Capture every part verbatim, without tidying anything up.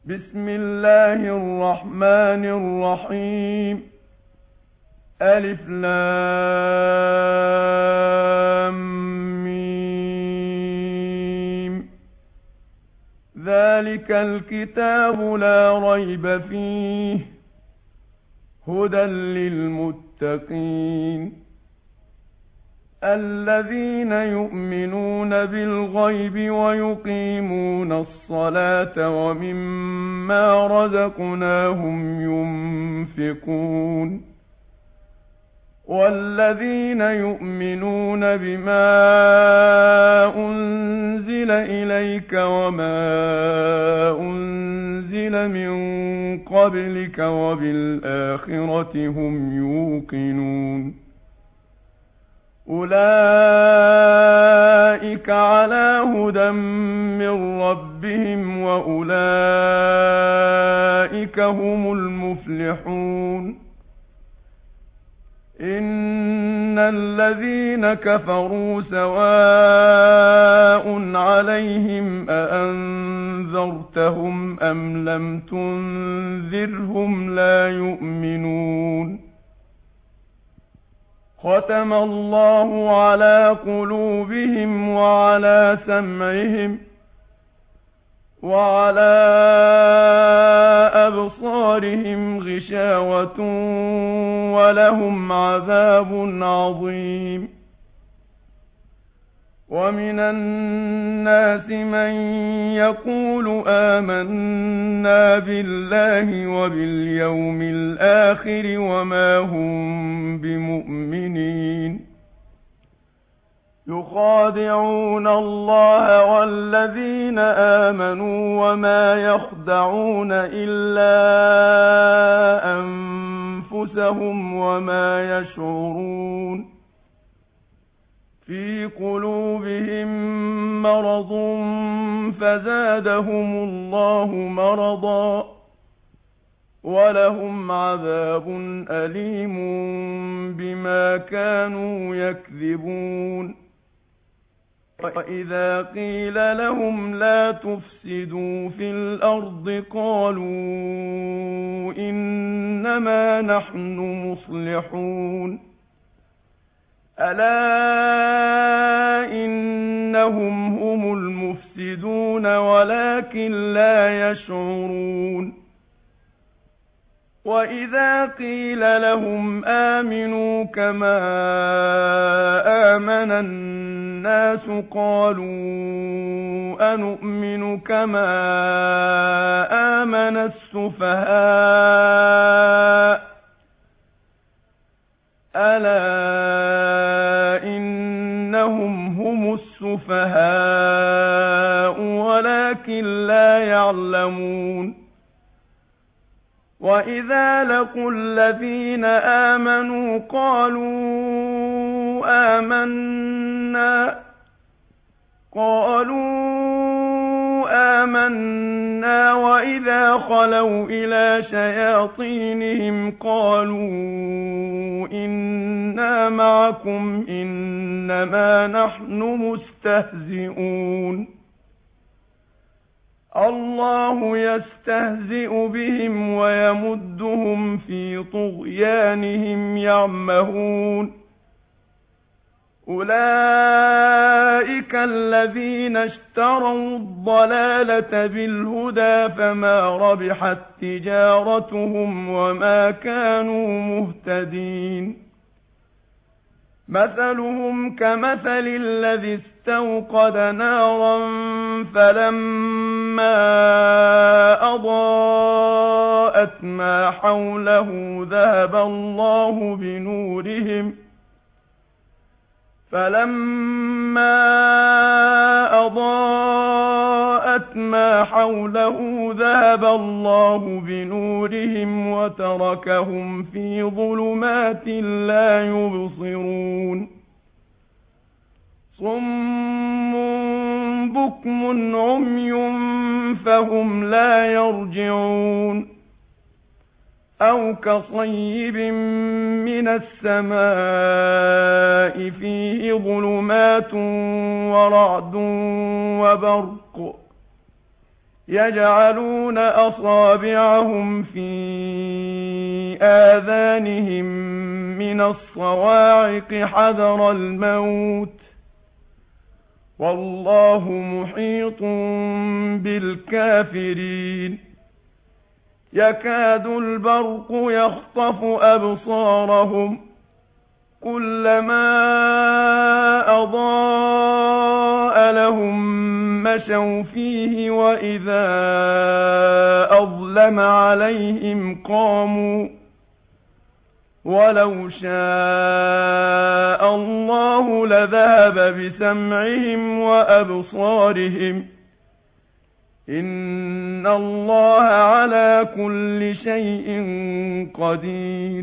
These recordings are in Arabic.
بسم الله الرحمن الرحيم. ألف لام ميم. ذلك الكتاب لا ريب فيه هدى للمتقين الذين يؤمنون بالغيب ويقيمون الصلاة ومما رزقناهم ينفقون والذين يؤمنون بما أنزل إليك وما أنزل من قبلك وبالآخرة هم يوقنون أولئك على هدى من ربهم وأولئك هم المفلحون إن الذين كفروا سواء عليهم أأنذرتهم أم لم تنذرهم لا يؤمنون ختم الله على قلوبهم وعلى سمعهم وعلى أبصارهم غشاوة ولهم عذاب عظيم ومن الناس من يقول آمنا بالله وباليوم الآخر وما هم بمؤمنين يخادعون الله والذين آمنوا وما يخدعون إلا أنفسهم وما يشعرون في قلوبهم مرض فزادهم الله مرضا ولهم عذاب أليم بما كانوا يكذبون وإذا قيل لهم لا تفسدوا في الأرض قالوا إنما نحن مصلحون ألا إنهم هم المفسدون ولكن لا يشعرون وإذا قيل لهم آمنوا كما آمن الناس قالوا أنؤمن كما آمن السفهاء ألا إنهم هم السفهاء ولكن لا يعلمون وإذا لقوا الذين آمنوا قالوا آمنا قالوا آمنا وإذا خلوا إلى شياطينهم قالوا إنا معكم إنما نحن مستهزئون الله يستهزئ بهم ويمدهم في طغيانهم يعمهون أولئك الذين اشتروا الضلالة بالهدى فما ربحت تجارتهم وما كانوا مهتدين مثلهم كمثل الذي استوقد نارا فلما أضاءت ما حوله ذهب الله بنورهم فلما أضاءت ما حوله ذهب الله بنورهم وتركهم في ظلمات لا يبصرون صم بكم عمي فهم لا يرجعون أَوْ كَصَيِّبٍ مِّنَ السَّمَاءِ فِيهِ ظُلُمَاتٌ وَرَعْدٌ وَبَرْقٌ يجعلون أصابعهم في آذانهم من الصواعق حذر الموت والله محيط بالكافرين يكاد البرق يخطف أبصارهم كلما أضاء لهم مشوا فيه وإذا أظلم عليهم قاموا ولو شاء الله لذهب بسمعهم وأبصارهم إن الله على كل شيء قدير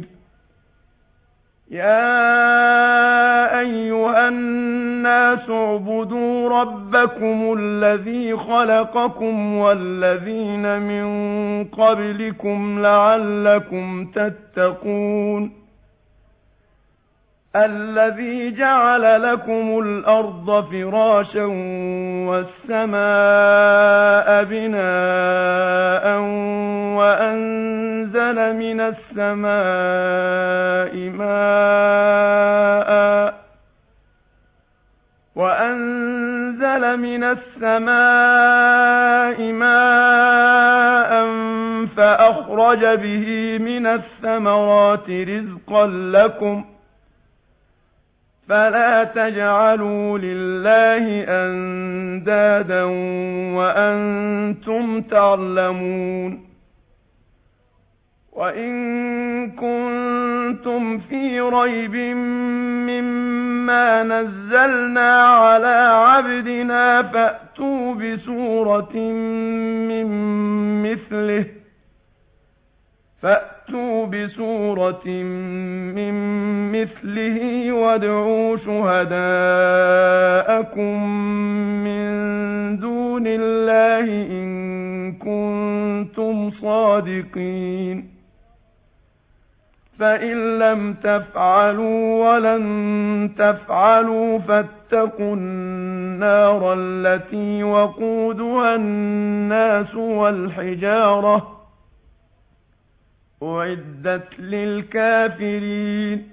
يا أيها الناس اعبدوا ربكم الذي خلقكم والذين من قبلكم لعلكم تتقون الذي جعل لكم الأرض فراشا والسماء بناء وأنزل من السماء ماء وأنزل من السماء ماء فأخرج به من الثمرات رزقا لكم فلا تجعلوا لله أندادا وأنتم تعلمون وإن كنتم في ريب مما نزلنا على عبدنا فأتوا بسورة من مثله فأتوا بسورة من مثله وادعوا شهداءكم من دون الله إن كنتم صادقين فإن لم تفعلوا ولن تفعلوا فاتقوا النار التي وقودها الناس والحجارة أعدت للكافرين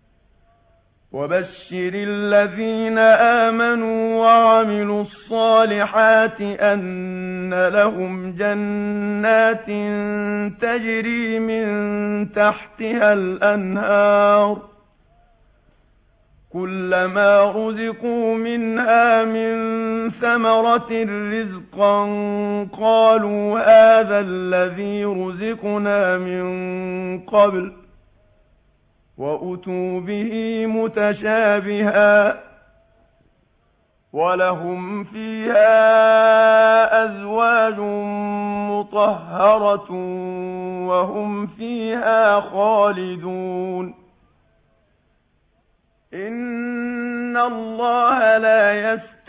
وبشر الذين آمنوا وعملوا الصالحات أن لهم جنات تجري من تحتها الأنهار كلما رزقوا منها من ثمرة رزقا قالوا هذا الذي رزقنا من قبل وأتوا به متشابها ولهم فيها أزواج مطهرة وهم فيها خالدون إن الله لا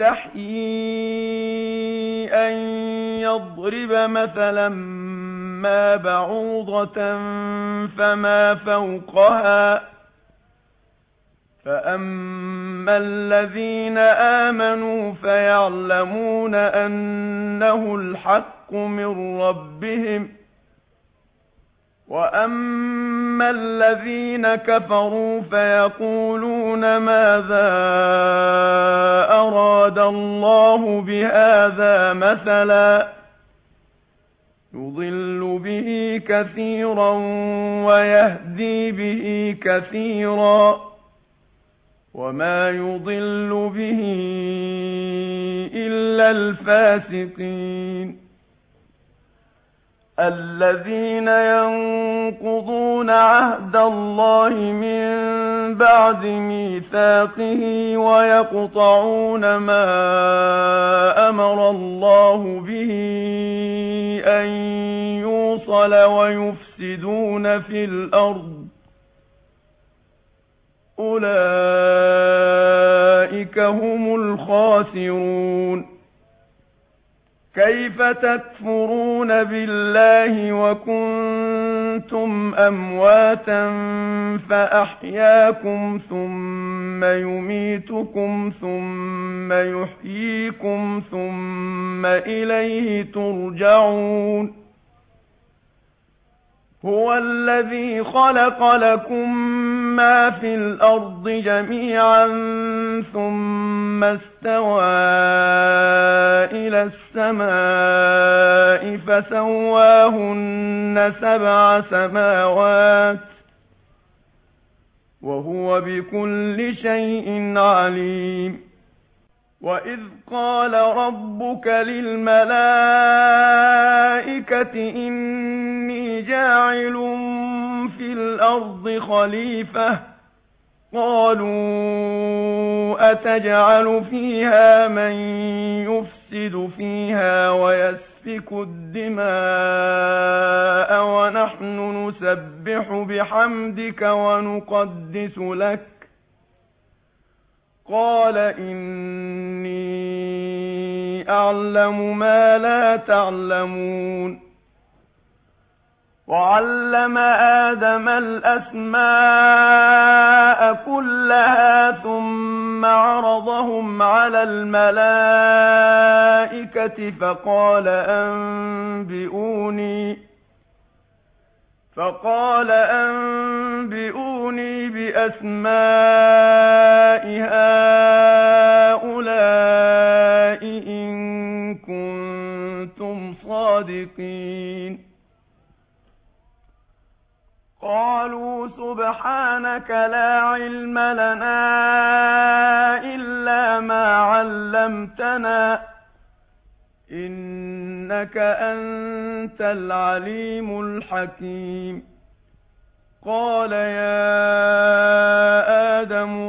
يستحيي أن يضرب مثلا ما بعوضة فما فوقها فأما الذين آمنوا فيعلمون أنه الحق من ربهم وأما الذين كفروا فيقولون ماذا أراد الله بهذا مثلا يضل به كثيرا ويهدي به كثيرا وما يضل به إلا الفاسقين الذين ينقضون عهد الله من بعد ميثاقه ويقطعون ما أمر الله به أن يوصل ويفسدون في الأرض أولئك هم الخاسرون كيف تكفرون بالله وكنتم أمواتا فأحياكم ثم يميتكم ثم يحييكم ثم إليه ترجعون هو الذي خلق لكم ما في الأرض جميعا ثم استوى إلى السماء فسواهن سبع سماوات وهو بكل شيء عليم وإذ قال ربك للملائكة إني جاعل في الأرض خليفة قالوا أتجعل فيها من يفسد فيها ويسفك الدماء ونحن نسبح بحمدك ونقدس لك قال إني أعلم ما لا تعلمون وعلم آدم الأسماء كلها ثم عرضهم على الملائكة فقال أنبئوني فقال أنبئوني بأسماء هؤلاء إن كنتم صادقين قالوا سبحانك لا علم لنا إلا ما علمتنا إنك أنت العليم الحكيم قال يا آدم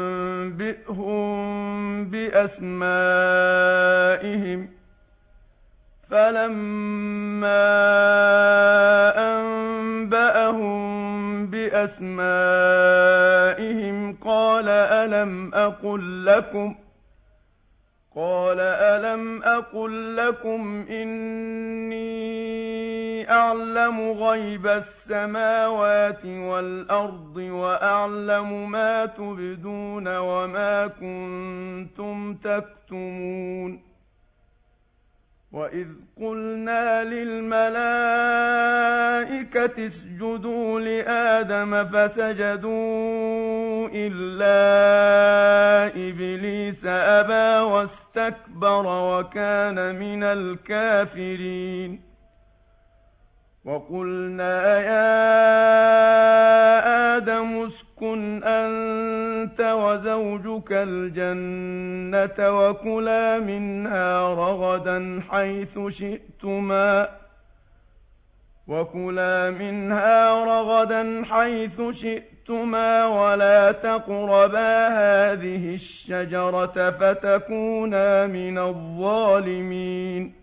أنبئهم بأسمائهم فلما أنبأهم بأسمائهم قال ألم أقل لكم قال ألم أقل لكم إني أعلم غيب السماوات والأرض وأعلم ما تبدون وما كنتم تكتمون وإذ قلنا للملائكة اسجدوا لآدم فسجدوا إلا إبليس أبى واستكبر وكان من الكافرين وقلنا يا آدم اسكن أنت وزوجك الجنة وكلا منها رغدا حيث شئتما وكلا منها رغدا حيث شئتما ولا تقربا هذه الشجرة فتكونا من الظالمين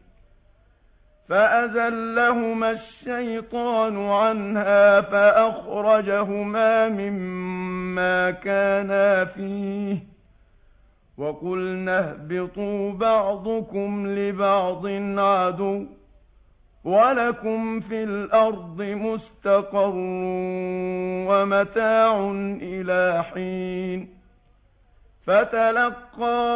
فأزلهما الشيطان عنها فأخرجهما مما كانا فيه وقلنا اهبطوا بعضكم لبعض عدو ولكم في الأرض مستقر ومتاع إلى حين فتلقى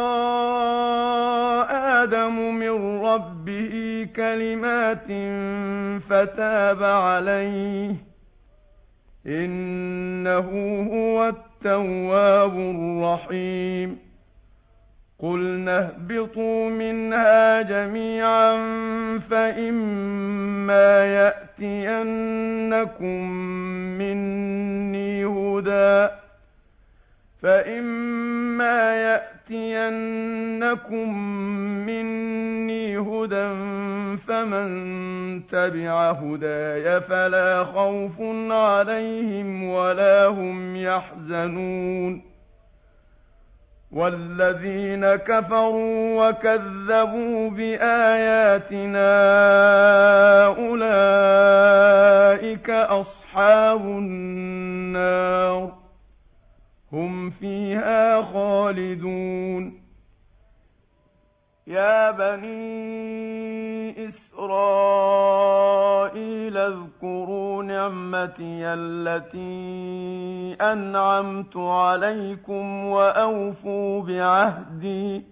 آدم من ربه كلمات فتاب عليه إنه هو التواب الرحيم قلنا اهبطوا منها جميعا فإما يأتينكم مني هدى فإما يأتينكم مني هدى فمن تبع هداي فلا خوف عليهم ولا هم يحزنون والذين كفروا وكذبوا بآياتنا أولئك أصحاب النار هم فيها خالدون يا بني نِعْمَتِيَ الَّتِي أَنْعَمْتُ عَلَيْكُمْ وَأَوْفُوا بِعَهْدِي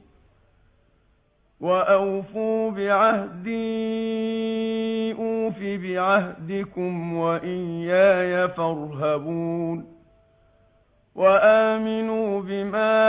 وَأَوْفُوا بِعَهْدِي أُوفِ بِعَهْدِكُمْ وَإِيَّايَ فَارْهَبُونِ وَآمِنُوا بِمَا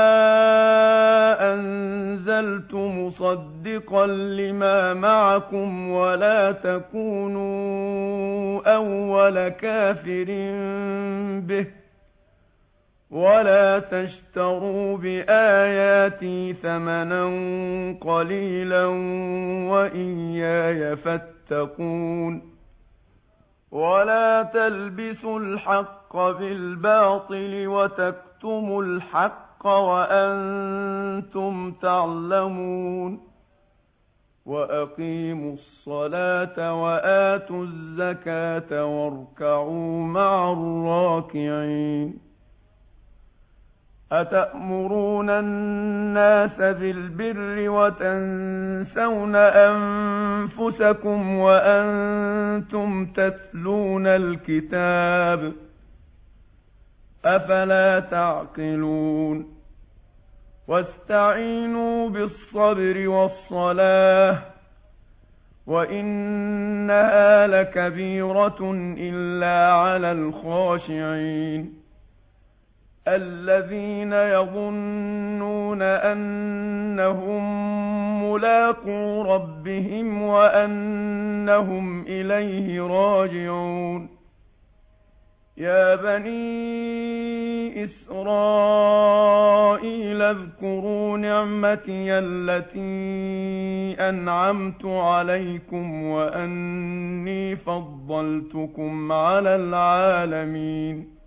أَنزَلْتُ مُصَدِّقًا لِّمَا مَعَكُمْ وَلَا تَكُونُوا أَوَّلَ كَافِرٍ بِهِ وَلَا تَشْتَرُوا بِآيَاتِي ثَمَنًا قَلِيلًا وَإِيَّايَ فَاتَّقُونِ وَلَا تَلْبِسُوا الْحَقَّ بِالْبَاطِلِ وَتَكْتُمُوا الْحَقَّ وَأَنتُمْ تَعْلَمُونَ وَأَقِيمُوا الصَّلَاةَ وَآتُوا الزَّكَاةَ وَارْكَعُوا مَعَ الرَّاكِعِينَ أَتَأْمُرُونَ النَّاسَ بِالْبِرِّ وَتَنسَوْنَ أَنفُسَكُمْ وَأَنتُمْ تَتْلُونَ الْكِتَابَ أَفَلَا تَعْقِلُونَ وَاسْتَعِينُوا بِالصَّبْرِ وَالصَّلَاةِ وَإِنَّهَا لَكَبِيرَةٌ إِلَّا عَلَى الْخَاشِعِينَ الَّذِينَ يَظُنُّونَ أَنَّهُم مُّلَاقُو رَبِّهِمْ وَأَنَّهُمْ إِلَيْهِ رَاجِعُونَ يَا بَنِي إِسْرَائِيلَ اذْكُرُوا نِعْمَتِيَ الَّتِي أَنْعَمْتُ عَلَيْكُمْ وَأَنِّي فَضَّلْتُكُمْ عَلَى الْعَالَمِينَ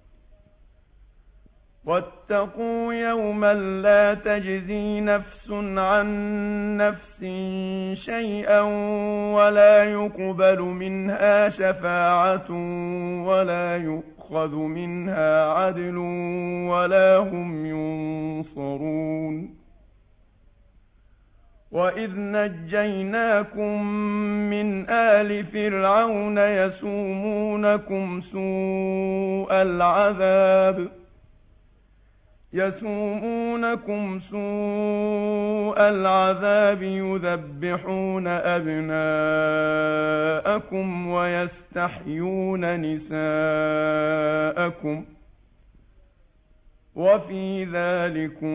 وَاتَّقُوا يَوْمًا لَّا تَجْزِي نَفْسٌ عَن نَّفْسٍ شَيْئًا وَلَا يُقْبَلُ مِنْهَا شَفَاعَةٌ وَلَا يُؤْخَذُ مِنْهَا عَدْلٌ وَلَا هُمْ يُنصَرُونَ وَإِذْ نَجَّيْنَاكُم مِّنْ آلِ فِرْعَوْنَ يَسُومُونَكُمْ سُوءَ الْعَذَابِ يَسُومُونَكُمْ سُوءَ الْعَذَابِ يُذَبِّحُونَ أَبْنَاءَكُمْ وَيَسْتَحْيُونَ نِسَاءَكُمْ وَفِي ذَلِكُمْ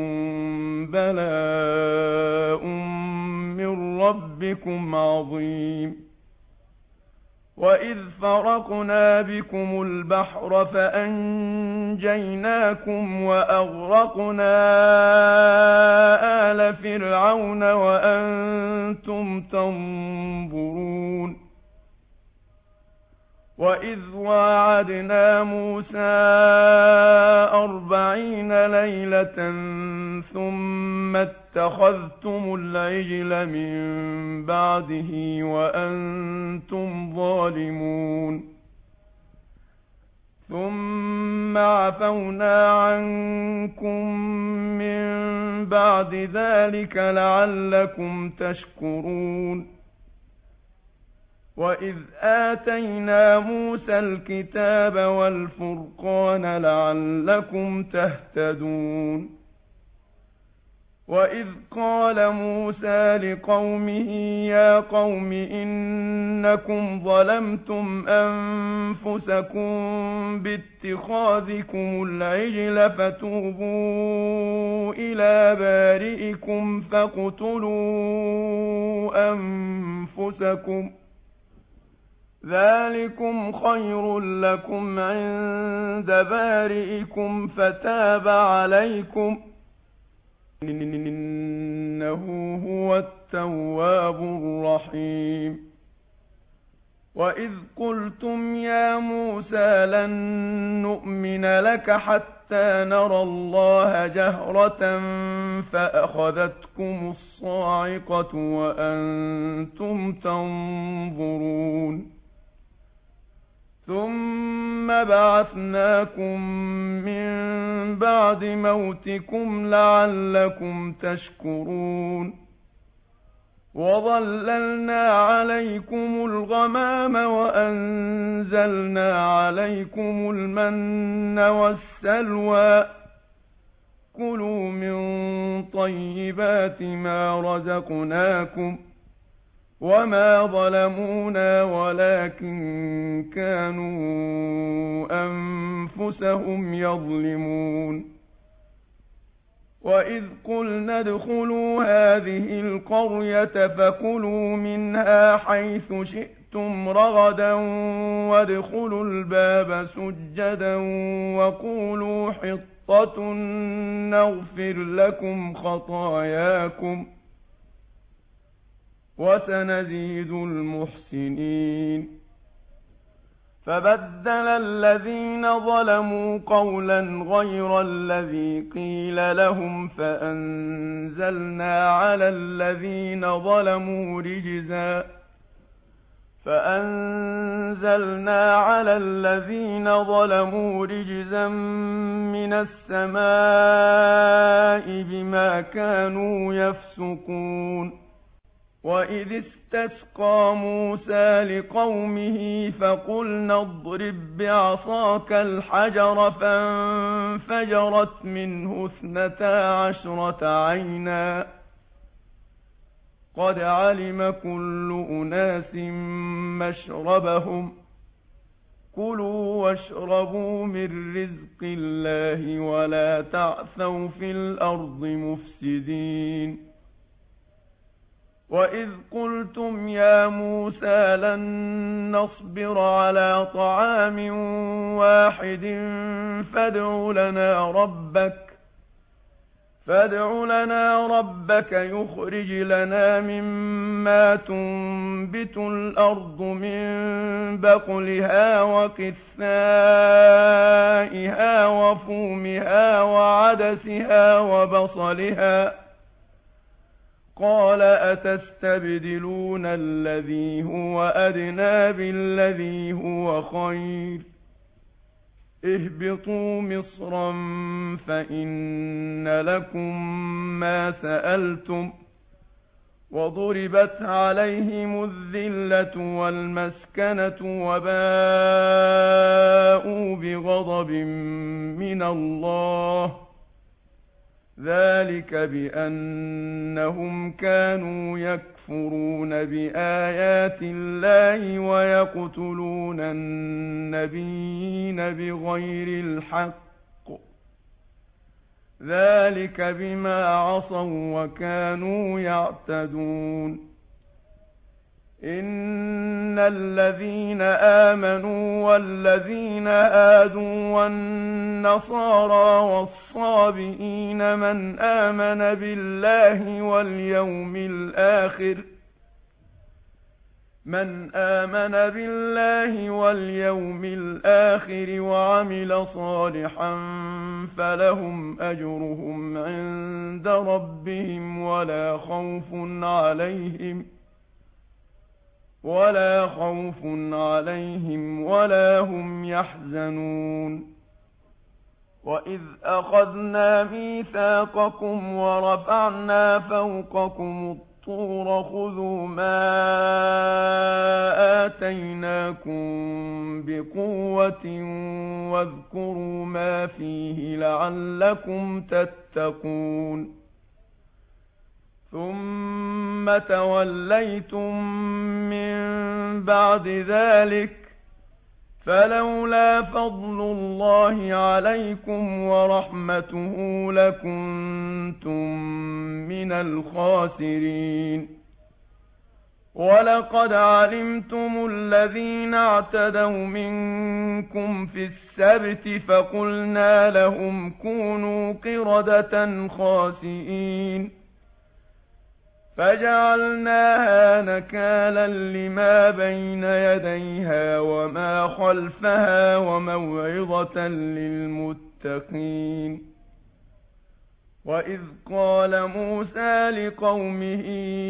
بَلَاءٌ مِّن رَّبِّكُمْ عَظِيمٌ وَإِذْ فَرَقْنَا بِكُمُ الْبَحْرَ فَأَنجَيْنَاكُمْ وَأَغْرَقْنَا آلَ فِرْعَوْنَ وَأَنتُمْ تَنظُرُونَ وَإِذْ وَاعَدْنَا مُوسَىٰ أَرْبَعِينَ لَيْلَةً ثُمَّ اتَّخَذْتُمُ الْعِجْلَ مِن بَعْدِهِ وَأَنتُمْ ظَالِمُونَ ثُمَّ عَفَوْنَا عَنكُم مِّن بَعْدِ ذَلِكَ لَعَلَّكُمْ تَشْكُرُونَ وَإِذْ آتَيْنَا مُوسَى الْكِتَابَ وَالْفُرْقَانَ لَعَلَّكُمْ تَهْتَدُونَ وَإِذْ قَالَ مُوسَى لِقَوْمِهِ يَا قَوْمِ إِنَّكُمْ ظَلَمْتُمْ أَنفُسَكُم بِاتِّخَاذِكُمُ الْعِجْلَ فَتُوبُوا إِلَىٰ بَارِئِكُمْ فَاقْتُلُوا أَنفُسَكُمْ ذَٰلِكُمْ خَيْرٌ لَّكُمْ عِندَ بَارِئِكُمْ فَتَابَ عَلَيْكُمْ إِنَّهُ هُوَ التَّوَّابُ الرَّحِيمُ وَإِذْ قُلْتُمْ يَا مُوسَىٰ لَن نُّؤْمِنَ لَكَ حَتَّىٰ نَرَى اللَّهَ جَهْرَةً فَأَخَذَتْكُمُ الصَّاعِقَةُ وَأَنتُمْ تَنظُرُونَ ثُمَّ بَعَثْنَاكُم مِّن بَعْدِ مَوْتِكُمْ لَعَلَّكُمْ تَشْكُرُونَ وَظَلَّلْنَا عَلَيْكُمُ الْغَمَامَ وَأَنزَلْنَا عَلَيْكُمُ الْمَنَّ وَالسَّلْوَىٰ ۖ كُلُوا مِن طَيِّبَاتِ مَا رَزَقْنَاكُمْ ۖ وَمَا ظَلَمُونَا وَلَٰكِن كَانُوا أَنفُسَهُمْ يَظْلِمُونَ وَإِذْ قُلْنَا ادْخُلُوا هَٰذِهِ الْقَرْيَةَ فَكُلُوا مِنْهَا حَيْثُ شِئْتُمْ رَغَدًا وَادْخُلُوا الْبَابَ سُجَّدًا وَقُولُوا حِطَّةٌ نَّغْفِرْ لَكُمْ خَطَايَاكُمْ ۚ وَسَنَزِيدُ الْمُحْسِنِينَ فَبَدَّلَ الَّذِينَ ظَلَمُوا قَوْلًا غَيْرَ الَّذِي قِيلَ لَهُمْ فَأَنزَلْنَا عَلَى الَّذِينَ ظَلَمُوا رِجْزًا فَأَنزَلْنَا عَلَى الَّذِينَ ظَلَمُوا رِجْزًا مِّنَ السَّمَاءِ بِمَا كَانُوا يَفْسُقُونَ وَإِذِ اسْتَسْقَىٰ مُوسَىٰ لِقَوْمِهِ فَقُلْنَا اضْرِب بِّعَصَاكَ الْحَجَرَ ۖ فَانفَجَرَتْ مِنْهُ اثْنَتَا عَشْرَةَ عَيْنًا ۖ قَدْ عَلِمَ كُلُّ أُنَاسٍ مَّشْرَبَهُمْ ۖ كُلُوا وَاشْرَبُوا مِن رِّزْقِ اللَّهِ وَلَا تَعْثَوْا فِي الْأَرْضِ مُفْسِدِينَ وَإِذْ قُلْتُمْ يَا مُوسَىٰ لَن نَّصْبِرَ عَلَىٰ طَعَامٍ وَاحِدٍ فَادْعُ لَنَا رَبَّكَ فَادْعُ لَنَا رَبَّكَ يُخْرِجْ لَنَا مِمَّا تُنبِتُ الْأَرْضُ مِن بَقْلِهَا وَقِثَّائِهَا وَفُومِهَا وَعَدَسِهَا وَبَصَلِهَا ۖ قَالَ أَتَسْتَبْدِلُونَ الَّذِي هُوَ أَدْنَىٰ بِالَّذِي هُوَ خَيْرٌ ۚ اهْبِطُوا مِصْرًا فَإِنَّ لَكُم مَّا سَأَلْتُمْ ۗ وَضُرِبَتْ عَلَيْهِمُ الذِّلَّةُ وَالْمَسْكَنَةُ وَبَاءُوا بِغَضَبٍ مِّنَ اللَّهِ ۗ ذَٰلِكَ بِأَنَّهُمْ كَانُوا يَكْفُرُونَ بِآيَاتِ اللَّهِ وَيَقْتُلُونَ النَّبِيِّينَ بِغَيْرِ الْحَقِّ ۗ ذَٰلِكَ بِمَا عَصَوا وَّكَانُوا يَعْتَدُونَ إِنَّ الَّذِينَ آمَنُوا وَالَّذِينَ هَادُوا وَالنَّصَارَىٰ وَالصَّابِئِينَ مَنْ آمَنَ بِاللَّهِ وَالْيَوْمِ الْآخِرِ مَنْ آمَنَ بِاللَّهِ وَالْيَوْمِ الْآخِرِ وَعَمِلَ صَالِحًا فَلَهُمْ أَجْرُهُمْ عِندَ رَبِّهِمْ وَلَا خَوْفٌ عَلَيْهِمْ وَلَا خَوْفٌ عَلَيْهِمْ وَلَا هُمْ يَحْزَنُونَ وَإِذْ أَخَذْنَا مِيثَاقَكُمْ وَرَفَعْنَا فَوْقَكُمُ الطُّورَ خُذُوا مَا آتَيْنَاكُم بِقُوَّةٍ وَاذْكُرُوا مَا فِيهِ لَعَلَّكُمْ تَتَّقُونَ ثُمَّ تَوَلَّيْتُم مِّن بَعْدِ ذَٰلِكَ فَلَوْلَا فَضْلُ اللَّهِ عَلَيْكُمْ وَرَحْمَتُهُ لَكُنتُم مِّنَ الْخَاسِرِينَ وَلَقَدْ عَلِمْتُمُ الَّذِينَ اعْتَدَوْا مِنكُمْ فِي السَّبْتِ فَقُلْنَا لَهُمْ كُونُوا قِرَدَةً خَاسِئِينَ فَجَعَلْنَاهَا نَكَالًا لِّمَا بَيْنَ يَدَيْهَا وَمَا خَلْفَهَا وَمَوْعِظَةً لِّلْمُتَّقِينَ وَإِذْ قَالَ مُوسَىٰ لِقَوْمِهِ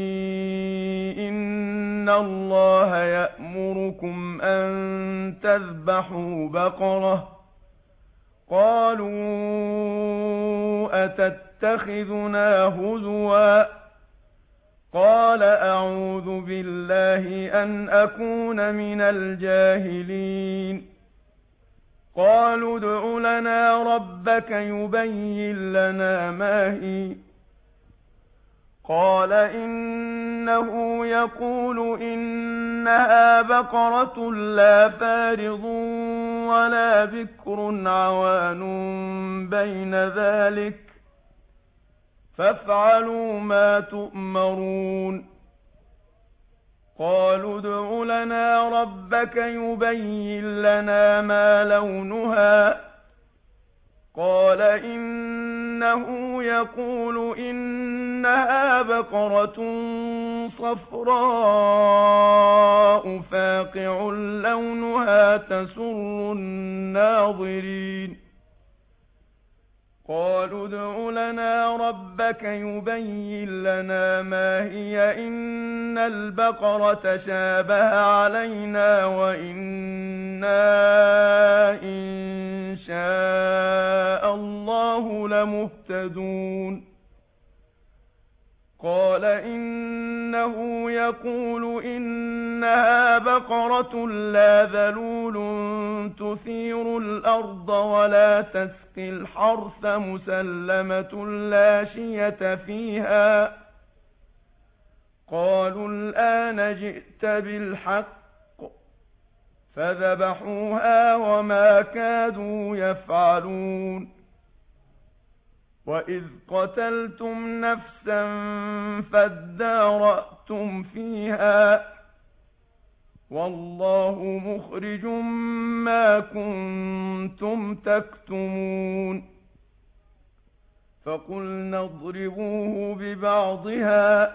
إِنَّ اللَّهَ يَأْمُرُكُمْ أَن تَذْبَحُوا بَقَرَةً قَالُوا أَتَتَّخِذُنَا هُزُوًا قال أعوذ بالله أن أكون من الجاهلين قالوا ادع لنا ربك يبين لنا ما هي قال إنه يقول إنها بقرة لا فارض ولا بكر عوان بين ذلك فافعلوا ما تؤمرون قالوا ادع لنا ربك يبين لنا ما لونها قال إنه يقول إنها بقرة صفراء فاقع لونها تسر الناظرين قالوا ادع لنا ربك يبين لنا ما هي إن البقرة شابه علينا وإنا إن شاء الله لمهتدون قال إنه يقول إنها بقرة لا ذلول تثير الأرض ولا تسقي الحرث مسلمة لا شية فيها قالوا الآن جئت بالحق فذبحوها وما كادوا يفعلون وإذ قتلتم نفسا فادارأتم فيها والله مخرج ما كنتم تكتمون فقلنا اضربوه ببعضها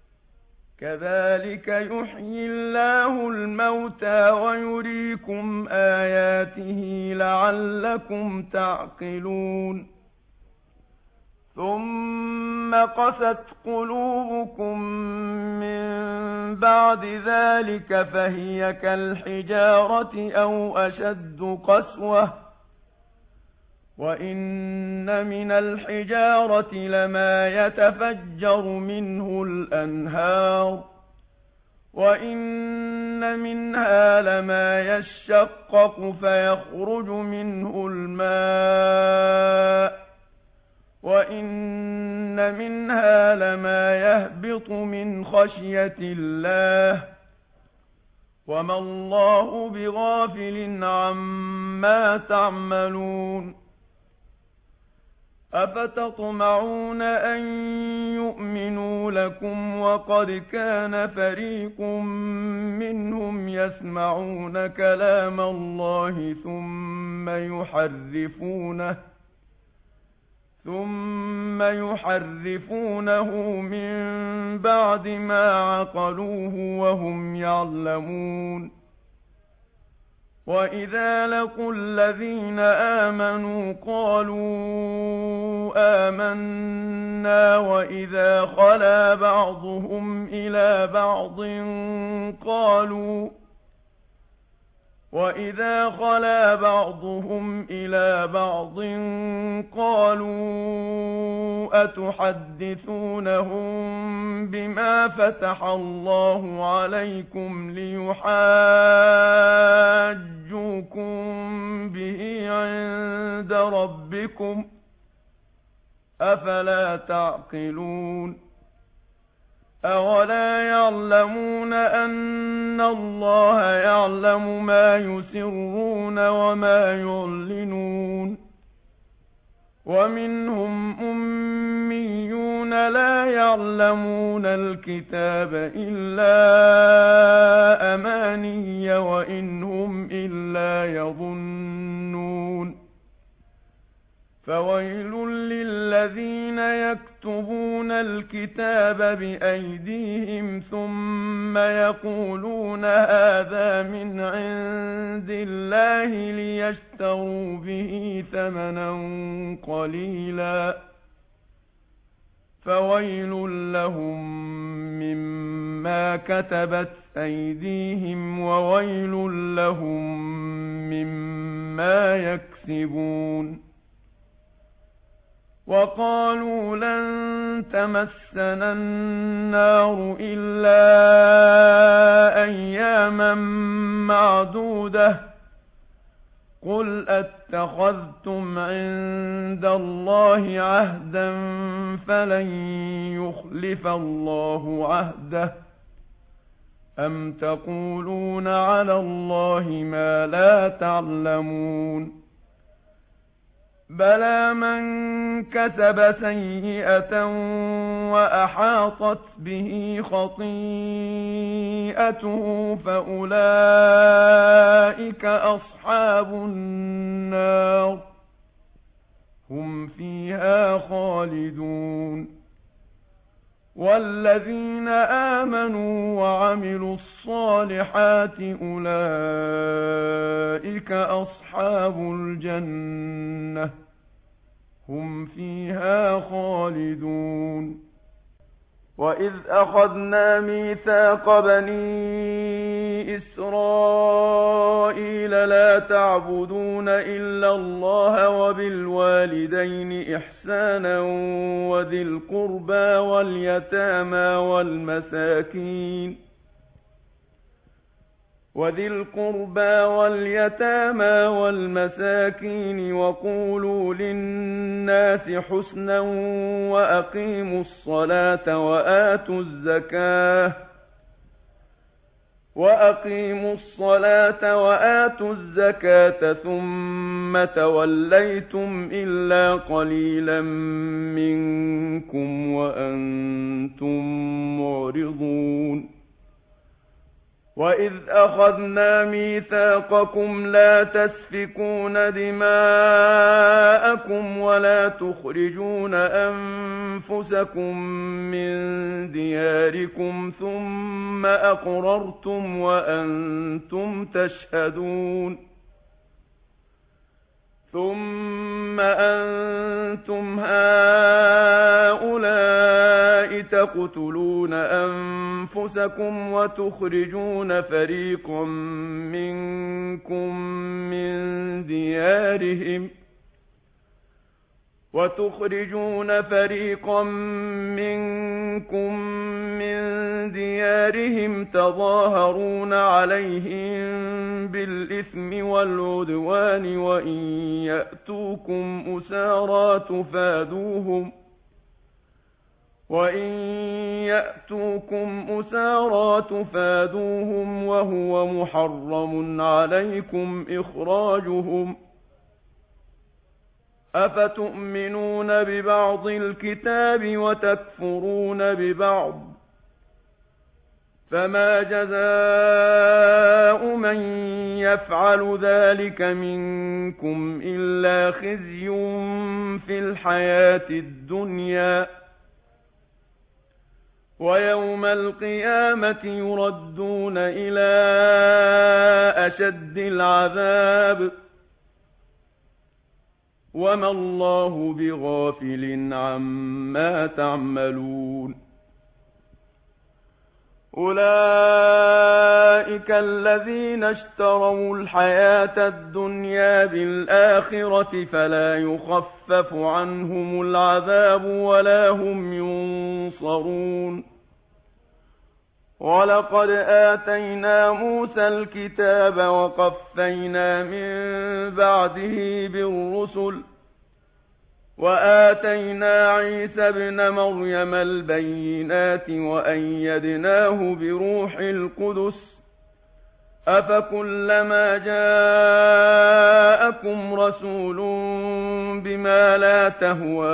كذلك يحيي الله الموتى ويريكم آياته لعلكم تعقلون ثم قست قلوبكم من بعد ذلك فهي كالحجارة أو أشد قسوة وإن من الحجارة لما يتفجر منه الأنهار وإن منها لما يشقق فيخرج منه الماء وإن منها لما يهبط من خشية الله وما الله بغافل عما تعملون أفتطمعون أن يؤمنوا لكم وقد كان فريق منهم يسمعون كلام الله ثم يحرفونه ثم يحرفونه من بعد ما عقلوه وهم يعلمون وإذا لقوا الذين آمنوا قالوا آمنا وإذا خلا بعضهم إلى بعض قالوا وَإِذَا خَلَا بَعْضُهُمْ إِلَى بَعْضٍ قَالُوا أَتُحَدِّثُونَهُم بِمَا فَتَحَ اللَّهُ عَلَيْكُمْ لِيُحَاجُّوكُم بِهِ عِندَ رَبِّكُمْ ۚ أَفَلَا تَعْقِلُونَ أَوَلَا يَعْلَمُونَ أَنَّ اللَّهَ يَعْلَمُ مَا يُسِرُّونَ وَمَا يُعْلِنُونَ وَمِنْهُمْ أُمِّيُّونَ لَا يَعْلَمُونَ الْكِتَابَ إِلَّا أَمَانِيَّ وَإِنْ هُمْ إِلَّا يَظُنُّونَ فَوَيْلٌ لِّلَّذِينَ يَكْتُبُونَ الْكِتَابَ بِأَيْدِيهِمْ ثُمَّ يَقُولُونَ هَٰذَا مِنْ عِندِ اللَّهِ لِيَشْتَرُوا بِهِ ثَمَنًا قَلِيلًا فَوَيْلٌ لَّهُم مِّمَّا كَتَبَتْ أَيْدِيهِمْ وَوَيْلٌ لَّهُم مِّمَّا يَكْسِبُونَ وقالوا لن تمسنا النار إلا أياما معدودة قل أتخذتم عند الله عهدا فلن يخلف الله عهده أم تقولون على الله ما لا تعلمون بلى من كسب سيئة وأحاطت به خطيئته فأولئك أصحاب النار هم فيها خالدون والذين آمنوا وعملوا الصالحات أولئك أصحاب الجنة هم فيها خالدون وإذ أخذنا ميثاق بني إسرائيل لا تعبدون إلا الله وبالوالدين إحسانا وذي القربى واليتامى والمساكين وذي القربى واليتامى والمساكين وقولوا للناس حسنا وأقيموا الصلاة وآتوا الزكاة وأقيموا الصلاة وآتوا الزكاة ثم توليتم إلا قليلا منكم وأنتم معرضون وإذ أخذنا ميثاقكم لا تسفكون دماءكم ولا تخرجون أنفسكم من دياركم ثم أقررتم وأنتم تشهدون ثم أنتم هؤلاء تقتلون أنفسكم وتخرجون فريقا منكم من ديارهم وتخرجون فريقا منكم من ديارهم تظاهرون عليهم بالإثم والعدوان وإن يأتوكم أسارى تفادوهم وإن يأتوكم أسارى تفادوهم وهو محرم عليكم إخراجهم أفتؤمنون ببعض الكتاب وتكفرون ببعض فما جزاء من يفعل ذلك منكم إلا خزي في الحياة الدنيا ويوم القيامة يردون إلى أشد العذاب وما الله بغافل عما تعملون أولئك الذين اشتروا الحياة الدنيا بالآخرة فلا يخفف عنهم العذاب ولا هم ينصرون ولقد آتينا موسى الكتاب وقفينا من بعده بالرسل وآتينا عيسى ابن مريم البينات وأيدناه بروح القدس أفكلما جاءكم رسول بما لا تهوى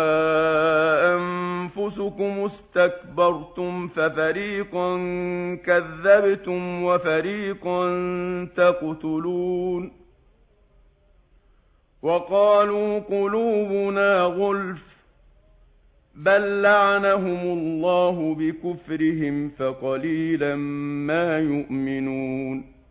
أنفسكم استكبرتم ففريقا كذبتم وفريقا تقتلون وقالوا قلوبنا غلف بل لعنهم الله بكفرهم فقليلا ما يؤمنون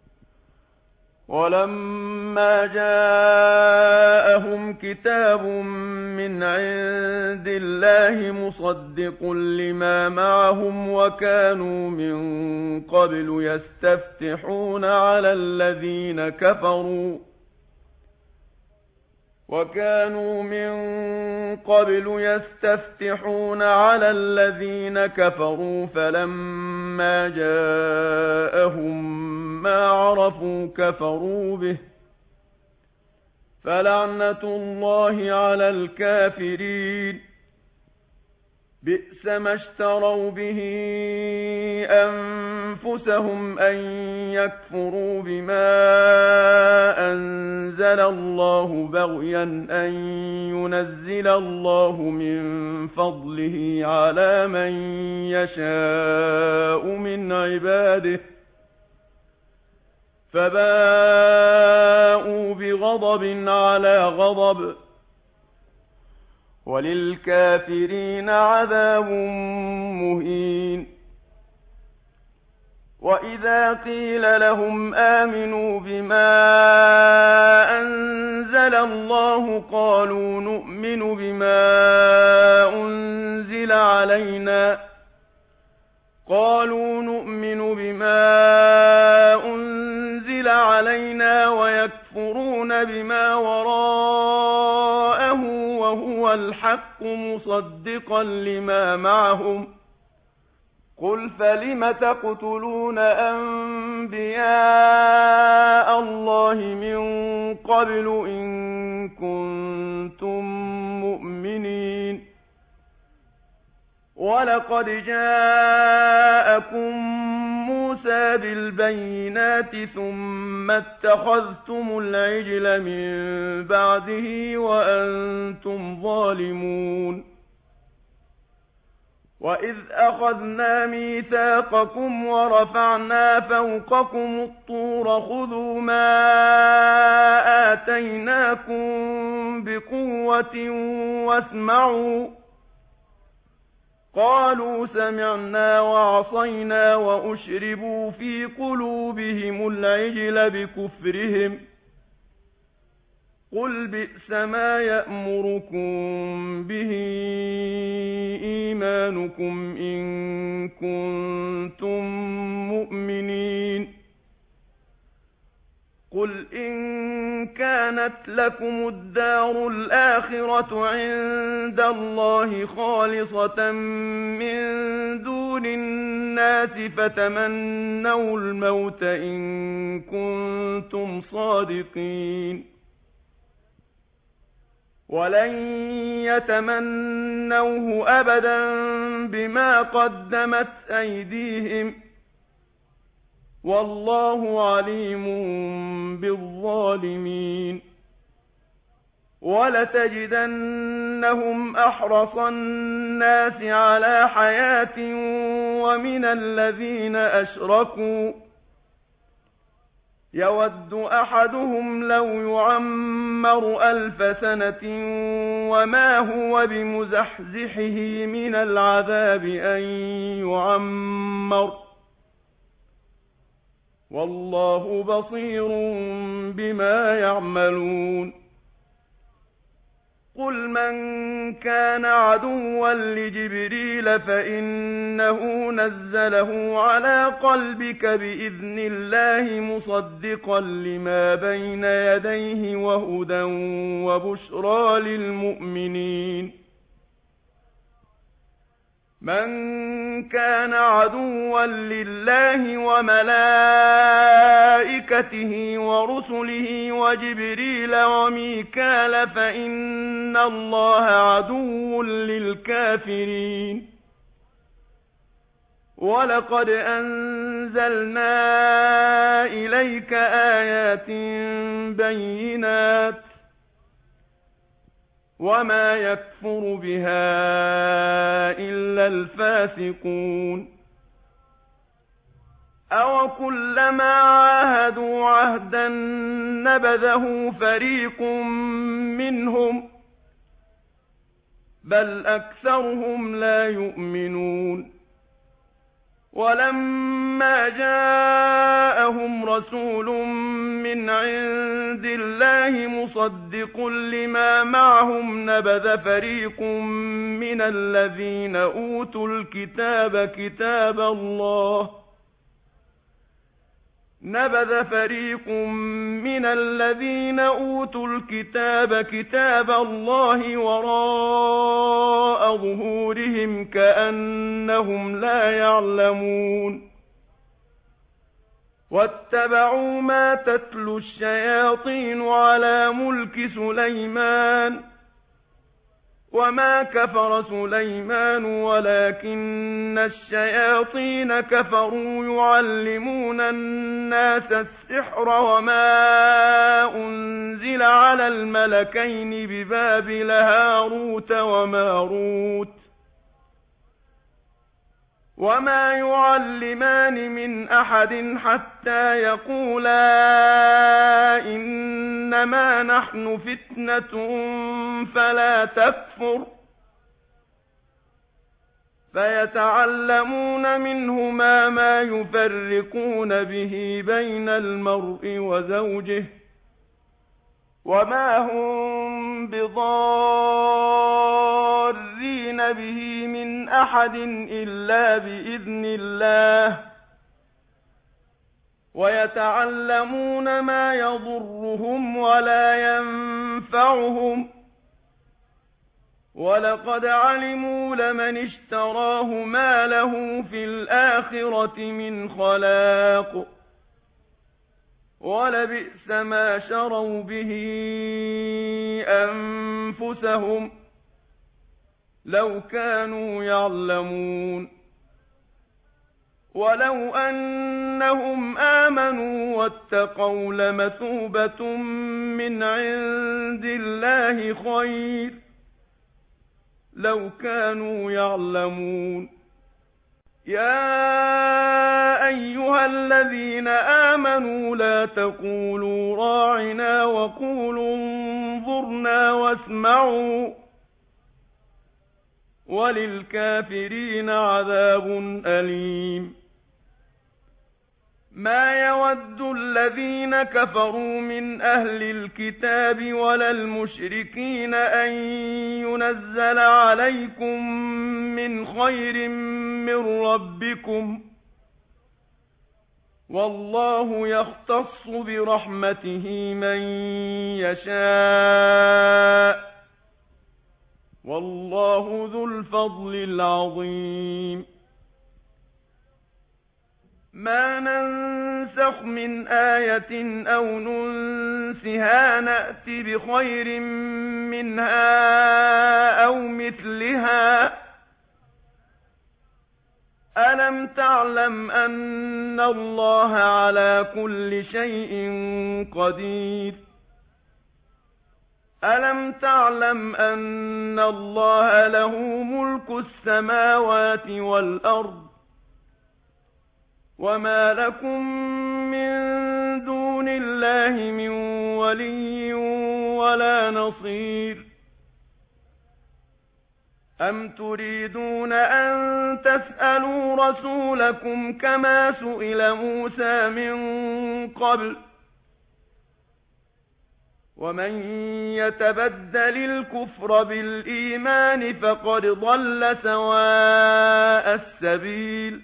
ولما جاءهم كتاب من عند الله مصدق لما معهم وكانوا من قبل يستفتحون على الذين كفروا وكانوا من قبل يستفتحون على الذين كفروا فلما جاءهم ما عرفوا كفروا به فلعنة الله على الكافرين بئس ما اشتروا به أنفسهم أن يكفروا بما أنزل الله بغيا أن ينزل الله من فضله على من يشاء من عباده فباءوا بغضب على غضب وللكافرين عذاب مهين وإذا قيل لهم آمنوا بما أنزل الله قالوا نؤمن بما أنزل علينا قالوا نؤمن بما أنزل علينا ويكفرون بما وراءه وهو الحق مصدقا لما معهم قل فلم تقتلون أنبياء الله من قبل إن كنتم مؤمنين ولقد جاءكم موسى بالبينات ثم اتخذتم العجل من بعده وأنتم ظالمون وإذ أخذنا ميثاقكم ورفعنا فوقكم الطور خذوا ما آتيناكم بقوة واسمعوا قالوا سمعنا وعصينا وأشربوا في قلوبهم العجل بكفرهم قل بئس ما يأمركم به إيمانكم إن كنتم مؤمنين قل إن كانت لكم الدار الآخرة عند الله خالصة من دون الناس فتمنوا الموت إن كنتم صادقين ولن يتمنوه أبدا بما قدمت أيديهم والله عليم بالظالمين ولتجدنهم أحرص الناس على حياة ومن الذين أشركوا يود أحدهم لو يعمر ألف سنة وما هو بمزحزحه من العذاب أن يعمر والله بصير بما يعملون قل من كان عدوا لجبريل فإنه نزله على قلبك بإذن الله مصدقا لما بين يديه وهدى وبشرى للمؤمنين من كان عدوا لله وملائكته ورسله وجبريل وميكال فإن الله عدو للكافرين ولقد أنزلنا إليك آيات بينات وما يكفر بها إلا الفاسقون أو كلما عاهدوا عهدا نبذه فريق منهم بل أكثرهم لا يؤمنون ولما جاءهم رسول من عند الله مصدق لما معهم نبذ فريق من الذين أوتوا الكتاب كتاب الله نبذ فريق من الذين أوتوا الكتاب كتاب الله وراء ظهورهم كأنهم لا يعلمون واتبعوا ما تتلو الشياطين على ملك سليمان وما كفر سليمان ولكن الشياطين كفروا يعلمون الناس السحر وما أنزل على الملكين ببابل هاروت وماروت وما يعلمان من أحد حتى يقولا إنما نحن فتنة فلا تكفر فيتعلمون منهما ما يفرقون به بين المرء وزوجه وما هم بضارين به من أحد إلا بإذن الله ويتعلمون ما يضرهم ولا ينفعهم ولقد علموا لمن اشتراه ما له في الآخرة من خلاق ولبئس ما شروا به أنفسهم لو كانوا يعلمون ولو أنهم آمنوا واتقوا لمثوبة من عند الله خير لو كانوا يعلمون يا أيها الذين آمنوا لا تقولوا راعنا وقولوا انظرنا واسمعوا وللكافرين عذاب أليم ما يود الذين كفروا من أهل الكتاب ولا المشركين أن ينزل عليكم من خير من ربكم والله يختص برحمته من يشاء والله ذو الفضل العظيم ما ننسخ من آية أو ننسها نأت بخير منها أو مثلها ألم تعلم أن الله على كل شيء قدير ألم تعلم أن الله له ملك السماوات والأرض وما لكم من دون الله من ولي ولا نصير أم تريدون أن تسألوا رسولكم كما سئل موسى من قبل ومن يتبدل الكفر بالإيمان فقد ضل سواء السبيل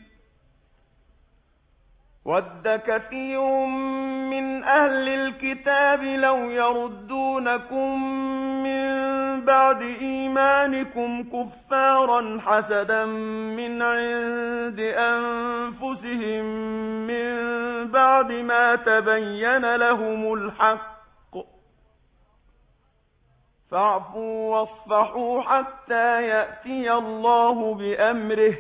ود كثير من أهل الكتاب لو يردونكم من بعد إيمانكم كفارا حسدا من عند أنفسهم من بعد ما تبين لهم الحق فاعفوا واصفحوا حتى يأتي الله بأمره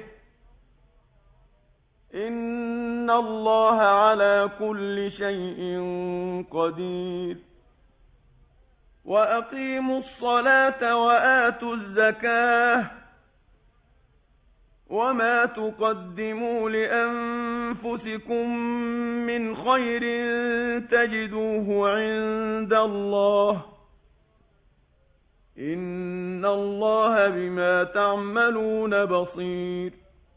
إن الله على كل شيء قدير وأقيموا الصلاة وآتوا الزكاة وما تقدموا لأنفسكم من خير تجدوه عند الله إن الله بما تعملون بصير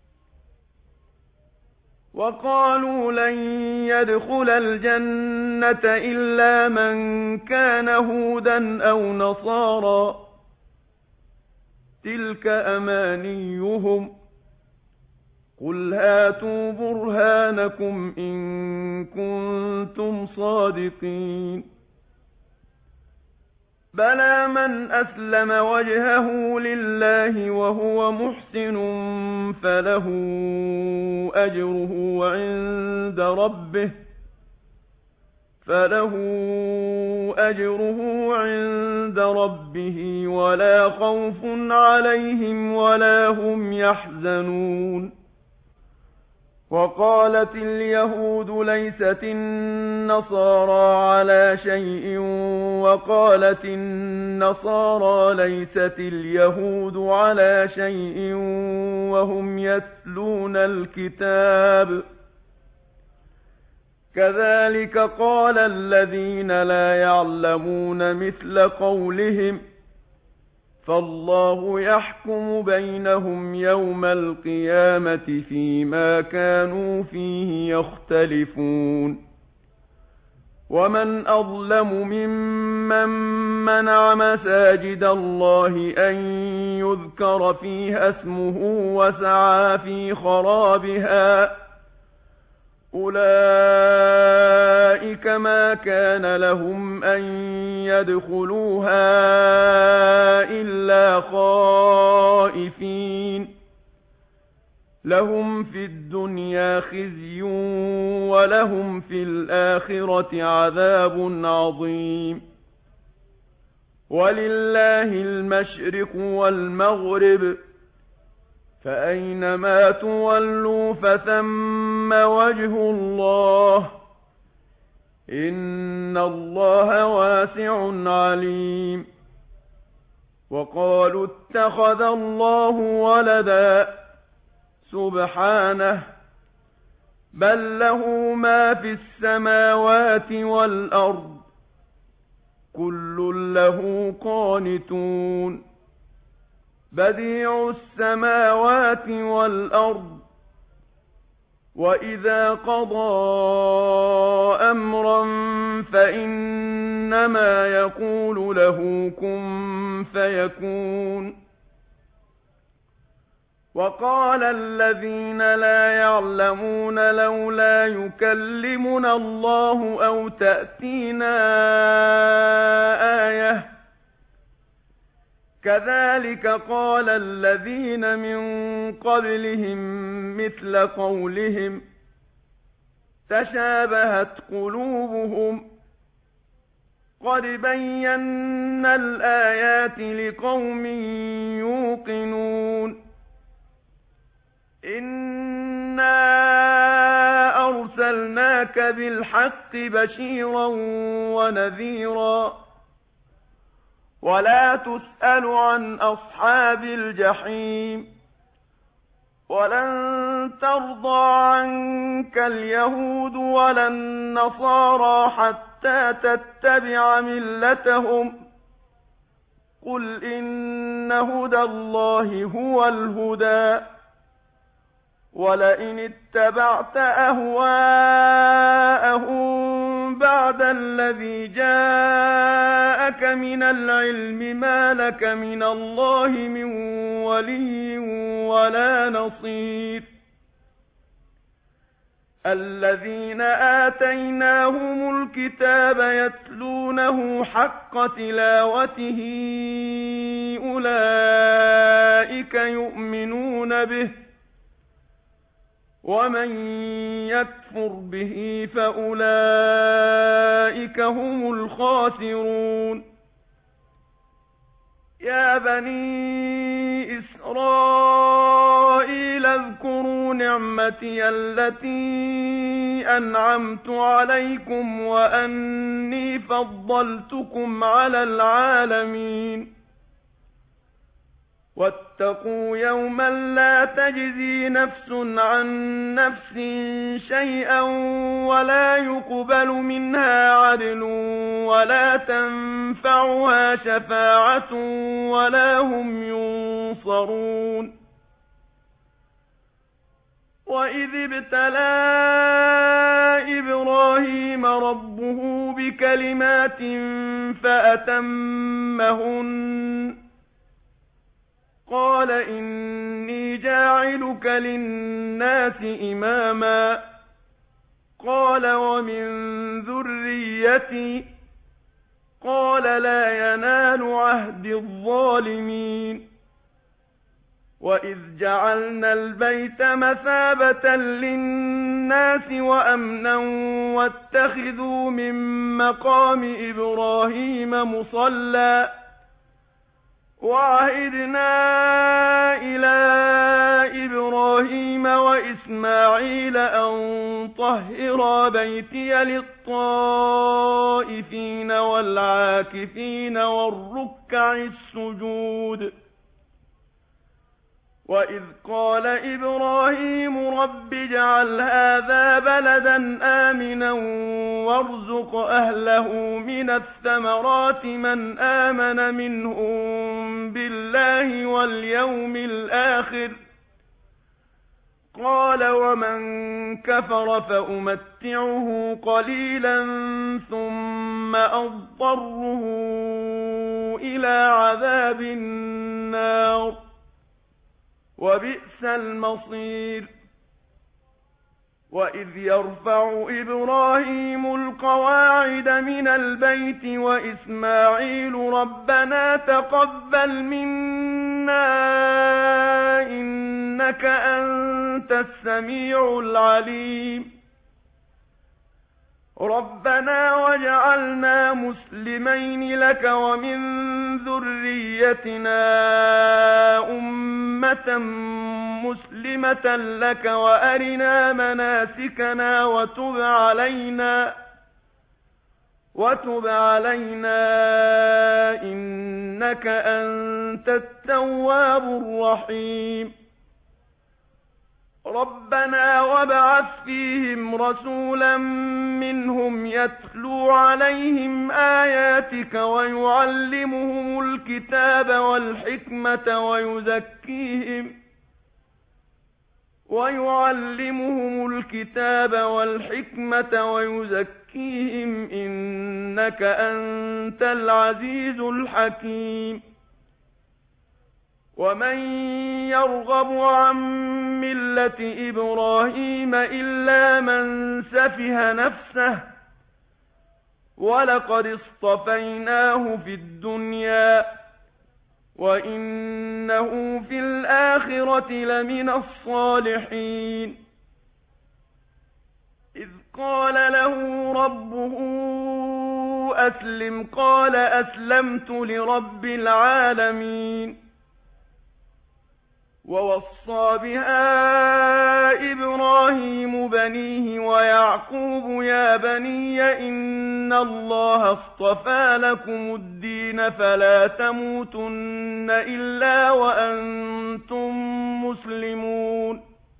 وقالوا لن يدخل الجنة إلا من كان هودا أو نصارى تلك أمانيهم قُلْ هَاتُوا بُرْهَانَكُمْ إِن كُنتُمْ صَادِقِينَ بَلَىٰ مَنْ أَسْلَمَ وَجْهَهُ لِلَّهِ وَهُوَ مُحْسِنٌ فَلَهُ أَجْرُهُ عِندَ رَبِّهِ فَلَهُ أَجْرُهُ عِندَ رَبِّهِ وَلَا خَوْفٌ عَلَيْهِمْ وَلَا هُمْ يَحْزَنُونَ وَقَالَتِ الْيَهُودُ لَيْسَتِ النَّصَارَىٰ عَلَىٰ شَيْءٍ وَقَالَتِ النَّصَارَىٰ لَيْسَتِ الْيَهُودُ عَلَىٰ شَيْءٍ وَهُمْ يَتْلُونَ الْكِتَابَ كَذَٰلِكَ قَالَ الَّذِينَ لَا يَعْلَمُونَ مِثْلَ قَوْلِهِمْ فَاللَّهُ يَحْكُمُ بَيْنَهُمْ يَوْمَ الْقِيَامَةِ فِيمَا كَانُوا فِيهِ يَخْتَلِفُونَ وَمَنْ أَظْلَمُ مِمَّن مَّنَعَ مَسَاجِدَ اللَّهِ أَن يُذْكَرَ فِيهَا اسْمُهُ وَسَعَىٰ فِي خَرَابِهَا أُولَٰئِكَ مَا كَانَ لَهُمْ أَن يَدْخُلُوهَا إِلَّا خَائِفِينَ لَهُمْ فِي الدُّنْيَا خِزْيٌ وَلَهُمْ فِي الْآخِرَةِ عَذَابٌ عَظِيمٌ وَلِلَّهِ الْمَشْرِقُ وَالْمَغْرِبُ فَأَيْنَمَا تُوَلُّوا فَثَمَّ وَجْهُ اللَّهِ إِنَّ اللَّهَ وَاسِعٌ عَلِيمٌ وَقَالُوا اتَّخَذَ اللَّهُ وَلَدًا سُبْحَانَهُ بَل لَّهُ مَا فِي السَّمَاوَاتِ وَالْأَرْضِ كُلٌّ لَّهُ قَانِتُونَ بَدِيعُ السَّمَاوَاتِ وَالْأَرْضِ وَإِذَا قَضَىٰ أَمْرًا فَإِنَّمَا يَقُولُ لَهُ كُن فَيَكُونُ وَقَالَ الَّذِينَ لَا يَعْلَمُونَ لَوْلَا يُكَلِّمُنَا اللَّهُ أَوْ تَأْتِينَا آيَةٌ كَذَٰلِكَ قَالَ الَّذِينَ مِن قَبْلِهِم مِّثْلَ قَوْلِهِمْ تَشَابَهَتْ قُلُوبُهُمْ قَدْ بَيَّنَّا الْآيَاتِ لِقَوْمٍ يُوقِنُونَ إِنَّا أَرْسَلْنَاكَ بِالْحَقِّ بَشِيرًا وَنَذِيرًا وَلَا تُسْأَلُ عَنْ أَصْحَابِ الْجَحِيمِ وَلَن تَرْضَىٰ عَنكَ الْيَهُودُ وَلَا النَّصَارَىٰ حَتَّىٰ تَتَّبِعَ مِلَّتَهُمْ قُلْ إِنَّ هُدَى اللَّهِ هُوَ الْهُدَىٰ وَلَئِنِ اتَّبَعْتَ أَهْوَاءَهُم بَعْدَ الَّذِي جَاءَكَ مِنَ الْعِلْمِ مَا لَكَ مِنَ اللَّهِ مِن وَلِيٍّ وَلَا نَصِيرٍ الَّذِينَ آتَيْنَاهُمُ الْكِتَابَ يَتْلُونَهُ حَقَّ تِلَاوَتِهِ أُولَئِكَ يُؤْمِنُونَ بِهِ وَمَن يَكْفُرْ بِهِ فَأُولَئِكَ هُمُ الْخَاسِرُونَ يَا بَنِي إِسْرَائِيلَ اذْكُرُوا نِعْمَتِيَ الَّتِي أَنْعَمْتُ عَلَيْكُمْ وَأَنِّي فَضَّلْتُكُمْ عَلَى الْعَالَمِينَ وَاتَّقُوا يَوْمًا لَّا تَجْزِي نَفْسٌ عَن نَّفْسٍ شَيْئًا وَلَا يُقْبَلُ مِنْهَا عَدْلٌ وَلَا تَنفَعُهَا شَفَاعَةٌ وَلَا هُمْ يُنصَرُونَ وَإِذِ ابْتَلَىٰ إِبْرَاهِيمَ رَبُّهُ بِكَلِمَاتٍ فَأَتَمَّهُنَّ قال إني جاعلك للناس إماما قال ومن ذريتي قال لا ينال عهد الظالمين وإذ جعلنا البيت مثابة للناس وأمنا واتخذوا من مقام إبراهيم مصلى وعهدنا إلى إبراهيم وإسماعيل أن طهرا بيتي للطائفين والعاكفين والركع السجود وإذ قال إبراهيم رب اجعل هذا بلدا آمنا وارزق أهله من الثمرات من آمن منهم بالله واليوم الآخر قال ومن كفر فأمتعه قليلا ثم أضطره إلى عذاب النار وبئس المصير وإذ يرفع إبراهيم القواعد من البيت وإسماعيل ربنا تقبل منا إنك أنت السميع العليم ربنا واجعلنا مسلمين لك ومن ذريتنا أمة مسلمة لك وأرنا مناسكنا وتب علينا وتب علينا إنك أنت التواب الرحيم ربنا وابعث فيهم رسولا منهم يتلو عليهم آياتك ويعلمهم الكتاب والحكمة ويزكيهم ويعلمهم الكتاب والحكمة ويزكيهم إنك أنت العزيز الحكيم ومن يرغب عن ملة إبراهيم إلا من سفه نفسه ولقد اصطفيناه في الدنيا وإنه في الآخرة لمن الصالحين إذ قال له ربه أسلم قال أسلمت لرب العالمين ووصى بها إبراهيم بنيه ويعقوب يا بني إن الله اصطفى لكم الدين فلا تموتن إلا وأنتم مسلمون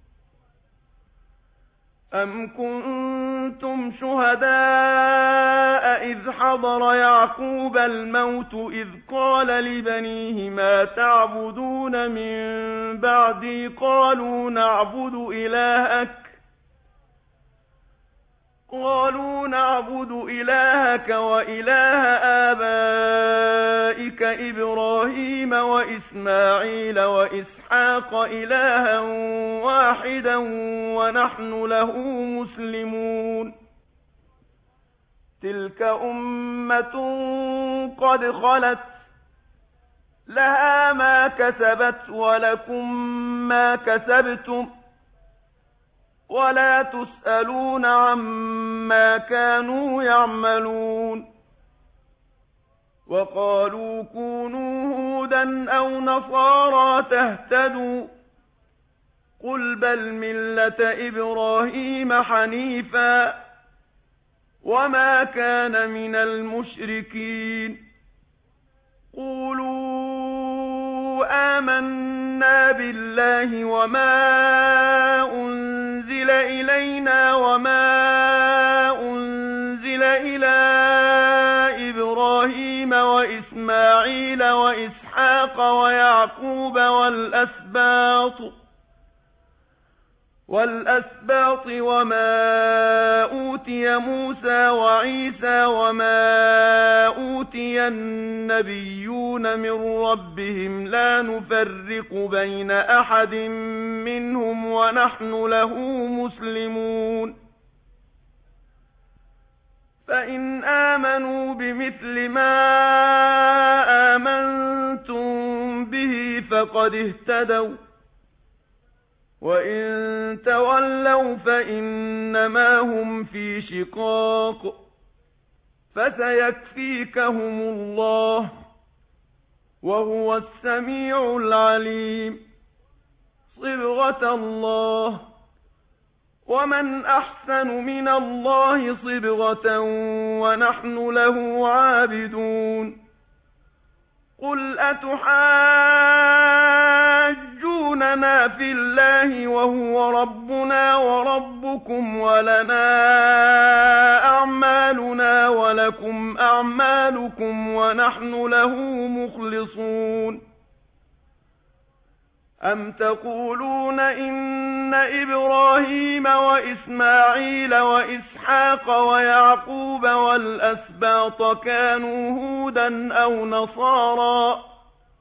أم كنتم شهداء إذ حضر يعقوب الموت إذ قال لبنيه ما تعبدون من بعدي قالوا نعبد إلهك قالوا نعبد إلهك وإله آبائك إبراهيم وإسماعيل وإسحاق إلها واحدا ونحن له مسلمون تلك أمة قد خلت لها ما كسبت ولكم ما كسبتم ولا تسألون عما كانوا يعملون وقالوا كونوا هودا أو نصارى تهتدوا قل بل ملة إبراهيم حنيفا وما كان من المشركين قولوا آمنا بالله وما أنزل إلينا وما أنزل إلى إبراهيم وإسماعيل وإسحاق ويعقوب والأسباط وَالْأَسْبَاطِ وَمَا أُوتِيَ مُوسَى وَعِيسَى وَمَا أُوتِيَ النَّبِيُّونَ مِن رَّبِّهِمْ لَا نُفَرِّقُ بَيْنَ أَحَدٍ مِّنْهُمْ وَنَحْنُ لَهُ مُسْلِمُونَ فَإِنْ آمَنُوا بِمِثْلِ مَا آمَنتُم بِهِ فَقَدِ اهْتَدَوْا وَإِن تَوَلَّوْا فَإِنَّمَا هُمْ فِي شِقَاقٍ فَسَيَكْفِيكَهُمُ اللَّهُ وَهُوَ السَّمِيعُ الْعَلِيمُ صِبْغَةَ اللَّهِ وَمَنْ أَحْسَنُ مِنَ اللَّهِ صِبْغَةً وَنَحْنُ لَهُ عَابِدُونَ قُلْ أَتُحَاجُّونَنَا فِي اللَّهِ وَهُوَ رَبُّنَا وَرَبُّكُمْ وَلَنَا أَعْمَالُنَا وَلَكُمْ أَعْمَالُكُمْ وَنَحْنُ لَهُ مُخْلِصُونَ أَمْ تَقُولُونَ إِنَّ إِبْرَاهِيمَ وَإِسْمَاعِيلَ وَإِسْحَاقَ وَيَعْقُوبَ وَالْأَسْبَاطَ كَانُوا هُودًا أَوْ نَصَارَىٰ ۗ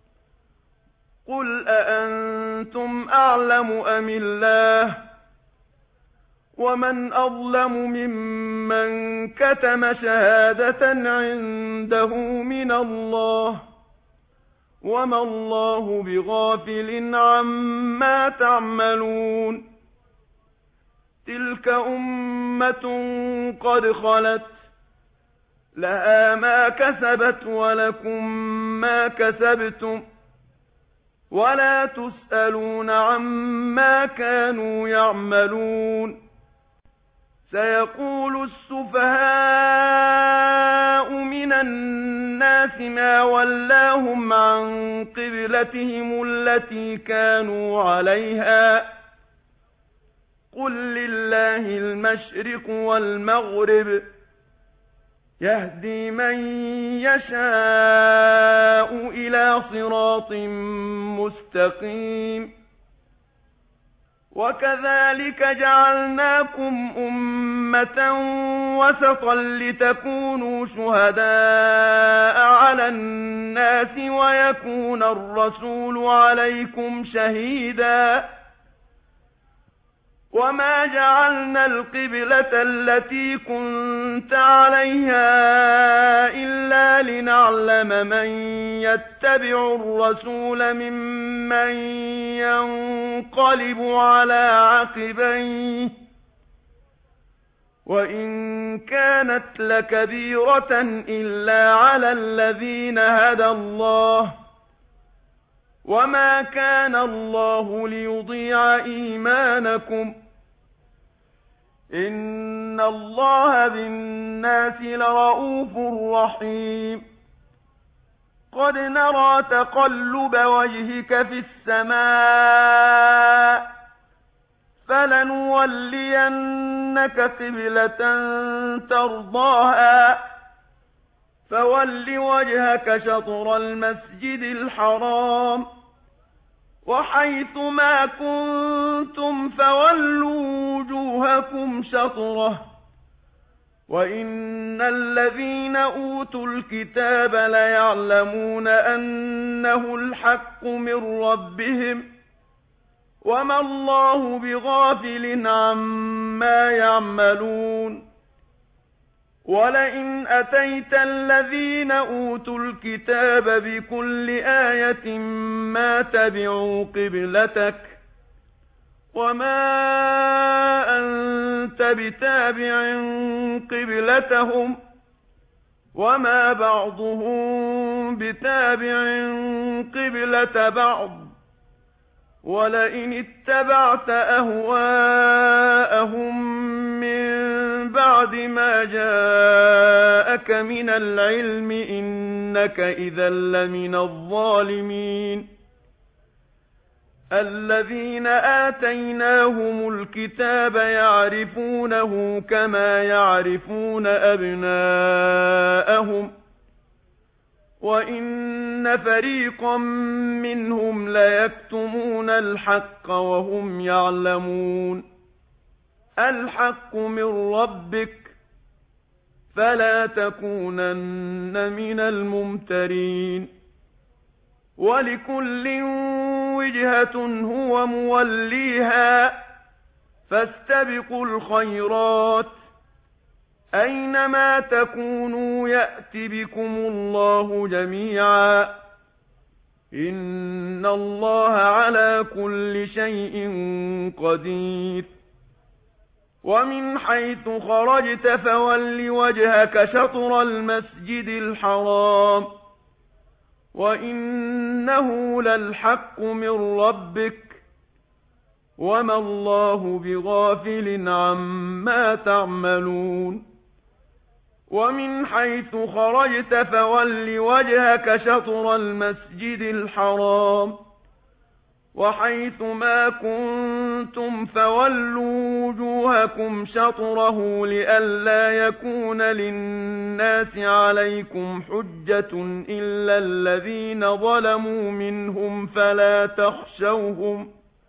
قُلْ أَأَنتُمْ أَعْلَمُ أَمِ اللَّهُ ۗ وَمَنْ أَظْلَمُ مِمَّن كَتَمَ شَهَادَةً عِندَهُ مِنَ اللَّهِ ۗ وَمَا اللَّهُ بِغَافِلٍ عَمَّا تَعْمَلُونَ تِلْكَ أُمَّةٌ قَدْ خَلَتْ لَهَا مَا كَسَبَتْ وَلَكُم مَّا كَسَبْتُمْ وَلَا تُسْأَلُونَ عَمَّا كَانُوا يَعْمَلُونَ سَيَقُولُ السُّفَهَاءُ مِنَ النَّاسِ مَا وَلَّاهُمْ عَن قِبْلَتِهِمُ الَّتِي كَانُوا عَلَيْهَا ۚ قُل لِّلَّهِ الْمَشْرِقُ وَالْمَغْرِبُ يَهْدِي مَن يَشَاءُ إِلَىٰ صِرَاطٍ مُّسْتَقِيمٍ وَكَذَٰلِكَ جَعَلْنَاكُمْ أُمَّةً وَسَطًا لِّتَكُونُوا شُهَدَاءَ عَلَى النَّاسِ وَيَكُونَ الرَّسُولُ عَلَيْكُمْ شَهِيدًا ۗ وَمَا جَعَلْنَا الْقِبْلَةَ الَّتِي كُنتَ عَلَيْهَا إِلَّا لِنَعْلَمَ مَن يَتَّبِعُ الرَّسُولَ مِمَّن يَنقَلِبُ عَلَىٰ عَقِبَيْهِ ۚ وَإِن كَانَتْ لَكَبِيرَةً إِلَّا عَلَى الَّذِينَ هَدَى اللَّهُ ۗ وَمَا كَانَ اللَّهُ لِيُضِيعَ إِيمَانَكُمْ ۚ إِنَّ اللَّهَ بِالنَّاسِ لَرَءُوفٌ رَّحِيمٌ قَدْ نَرَىٰ تَقَلُّبَ وَجْهِكَ فِي السَّمَاءِ ۖ فَلَنُوَلِّيَنَّكَ قِبْلَةً تَرْضَاهَا ۚ فَوَلِّ وَجْهَكَ شَطْرَ الْمَسْجِدِ الْحَرَامِ ۚ وَحَيْثُ مَا كُنتُمْ فَوَلُّوا وُجُوهَكُمْ شَطْرَهُ ۗ وَإِنَّ الَّذِينَ أُوتُوا الْكِتَابَ لَيَعْلَمُونَ أَنَّهُ الْحَقُّ مِن رَّبِّهِمْ ۗ وَمَا اللَّهُ بِغَافِلٍ عَمَّا يَعْمَلُونَ وَلَئِنْ أَتَيْتَ الَّذِينَ أُوتُوا الْكِتَابَ بِكُلِّ آيَةٍ مَّا تَبِعُوا قِبْلَتَكَ ۚ وَمَا أَنتَ بِتَابِعٍ قِبْلَتَهُمْ ۚ وَمَا بَعْضُهُم بِتَابِعٍ قِبْلَةَ بَعْضٍ ۚ وَلَئِنِ اتَّبَعْتَ أَهْوَاءَهُم مِّن بَعْدِ مَا جَاءَكَ مِنَ الْعِلْمِ إِنَّكَ إِذًا لَّمِنَ الظَّالِمِينَ الَّذِينَ آتَيْنَاهُمُ الْكِتَابَ يَعْرِفُونَهُ كَمَا يَعْرِفُونَ أَبْنَاءَهُمْ ۖ وَإِنَّ فَرِيقًا مِّنْهُمْ لَيَكْتُمُونَ الْحَقَّ وَهُمْ يَعْلَمُونَ الحق من ربك فلا تكونن من الممترين ولكل وجهة هو موليها فاستبقوا الخيرات أينما تكونوا يأت بكم الله جميعا إن الله على كل شيء قدير ومن حيث خرجت فول وجهك شطر المسجد الحرام وإنه للحق من ربك وما الله بغافل عما تعملون ومن حيث خرجت فول وجهك شطر المسجد الحرام وحيث ما كنتم فولوا وجوهكم شطره لئلا يكون للناس عليكم حجة إلا الذين ظلموا منهم فلا تخشوهم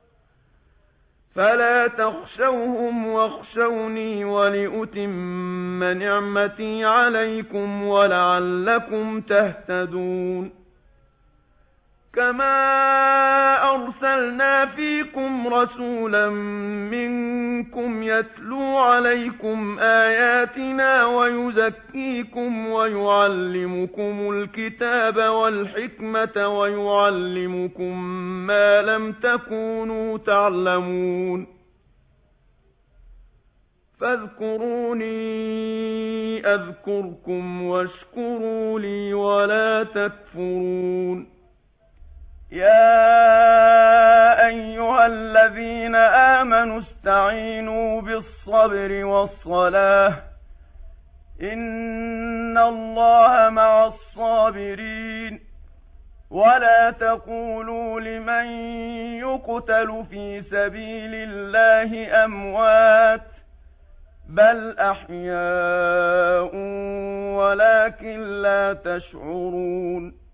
فلا تخشوهم واخشوني ولأتم نعمتي عليكم ولعلكم تهتدون كما أرسلنا فيكم رسولا منكم يتلو عليكم آياتنا ويزكيكم ويعلمكم الكتاب والحكمة ويعلمكم ما لم تكونوا تعلمون فاذكروني أذكركم واشكروا لي ولا تكفرون يا أيها الذين آمنوا استعينوا بالصبر والصلاة إن الله مع الصابرين ولا تقولوا لمن يقتل في سبيل الله أموات بل أحياء ولكن لا تشعرون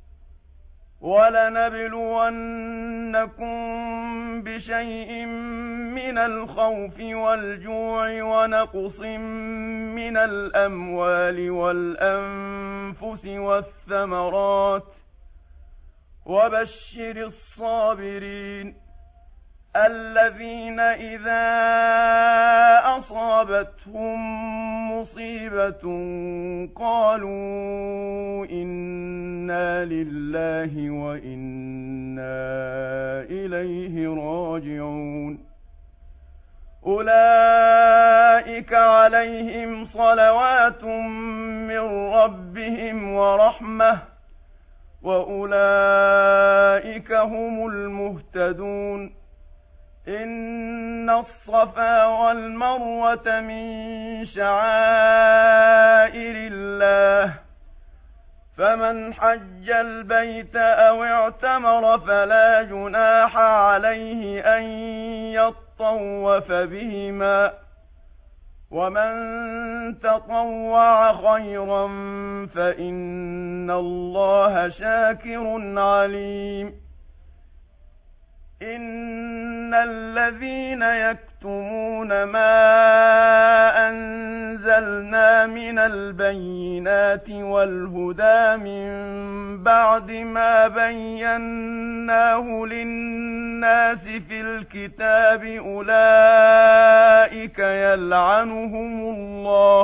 وَلَنَبْلُوَنَّكُم بِشَيْءٍ مِّنَ الْخَوْفِ وَالْجُوعِ وَنَقْصٍ مِّنَ الْأَمْوَالِ وَالْأَنفُسِ وَالثَّمَرَاتِ وَبَشِّرِ الصَّابِرِينَ الَّذِينَ إِذَا أَصَابَتْهُم مُّصِيبَةٌ قَالُوا إِنَّا لِلَّهِ وَإِنَّا إِلَيْهِ رَاجِعُونَ أُولَئِكَ عَلَيْهِمْ صَلَوَاتٌ مِّن رَّبِّهِمْ وَرَحْمَةٌ وَأُولَئِكَ هُمُ الْمُهْتَدُونَ إِنَّ الصَّفَا وَالْمَرْوَةَ مِن شَعَائِرِ اللَّهِ فَمَنْ حَجَّ الْبَيْتَ أَوِ اعْتَمَرَ فَلَا جُنَاحَ عَلَيْهِ أَن يَطَّوَّفَ بِهِمَا وَمَن تَطَوَّعَ خَيْرًا فَإِنَّ اللَّهَ شَاكِرٌ عَلِيمٌ إِنَّ الَّذِينَ يَكْتُمُونَ مَا أَنزَلْنَا مِنَ الْبَيِّنَاتِ وَالْهُدَىٰ مِن بَعْدِ مَا بَيَّنَّاهُ لِلنَّاسِ فِي الْكِتَابِ أُولَٰئِكَ يَلْعَنُهُمُ اللَّهُ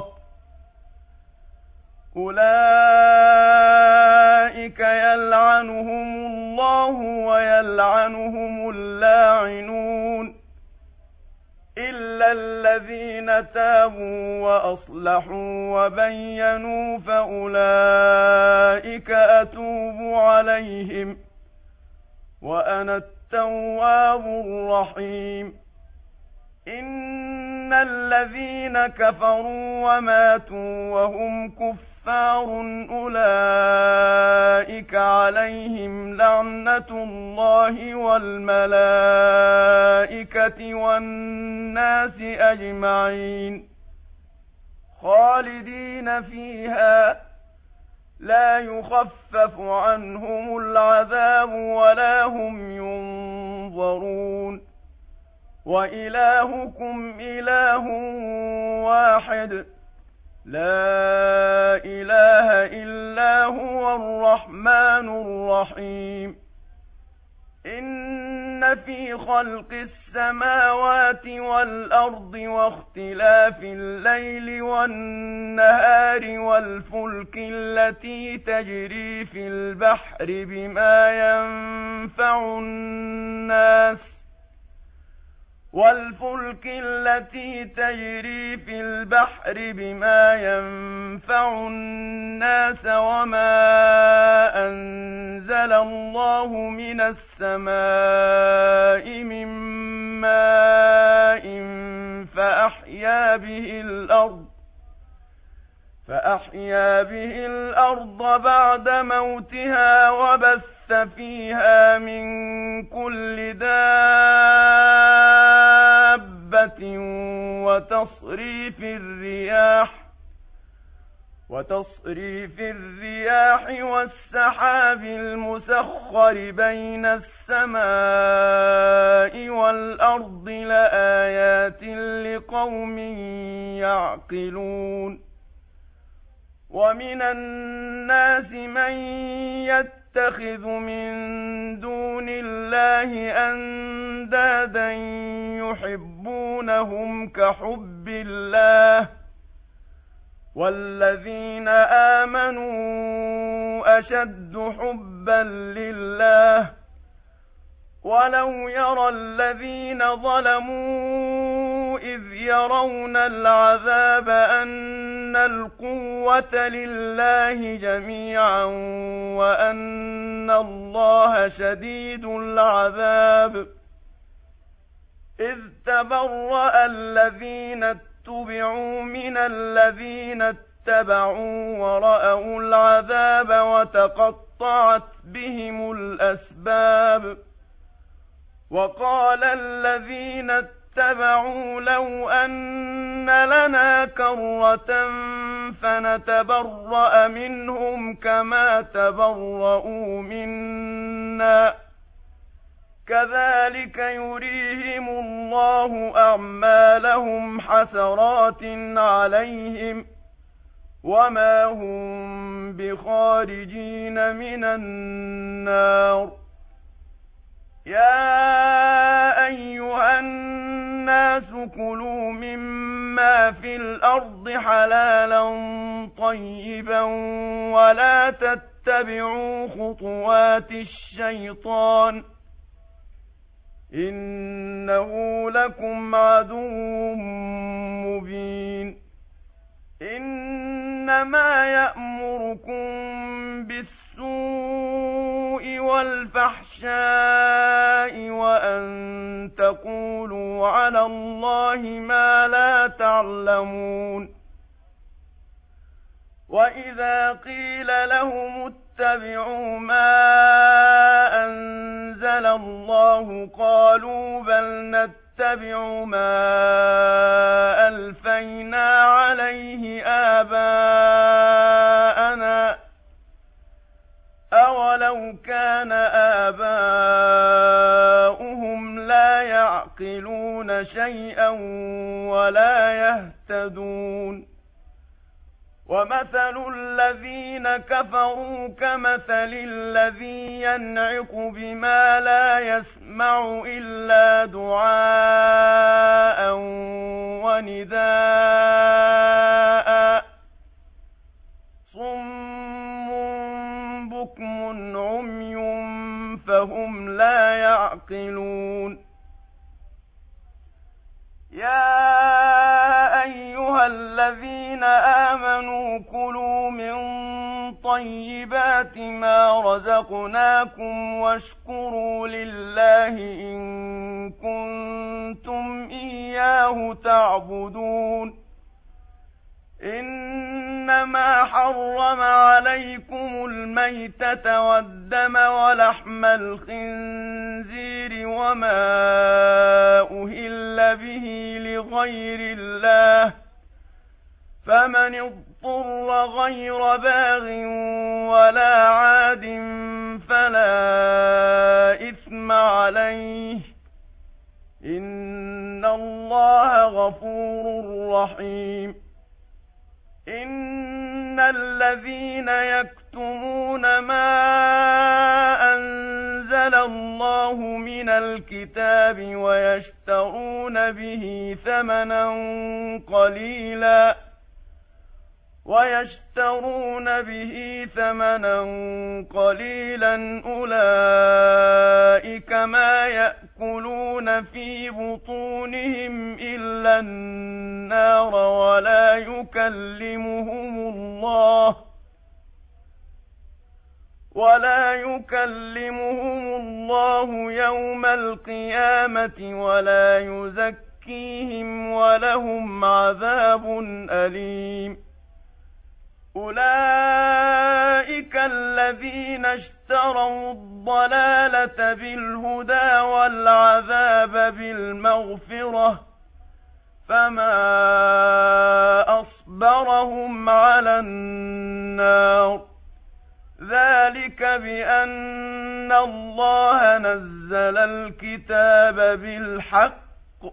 أُولَٰئِكَ يَلْعَنُهُمُ اللَّهُ وَيَلْعَنُهُمُ اللاعنون إِلَّا الَّذِينَ تَابُوا وَأَصْلَحُوا وَبَيَّنُوا فَأُولَئِكَ أَتُوبُ عَلَيْهِمْ وَأَنَا التَّوَّابُ الرَّحِيمُ إِنَّ الَّذِينَ كَفَرُوا وَمَاتُوا وَهُمْ كُفَّارٌ أُولَئِكَ عَلَيْهِمْ لَعْنَةُ اللَّهِ وَالْمَلَائِكَةِ وَالنَّاسِ أَجْمَعِينَ خَالِدِينَ فِيهَا لَا يُخَفَّفُ عَنْهُمُ الْعَذَابُ وَلَا هُمْ يُنظَرُونَ وإلهكم إله واحد لا إله إلا هو الرحمن الرحيم إن في خلق السماوات والأرض واختلاف الليل والنهار والفلك التي تجري في البحر بما ينفع الناس والفلك التي تجري في البحر بما ينفع الناس وما أنزل الله من السماء من ماء فأحيا به الأرض فأحيا به الأرض بعد موتها وبث فيها من كل دابة وتصريف الرياح وتصريف الرياح والسحاب المسخر بين السماء والأرض لآيات لقوم يعقلون ومن الناس من يتخذ من دون الله أندادا يحبونهم كحب الله والذين آمنوا أشد حبا لله ولو يرى الذين ظلموا إذ يرون العذاب أن القوة لله جميعا وأن الله شديد العذاب إذ تبرأ الذين اتبعوا من الذين اتبعوا ورأوا العذاب وتقطعت بهم الأسباب وقال الذين اتبعوا لو أن لنا كرة فنتبرأ منهم كما تبرؤوا منا كذلك يريهم الله أعمالهم حسرات عليهم وما هم بخارجين من النار يا أيها الناس كلوا مما في الأرض حلالا طيبا ولا تتبعوا خطوات الشيطان إنه لكم عدو مبين إنما يأمركم بالسوء والفحشاء وأن تقولوا على الله ما لا تعلمون وإذا قيل لهم اتبعوا ما أنزل الله قالوا بل نتبع ما ألفينا عليه آباءنا أولو كان آباؤهم لا يعقلون شيئا ولا يهتدون ومثل الذين كفروا كمثل الذي ينعق بما لا يسمع إلا دعاء ونداء صم بكم عمي فهم لا يعقلون يا أيها الذين آمنوا كلوا من طيبات ما رزقناكم واشكروا لله إن كنتم إياه تعبدون إنما حرم عليكم الميتة والدم ولحم الخنزير وما أهل به لغير الله فمن اضطر غير باغ ولا عاد فلا إثم عليه إن لغفور رحيم إن الذين يكتمون ما أنزل الله من الكتاب ويشترون به ثمنا قليلا ويشترون به ثمنا قليلا أولئك ما يأكلون في بطونهم إلا النار ولا يكلمهم الله ولا يكلمهم الله يوم القيامة ولا يزكيهم ولهم عذاب أليم أولئك الذين اشتروا الضلالة بالهدى والعذاب بالمغفرة فما أصبرهم على النار ذلك بأن الله نزل الكتاب بالحق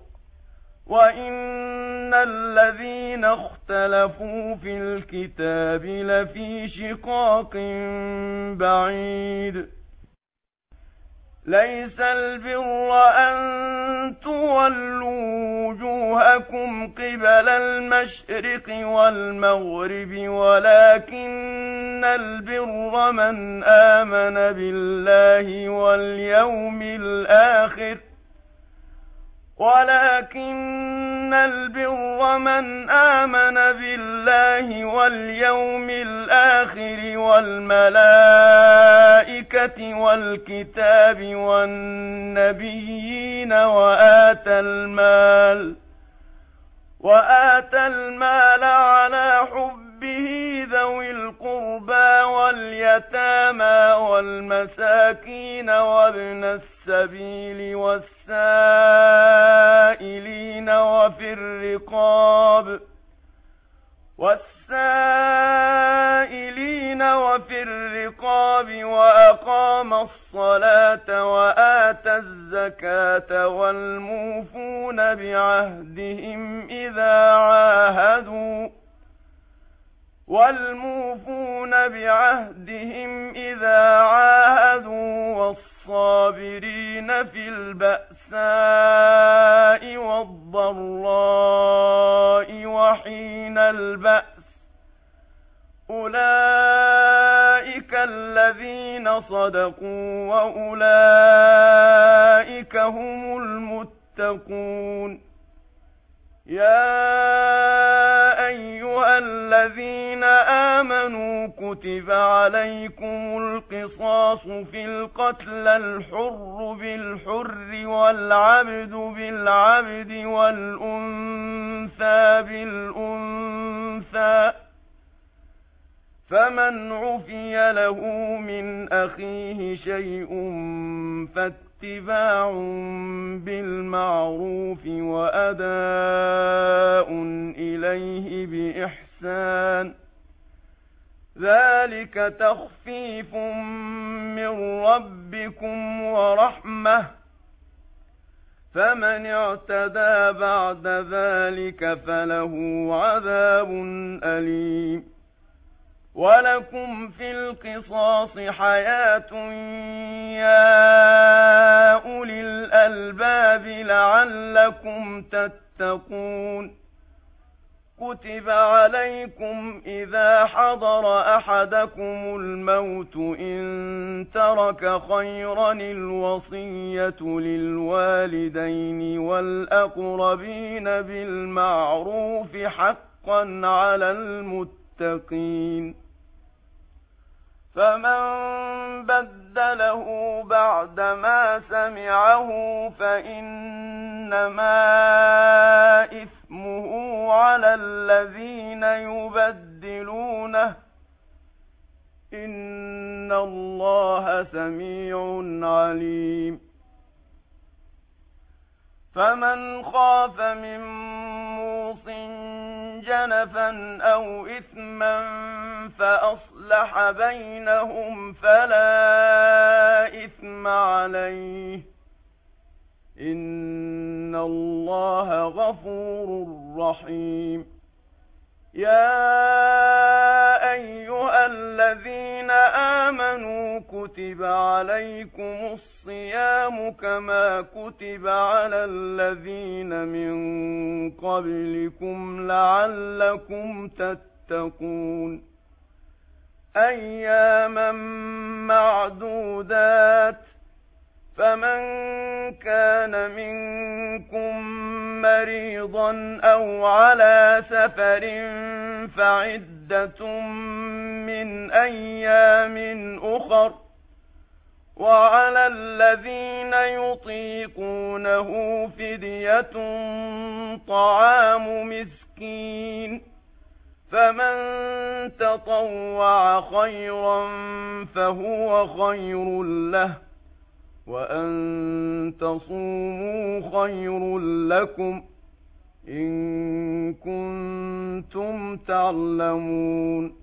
وإن الذين اختلفوا في الكتاب لفي شقاق بعيد ليس البر أن تولوا وجوهكم قبل المشرق والمغرب ولكن البر من آمن بالله واليوم الآخر ولكن البر من آمن بالله واليوم الآخر والملائكة والكتاب والنبيين وآتى المال وآتى المال على حبه ذوي القربى واليتامى والمساكين وابن السبيل والسائلين وفي الرقاب والسائلين وفي الرقاب وأقام الصلاة وآتى الزكاة والموفون بعهدهم إذا عاهدوا والموفون بعهدهم إذا عاهدوا والصابرين في البأساء والضراء وحين البأس أولئك الذين صدقوا وأولئك هم المتقون يا أيها الذين آمنوا كتب عليكم القصاص في القتل الحر بالحر والعبد بالعبد والأنثى بالأنثى فمن عفي له من أخيه شيء فاتباع بالمعروف وأداء إليه بإحسان ذلك تخفيف من ربكم ورحمة فمن اعتدى بعد ذلك فله عذاب أليم ولكم في القصاص حياة يا أولي الألباب لعلكم تتقون كتب عليكم إذا حضر أحدكم الموت إن ترك خيرا الوصية للوالدين والأقربين بالمعروف حقا على المتقين فمن بدله بعدما سمعه فإنما إثمه على الذين يبدلونه إن الله سميع عليم فمن خاف من موصٍ جنفا أو إثما فأصلح بينهم فلا إثم عليه إن اللَّهَ غَفُورٌ رَّحِيمٌ يَا أَيُّهَا الَّذِينَ آمَنُوا كُتِبَ عَلَيْكُمُ الصِّيَامُ كَمَا كُتِبَ عَلَى الَّذِينَ مِن قَبْلِكُمْ لَعَلَّكُمْ تَتَّقُونَ أَيَّامًا مَّعْدُودَاتٍ فَمَن كَانَ مِنكُم مَّرِيضًا أَوْ عَلَىٰ سَفَرٍ فَعِدَّةٌ مِّنْ أَيَّامٍ أُخَرَ وَعَلَى الَّذِينَ يُطِيقُونَهُ فِدْيَةٌ طَعَامُ مِسْكِينٍ فَمَن تَطَوَّعَ خَيْرًا فَهُوَ خَيْرٌ لَّهُ وَأَن تَصُومُوا خَيْرٌ لَّكُمْ إِن كُنتُمْ تَعْلَمُونَ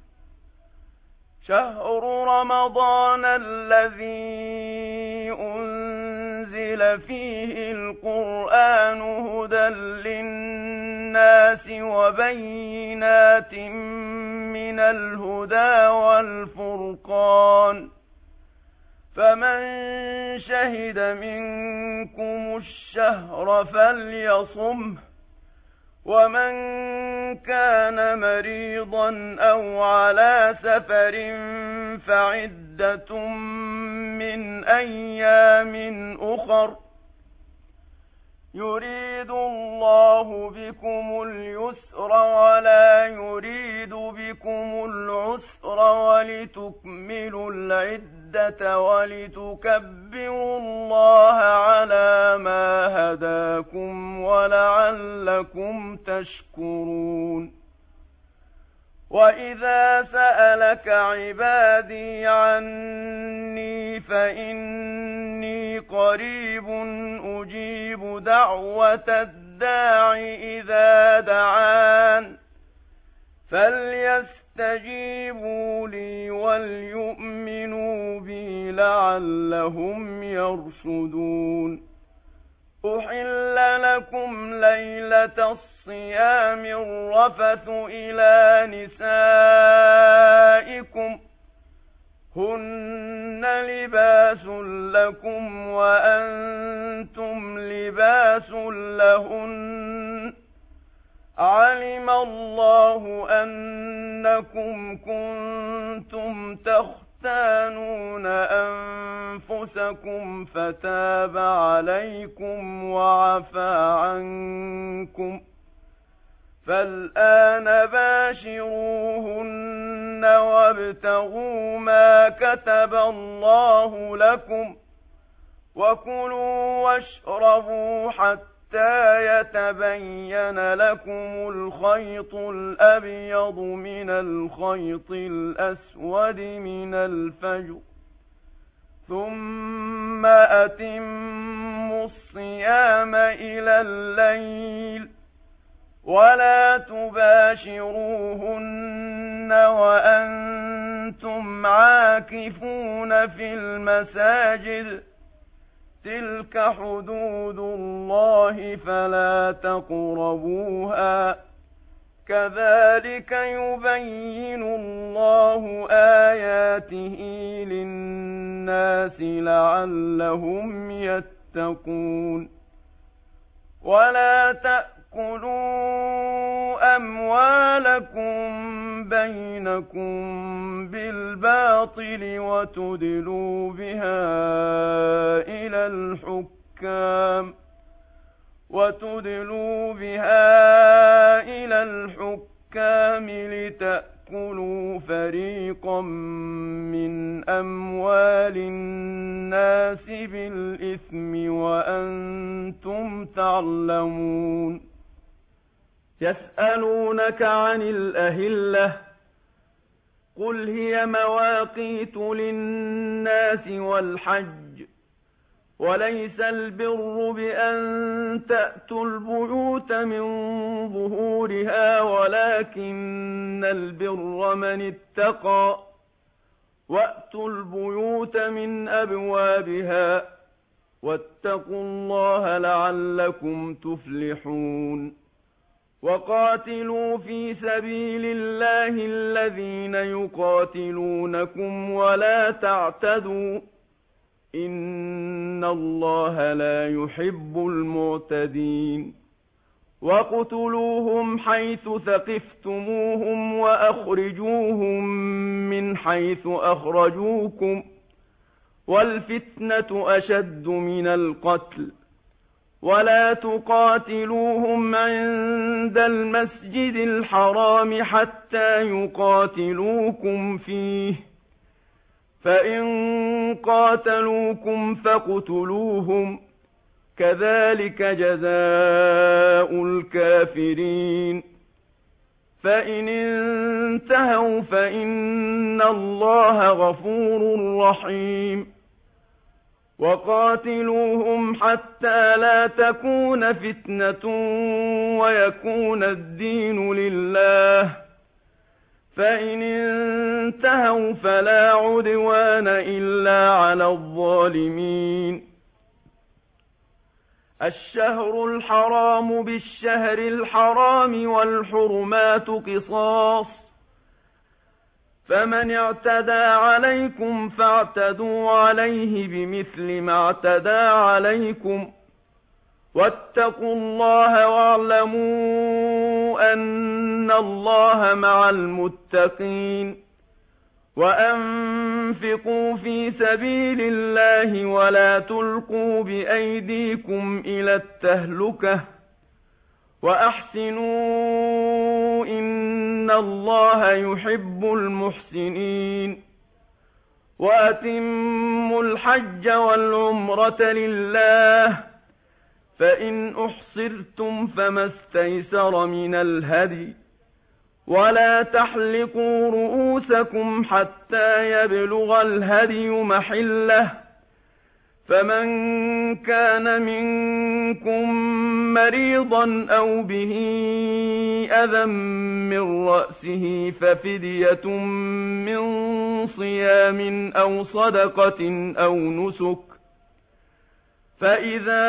شَهْرُ رَمَضَانَ الَّذِي أُنزِلَ فِيهِ الْقُرْآنُ هُدًى لِّلنَّاسِ وَبَيِّنَاتٍ مِّنَ الْهُدَىٰ وَالْفُرْقَانِ فَمَن شَهِدَ مِنكُمُ الشَّهْرَ فَلْيَصُمْهُ وَمَن كَانَ مَرِيضًا أَوْ عَلَىٰ سَفَرٍ فَعِدَّةٌ مِّنْ أَيَّامٍ أُخَرَ يُرِيدُ اللَّهُ بِكُمُ الْيُسْرَ وَلَا يُرِيدُ بِكُمُ الْعُسْرَ وَلِتُكْمِلُوا الْعِدَّةَ وَلِتُكَبِّرُوا اللَّهَ عَلَىٰ مَا هَدَاكُمْ وَلَعَلَّكُمْ تَشْكُرُونَ وَإِذَا سَأَلَكَ عِبَادِي عَنِّي فَإِنِّي قَرِيبٌ أُجِيبُ دَعْوَةَ الدَّاعِ إِذَا دَعَانِ فَلْيَسْتَجِيبُوا لِي وَلْيُؤْمِنُوا بِي لَعَلَّهُمْ يَرْشُدُونَ أُحِلَّ لَكُمْ لَيْلَةَ الصِّيَامِ الرَّفَثُ إِلَىٰ نِسَائِكُمْ هُنَّ لِبَاسٌ لَّكُمْ وَأَنتُمْ لِبَاسٌ لَّهُنَّ عَلِمَ اللَّهُ أَنَّكُمْ كُنتُمْ تَخْتَانُونَ أَنفُسَكُمْ فَتَابَ عَلَيْكُمْ وَعَفَا عَنكُمْ فَالْآنَ بَاشِرُوهُنَّ وَابْتَغُوا مَا كَتَبَ اللَّهُ لَكُمْ وَكُلُوا وَاشْرَبُوا حَتَّىٰ يَتَبَيَّنَ لَكُمُ الْخَيْطُ الْأَبْيَضُ مِنَ الْخَيْطِ الْأَسْوَدِ مِنَ الْفَجْرِ ثُمَّ أَتِمُّوا الصِّيَامَ إِلَى اللَّيْلِ وَلَا تُبَاشِرُوهُنَّ وَأَنتُمْ عَاكِفُونَ فِي الْمَسَاجِدِ تِلْكَ حُدُودُ اللَّهِ فَلَا تَقْرَبُوهَا كَذَلِكَ يُبَيِّنُ اللَّهُ آيَاتِهِ لِلنَّاسِ لَعَلَّهُمْ يَتَّقُونَ وَلَا تَأْكُلُوا أَمْوَالَكُمْ بَيْنَكُمْ بِالْبَاطِلِ وَتُدْلُوا بِهَا إِلَى الْحُكَّامِ وَتُدْلُوا بِهَا إِلَى الْحُكَّامِ لِتَأْكُلُوا فَرِيقًا مِّنْ أَمْوَالِ النَّاسِ بِالْإِثْمِ وَأَنتُمْ تَعْلَمُونَ يَسْأَلُونَكَ عَنِ الْأَهِلَّةِ قُلْ هِيَ مَوَاقِيتُ لِلنَّاسِ وَالْحَجِّ وَلَيْسَ الْبِرُّ بِأَن تَأْتُوا الْبُيُوتَ مِن ظُهُورِهَا وَلَكِنَّ الْبِرَّ مَنِ اتَّقَىٰ وَأْتُوا الْبُيُوتَ مِنْ أَبْوَابِهَا واتقوا الله لعلكم تفلحون وقاتلوا في سبيل الله الذين يقاتلونكم ولا تعتدوا إن الله لا يحب المعتدين وَاقْتُلُوهُمْ حَيْثُ ثَقِفْتُمُوهُمْ وَأَخْرِجُوهُمْ مِنْ حَيْثُ أَخْرَجُوكُمْ وَالْفِتْنَةُ أَشَدُّ مِنَ الْقَتْلِ وَلَا تُقَاتِلُوهُمْ عِندَ الْمَسْجِدِ الْحَرَامِ حَتَّى يُقَاتِلُوكُمْ فِيهِ فَإِنْ قَاتَلُوكُمْ فَاقْتُلُوهُمْ كَذَلِكَ جَزَاءُ الْكَافِرِينَ فَإِنِ انتهوا فَإِنَّ اللَّهَ غَفُورٌ رَّحِيمٌ وَقَاتِلُوهُمْ حَتَّى لَا تَكُونَ فِتْنَةٌ وَيَكُونَ الدِّينُ لِلَّهِ فَإِنِ انتهوا فَلَا عُدْوَانَ إِلَّا عَلَى الظَّالِمِينَ الشهر الحرام بالشهر الحرام والحرمات قصاص فمن اعتدى عليكم فاعتدوا عليه بمثل ما اعتدى عليكم واتقوا الله واعلموا أن الله مع المتقين وأنفقوا في سبيل الله ولا تلقوا بأيديكم إلى التهلكة وأحسنوا إن الله يحب المحسنين وأتموا الحج والعمرة لله فإن أحصرتم فما استيسر من الهدي ولا تحلقوا رؤوسكم حتى يبلغ الهدي محله فمن كان منكم مريضا أو به أذى من رأسه ففدية من صيام أو صدقة أو نسك فإذا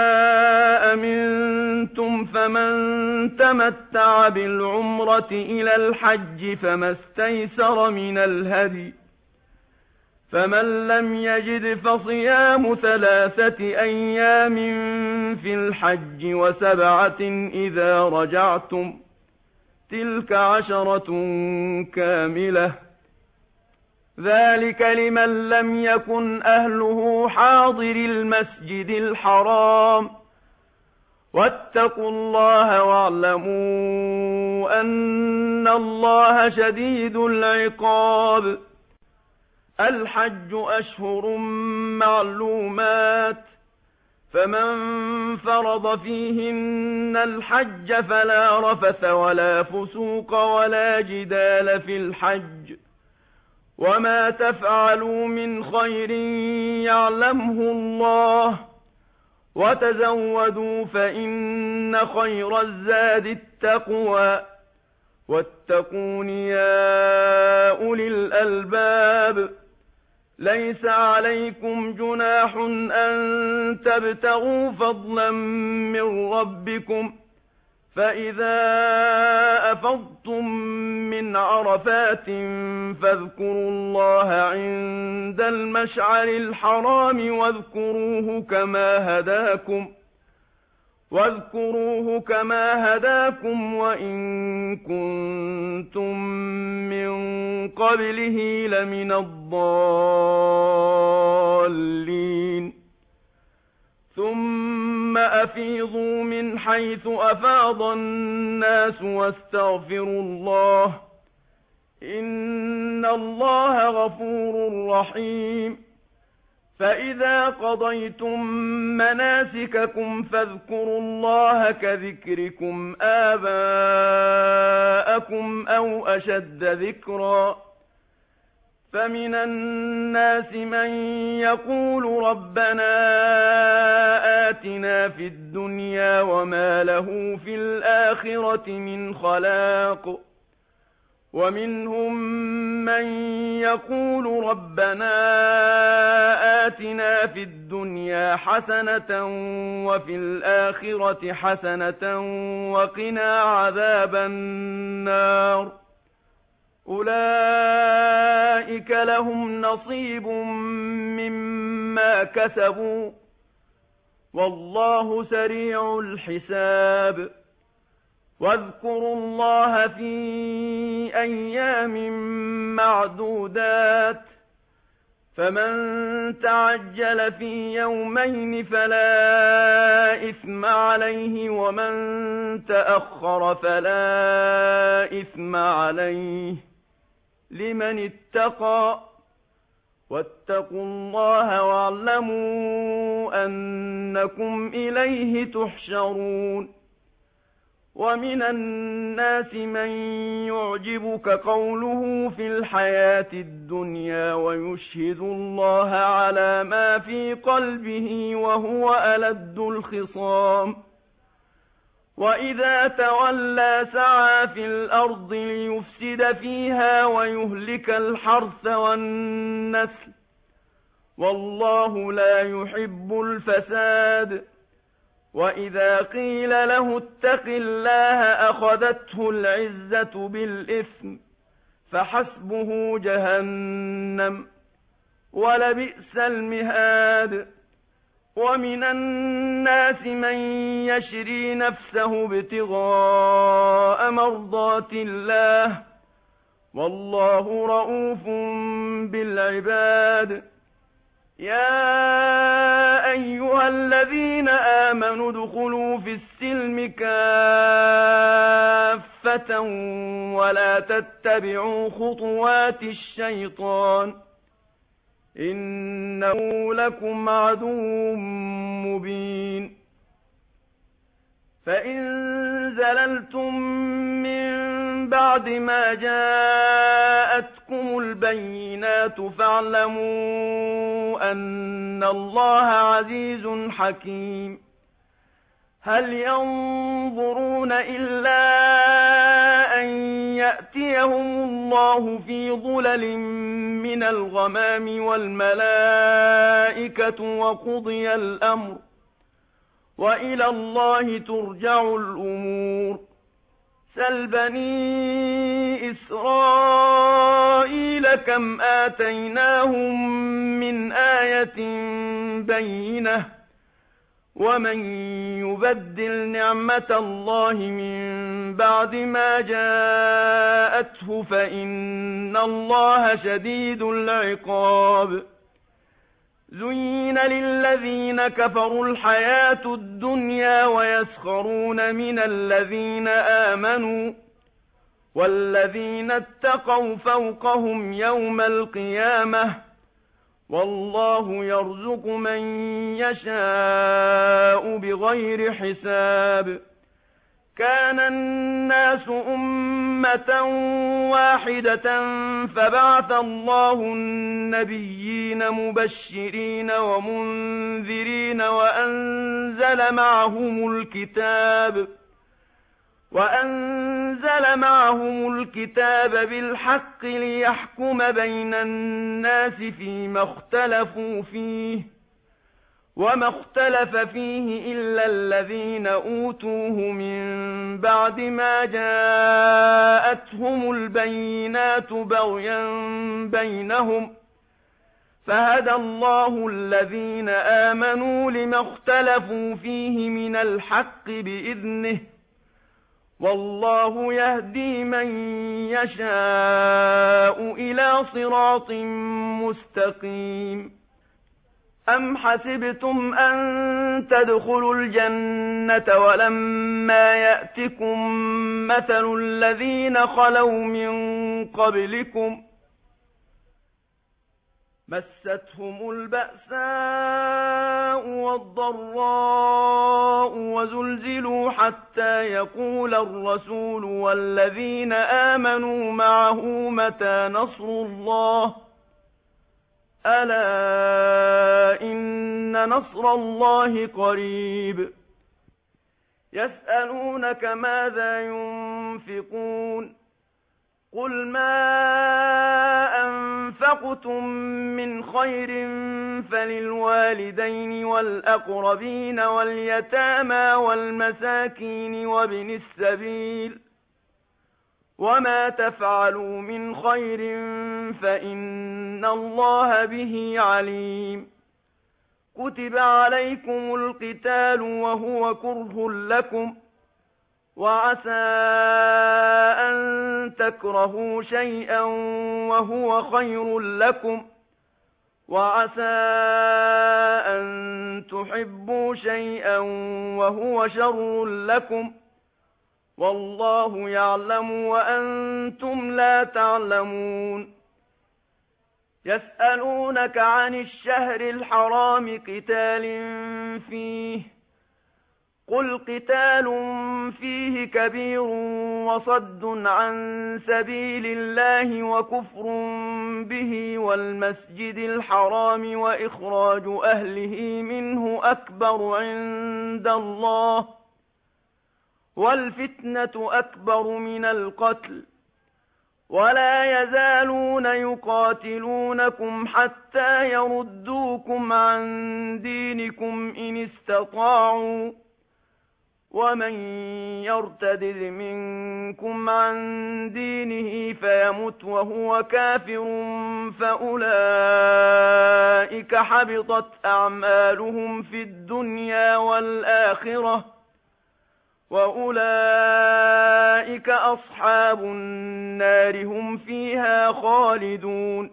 أمنتم فمن تمتع بالعمرة إلى الحج فما استيسر من الهدي فمن لم يجد فصيام ثلاثة أيام في الحج وسبعة إذا رجعتم تلك عشرة كاملة ذلك لمن لم يكن أهله حاضر المسجد الحرام واتقوا الله واعلموا أن الله شديد العقاب الحج أشهر معلومات فمن فرض فيهن الحج فلا رفث ولا فسوق ولا جدال في الحج وما تفعلوا من خير يعلمه الله وتزودوا فإن خير الزاد التقوى واتقون يا أولي الألباب ليس عليكم جناح أن تبتغوا فضلا من ربكم فإذا أفضتم من عرفات فاذكروا الله عند المشعر الحرام واذكروه كما هداكم واذكروه كما هداكم وإن كنتم من قبله لمن الضالين ثم أفيضوا من حيث أفاض الناس واستغفروا الله إن الله غفور رحيم فإذا قضيتم مناسككم فاذكروا الله كذكركم آباءكم أو أشد ذكرا فمن الناس من يقول ربنا آتنا في الدنيا وما له في الآخرة من خلاق ومنهم من يقول ربنا آتنا في الدنيا حسنة وفي الآخرة حسنة وقنا عذاب النار أولئك لهم نصيب مما كسبوا والله سريع الحساب واذكروا الله في أيام معدودات فمن تعجل في يومين فلا إثم عليه ومن تأخر فلا إثم عليه لمن اتقى واتقوا الله واعلموا أنكم إليه تحشرون ومن الناس من يعجبك قوله في الحياة الدنيا ويشهد الله على ما في قلبه وهو ألد الخصام وإذا تولى سعى في الأرض ليفسد فيها ويهلك الحرث والنسل والله لا يحب الفساد وإذا قيل له اتق الله أخذته العزة بالإثم فحسبه جهنم ولبئس المهاد ومن الناس من يشري نفسه ابتغاء مرضات الله والله رؤوف بالعباد يا أيها الذين آمنوا ادخلوا في السلم كافة ولا تتبعوا خطوات الشيطان إنه لكم عدو مبين فإن زللتم من بعد ما جاءتكم البينات فاعلموا أن الله عزيز حكيم هل ينظرون إلا أن يأتيهم الله في ظلل من الغمام والملائكة وقضي الأمر وإلى الله ترجع الأمور سل بني إسرائيل كم آتيناهم من آية بينة ومن يبدل نعمة الله من بعد ما جاءته فإن الله شديد العقاب زين للذين كفروا الحياة الدنيا ويسخرون من الذين آمنوا والذين اتقوا فوقهم يوم القيامة والله يرزق من يشاء بغير حساب كان الناس أمة واحدة فبعث الله النبيين مبشرين ومنذرين وأنزل معهم الكتاب وأنزل معهم الكتاب بالحق ليحكم بين الناس فيما اختلفوا فيه وما اختلف فيه إلا الذين أوتوه من بعد ما جاءتهم البينات بغيا بينهم فهدى الله الذين آمنوا لما اختلفوا فيه من الحق بإذنه والله يهدي من يشاء إلى صراط مستقيم أم حسبتم أن تدخلوا الجنة ولما يأتكم مثل الذين خلوا من قبلكم مستهم البأساء والضراء وزلزلوا حتى يقول الرسول والذين آمنوا معه متى نصر الله ألا إن نصر الله قريب يسألونك ماذا ينفقون قُلْ مَا أَنفَقْتُم مِّنْ خَيْرٍ فَلِلْوَالِدَيْنِ وَالْأَقْرَبِينَ وَالْيَتَامَى وَالْمَسَاكِينِ وَابْنِ السَّبِيلِ ۗ وَمَا تَفْعَلُوا مِنْ خَيْرٍ فَإِنَّ اللَّهَ بِهِ عَلِيمٌ. كُتِبَ عَلَيْكُمُ الْقِتَالُ وَهُوَ كُرْهٌ لَكُمْ، وَعَسَىٰ أَن تَكْرَهُوا شَيْئًا وَهُوَ خَيْرٌ لَكُمْ، وَعَسَىٰ أَن تُحِبُّوا شَيْئًا وَهُوَ شَرٌّ لَكُمْ، وَاللَّهُ يَعْلَمُ وَأَنتُمْ لَا تَعْلَمُونَ. يَسْأَلُونَكَ عَنِ الشَّهْرِ الْحَرَامِ قِتَالٍ فِيهِ ۖ قُلْ قِتَالٌ فِيهِ كَبِيرٌ وَصَدٌّ عَن سَبِيلِ اللَّهِ وَكُفْرٌ بِهِ وَالْمَسْجِدِ الْحَرَامِ وَإِخْرَاجُ أَهْلِهِ مِنْهُ أَكْبَرُ عِندَ اللَّهِ، وَالْفِتْنَةُ أَكْبَرُ مِنَ الْقَتْلِ، وَلَا يَزَالُونَ يُقَاتِلُونَكُمْ حَتَّىٰ يَرُدُّوكُمْ عَن دِينِكُمْ إِنِ اسْتَطَاعُوا ۚ وَمَن يَرْتَدِدْ مِنكُمْ عَن دِينِهِ فَيَمُتْ وَهُوَ كَافِرٌ فَأُولَٰئِكَ حَبِطَتْ أَعْمَالُهُمْ فِي الدُّنْيَا وَالْآخِرَةِ، وَأُولَٰئِكَ أَصْحَابُ النَّارِ هُمْ فِيهَا خَالِدُونَ.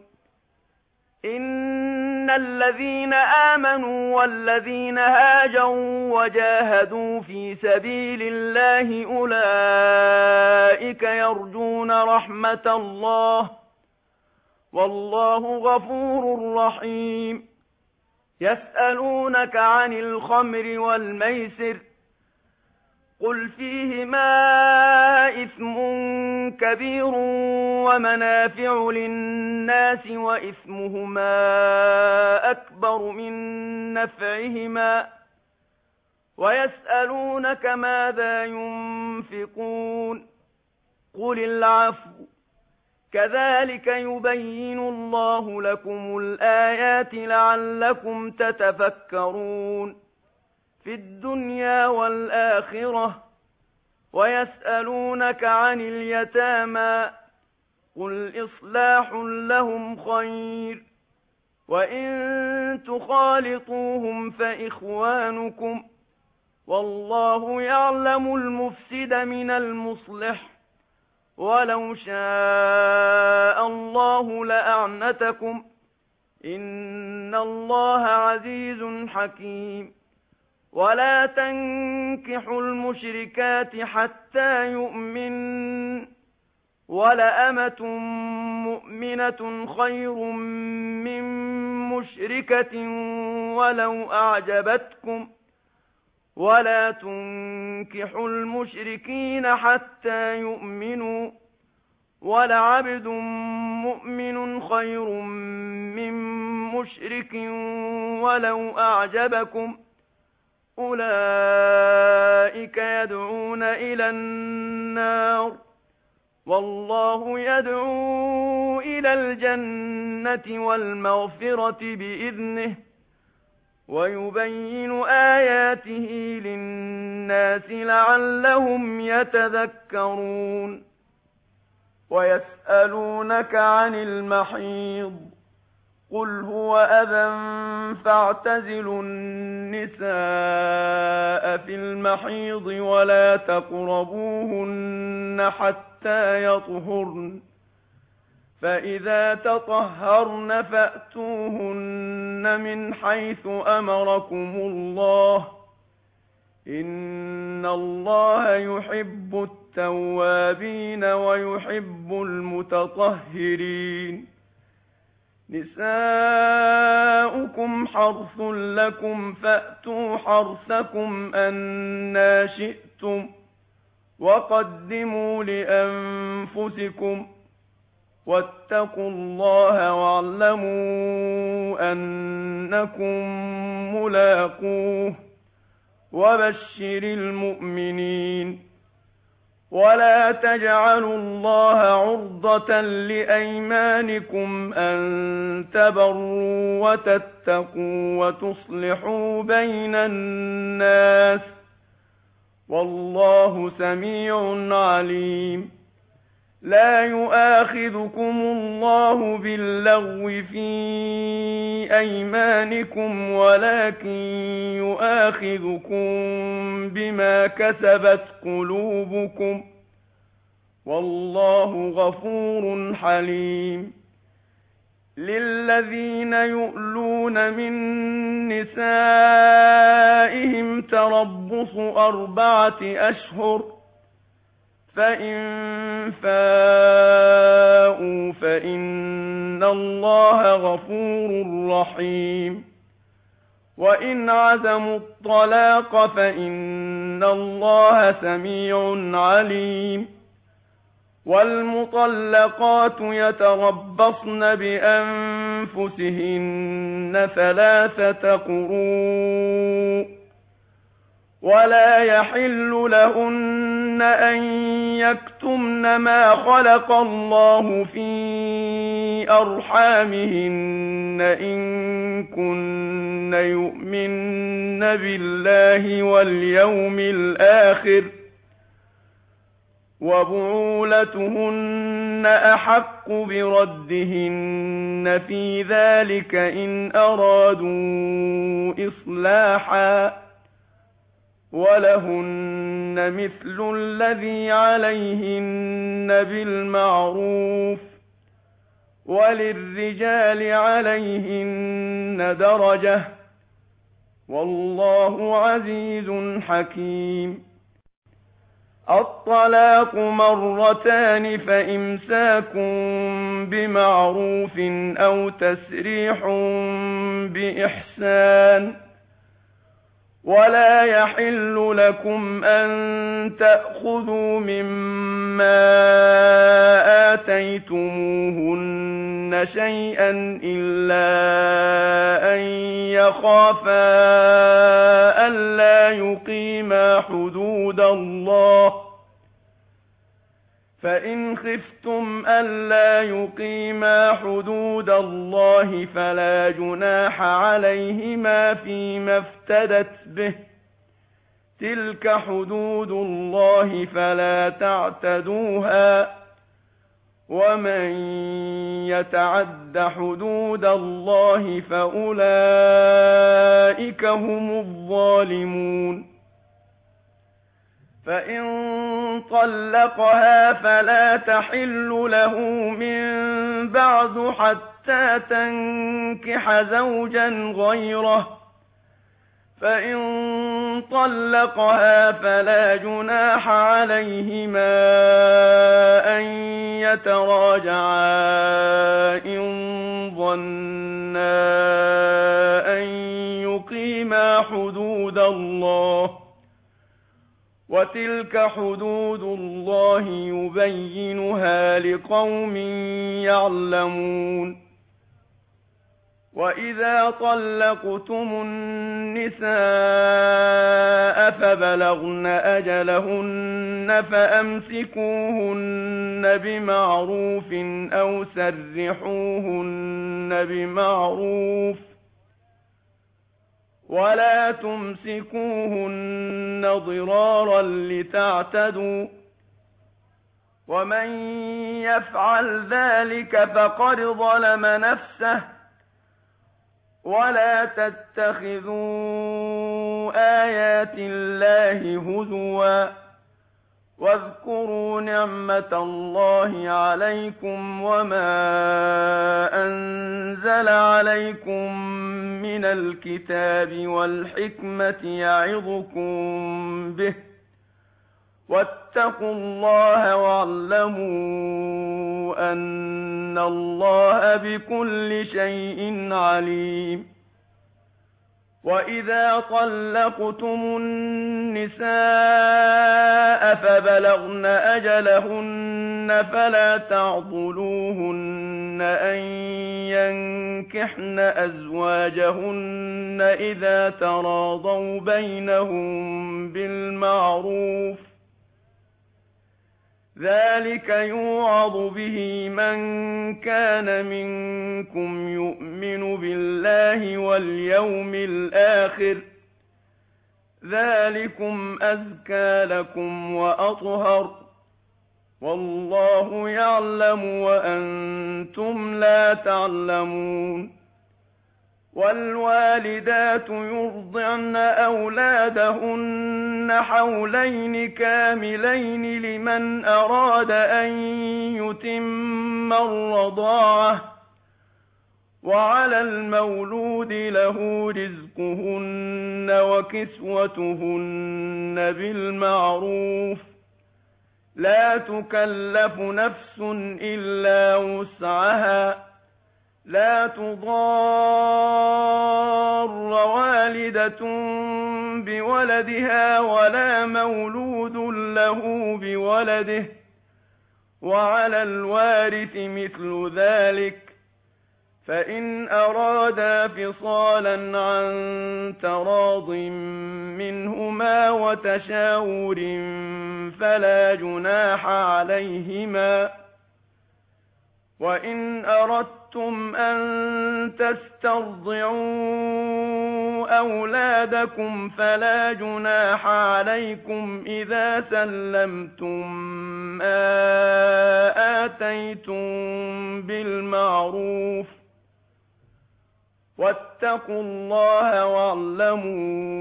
إِنَّ الَّذِينَ آمَنُوا وَالَّذِينَ هَاجَرُوا وَجَاهَدُوا فِي سَبِيلِ اللَّهِ أُولَٰئِكَ يَرْجُونَ رَحْمَتَ اللَّهِ، وَاللَّهُ غَفُورٌ رَّحِيمٌ. يَسْأَلُونَكَ عَنِ الْخَمْرِ وَالْمَيْسِرِ، قُلْ فِيهِمَا إِثْمٌ كَبِيرٌ وَمَنَافِعُ لِلنَّاسِ وَإِثْمُهُمَا أَكْبَرُ مِن نَّفْعِهِمَا، وَيَسْأَلُونَكَ مَاذَا يُنفِقُونَ، قُلِ الْعَفْوَ، كَذَٰلِكَ يُبَيِّنُ اللَّهُ لَكُمُ الْآيَاتِ لَعَلَّكُمْ تَتَفَكَّرُونَ فِي الدُّنْيَا وَالْآخِرَةِ. وَيَسْأَلُونَكَ عَنِ الْيَتَامَىٰ، قُلْ إِصْلَاحٌ لَّهُمْ خَيْرٌ، وَإِن تُخَالِطُوهُمْ فَإِخْوَانُكُمْ، وَاللَّهُ يَعْلَمُ الْمُفْسِدَ مِنَ الْمُصْلِحِ، وَلَوْ شَاءَ اللَّهُ لَأَعْنَتَكُمْ، إِنَّ اللَّهَ عَزِيزٌ حَكِيمٌ. وَلَا تَنكِحُوا الْمُشْرِكَاتِ حَتَّىٰ يُؤْمِنَّ، وَلَأَمَةٌ مُّؤْمِنَةٌ خَيْرٌ مِّن مُّشْرِكَةٍ وَلَوْ أَعْجَبَتْكُمْ ۗ وَلَا تُنكِحُوا الْمُشْرِكِينَ حَتَّىٰ يُؤْمِنُوا، وَلَعَبْدٌ مُّؤْمِنٌ خَيْرٌ مِّن مُّشْرِكٍ وَلَوْ أَعْجَبَكُمْ ۗ أُولَٰئِكَ يَدْعُونَ إِلَى النَّارِ، وَاللَّهُ يَدْعُو إِلَى الْجَنَّةِ وَالْمَغْفِرَةِ بِإِذْنِهِ، وَيُبَيِّنُ آيَاتِهِ لِلنَّاسِ لَعَلَّهُمْ يَتَذَكَّرُونَ. وَيَسْأَلُونَكَ عَنِ الْمَحِيضِ، قُلْ هُوَ أَذًى فَاعْتَزِلُوا النِّسَاءَ فِي الْمَحِيضِ وَلَا تَقْرَبُوهُنَّ حَتَّىٰ يَطْهُرْنَ، فَإِذَا تَطَهَّرْنَ فَأْتُوهُنَّ مِنْ حَيْثُ أَمَرَكُمُ اللَّهُ، إِنَّ اللَّهَ يُحِبُّ التَّوَّابِينَ وَيُحِبُّ المُتَطَهِّرِينَ. نِسَاؤُكُمْ حَرْثٌ لَكُمْ فَأْتُوا حَرْثَكُمْ أَنَّىٰ شِئْتُمْ، وَقَدِّمُوا لِأَنفُسِكُمْ، وَاتَّقُوا اللَّهَ وَاعْلَمُوا أَنَّكُم مُّلَاقُوهُ، وَبَشِّرِ الْمُؤْمِنِينَ. ولا تجعلوا الله عرضة لأيمانكم أن تبروا وتتقوا وتصلحوا بين الناس والله سميع عليم لا يؤاخذكم الله باللغو في أيمانكم ولكن يؤاخذكم بما كسبت قلوبكم والله غفور حليم للذين يؤلون من نسائهم تربص أربعة أشهر فإن فاءوا فإن الله غفور رحيم وإن عزموا الطلاق فإن الله سميع عليم والمطلقات يتربصن بأنفسهن ثلاثة قروء ولا يحل لهن أن يكتمن ما خلق الله في أرحامهن إن كن يؤمن بالله واليوم الآخر وبعولتهن أحق بردهن في ذلك إن أرادوا إصلاحا ولهن مثل الذي عليهن بالمعروف وللرجال عليهن درجة والله عزيز حكيم الطلاق مرتان فإمساك بمعروف أو تسريح بإحسان ولا يحل لكم أن تأخذوا مما آتيتموهن شيئا إلا أن يخافا ألا يقيما حدود الله فإن خفتم ألا يقيما حدود الله فلا جناح عليهما فيما افتدت به تلك حدود الله فلا تعتدوها ومن يتعد حدود الله فأولئك هم الظالمون فإن طلقها فلا تحل له من بعد حتى تنكح زوجا غيره فإن طلقها فلا جناح عليهما أن يتراجعا إن ظنا أن يقيما حدود الله وتلك حدود الله يبينها لقوم يعلمون وإذا طلقتم النساء فبلغن أجلهن فأمسكوهن بمعروف أو سرحوهن بمعروف ولا تمسكوهن ضرارا لتعتدوا ومن يفعل ذلك فقد ظلم نفسه ولا تتخذوا آيات الله هزوا واذكروا نعمة الله عليكم وما أنزل عليكم من الكتاب والحكمة يعظكم به واتقوا الله واعلموا أن الله بكل شيء عليم وإذا طلقتم النساء فبلغن أجلهن فلا تعضلوهن أن ينكحن أزواجهن إذا تراضوا بينهم بالمعروف ذلك يوعظ به من كان منكم يؤمن بالله واليوم الآخر ذلكم أزكى لكم وأطهر والله يعلم وأنتم لا تعلمون والوالدات يرضعن أولادهن حولين كاملين لمن أراد أن يتم الرضاعة وعلى المولود له رزقهن وكسوتهن بالمعروف لا تكلف نفس إلا وسعها لا تضار والدة بولدها ولا مولود له بولده وعلى الوارث مثل ذلك فإن أرادا فصالا عن تراض منهما وتشاور فلا جناح عليهما وإن أردتم أن تسترضعوا أولادكم فلا جناح عليكم إذا سلمتم ما آتيتم بالمعروف واتقوا الله واعلموا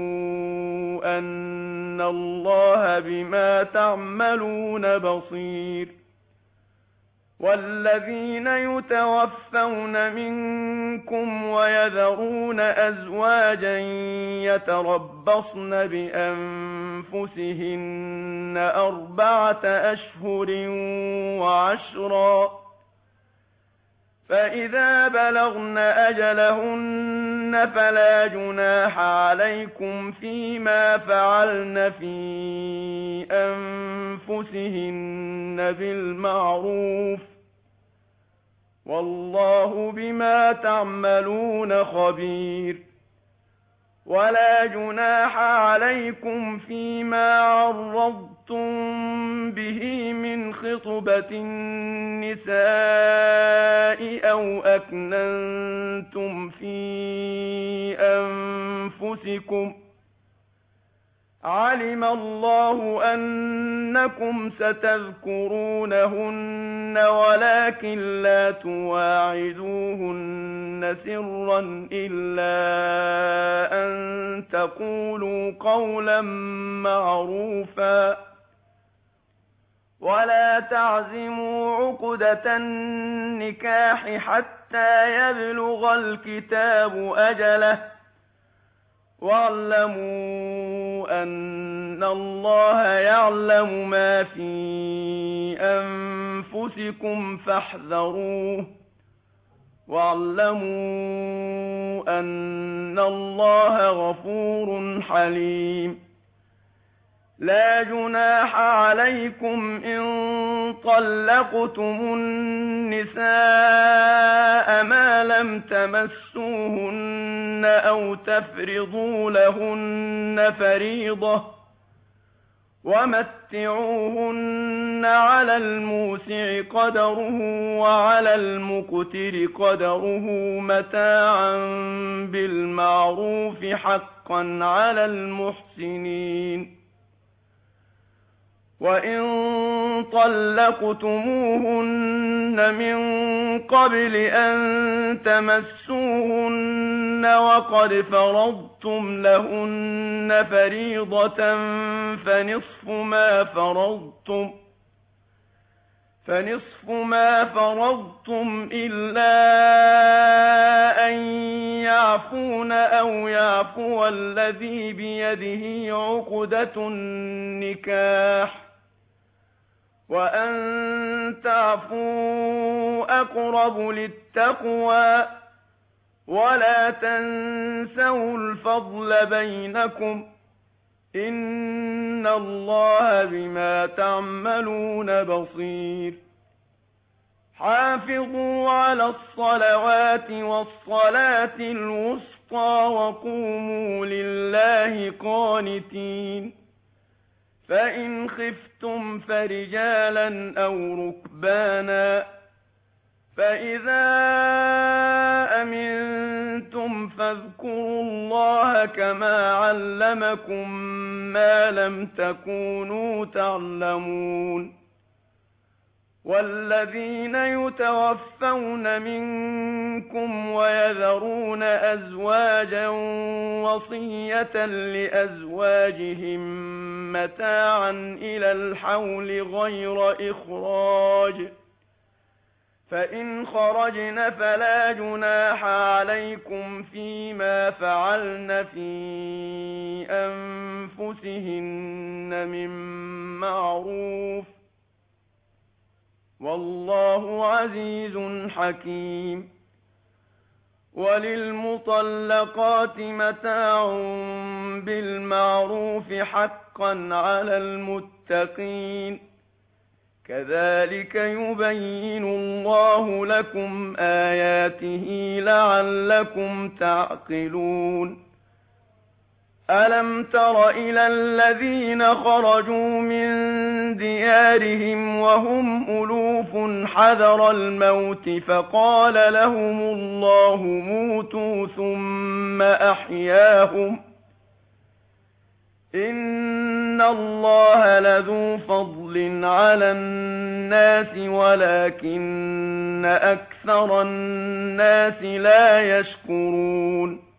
أن الله بما تعملون بصير والذين يتوفون منكم ويذرون أزواجا يتربصن بأنفسهن أربعة أشهر وعشرا فإذا بلغن أجلهن فلا جناح عليكم فيما فعلن في أنفسهن بالمعروف والله بما تعملون خبير ولا جناح عليكم فيما عرضتم به من خطبة النساء أو أكننتم في أنفسكم علم الله أنكم ستذكرونهن ولكن لا تواعدوهن سرا إلا أن تقولوا قولا معروفا ولا تعزموا عقدة النكاح حتى يبلغ الكتاب أجله واعلموا أن الله يعلم ما في أنفسكم فاحذروه واعلموا أن الله غفور حليم لا جناح عليكم إن طلقتم النساء ما لم تمسوهن أو تفرضوا لهن فريضة ومتعوهن على الموسع قدره وعلى المقتر قدره متاعا بالمعروف حقا على المحسنين وإن طلقتموهن من قبل أن تمسوهن وقد فرضتم لهن فريضة فنصف ما فرضتم فنصف ما فرضتم إلا أن يعفون أو يعفو الذي بيده عقدة النكاح وأن تعفوا أقرب للتقوى ولا تنسوا الفضل بينكم إن الله بما تعملون بصير حافظوا على الصلوات والصلاة الوسطى وقوموا لله قانتين فإن خفتم فرجالا أو ركبانا فإذا أمنتم فاذكروا الله كما علمكم ما لم تكونوا تعلمون والذين يتوفون منكم ويذرون أزواجا وصية لأزواجهم متاعا إلى الحول غير إخراج فإن خرجن فلا جناح عليكم فيما فعلن في أنفسهن من معروف والله عزيز حكيم وللمطلقات متاع بالمعروف حقا على المتقين كذلك يبين الله لكم آياته لعلكم تعقلون ألم تر إلى الذين خرجوا من ديارهم وهم ألوف حذر الموت فقال لهم الله موتوا ثم أحياهم إن الله لذو فضل على الناس ولكن أكثر الناس لا يشكرون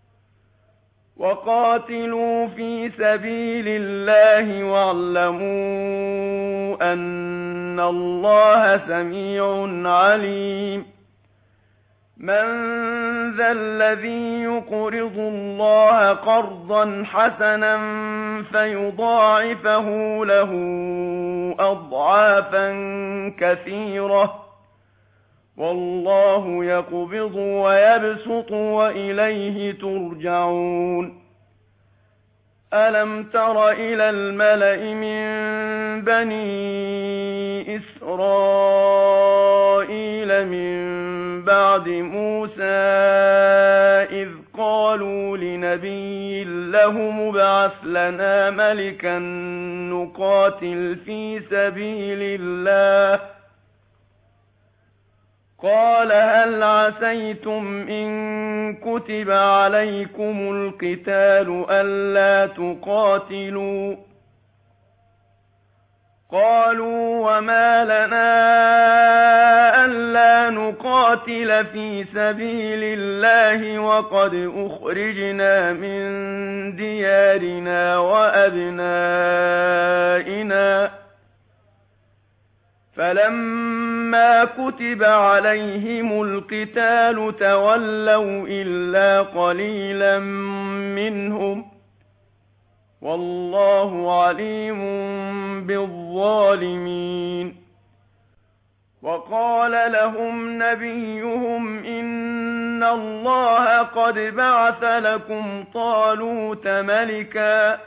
وقاتلوا في سبيل الله واعلموا أن الله سميع عليم من ذا الذي يقرض الله قرضا حسنا فيضاعفه له أضعافا كثيرة والله يقبض ويبسط وإليه ترجعون ألم تر إلى الملأ من بني إسرائيل من بعد موسى إذ قالوا لنبي له مبعث لنا ملكا نقاتل في سبيل الله قال هل عسيتم إن كتب عليكم القتال ألا تقاتلوا قالوا وما لنا ألا نقاتل في سبيل الله وقد أخرجنا من ديارنا وأبنائنا فلما كتب عليهم القتال تولوا إلا قليلا منهم والله عليم بالظالمين وقال لهم نبيهم إن الله قد بعث لكم طالوت ملكا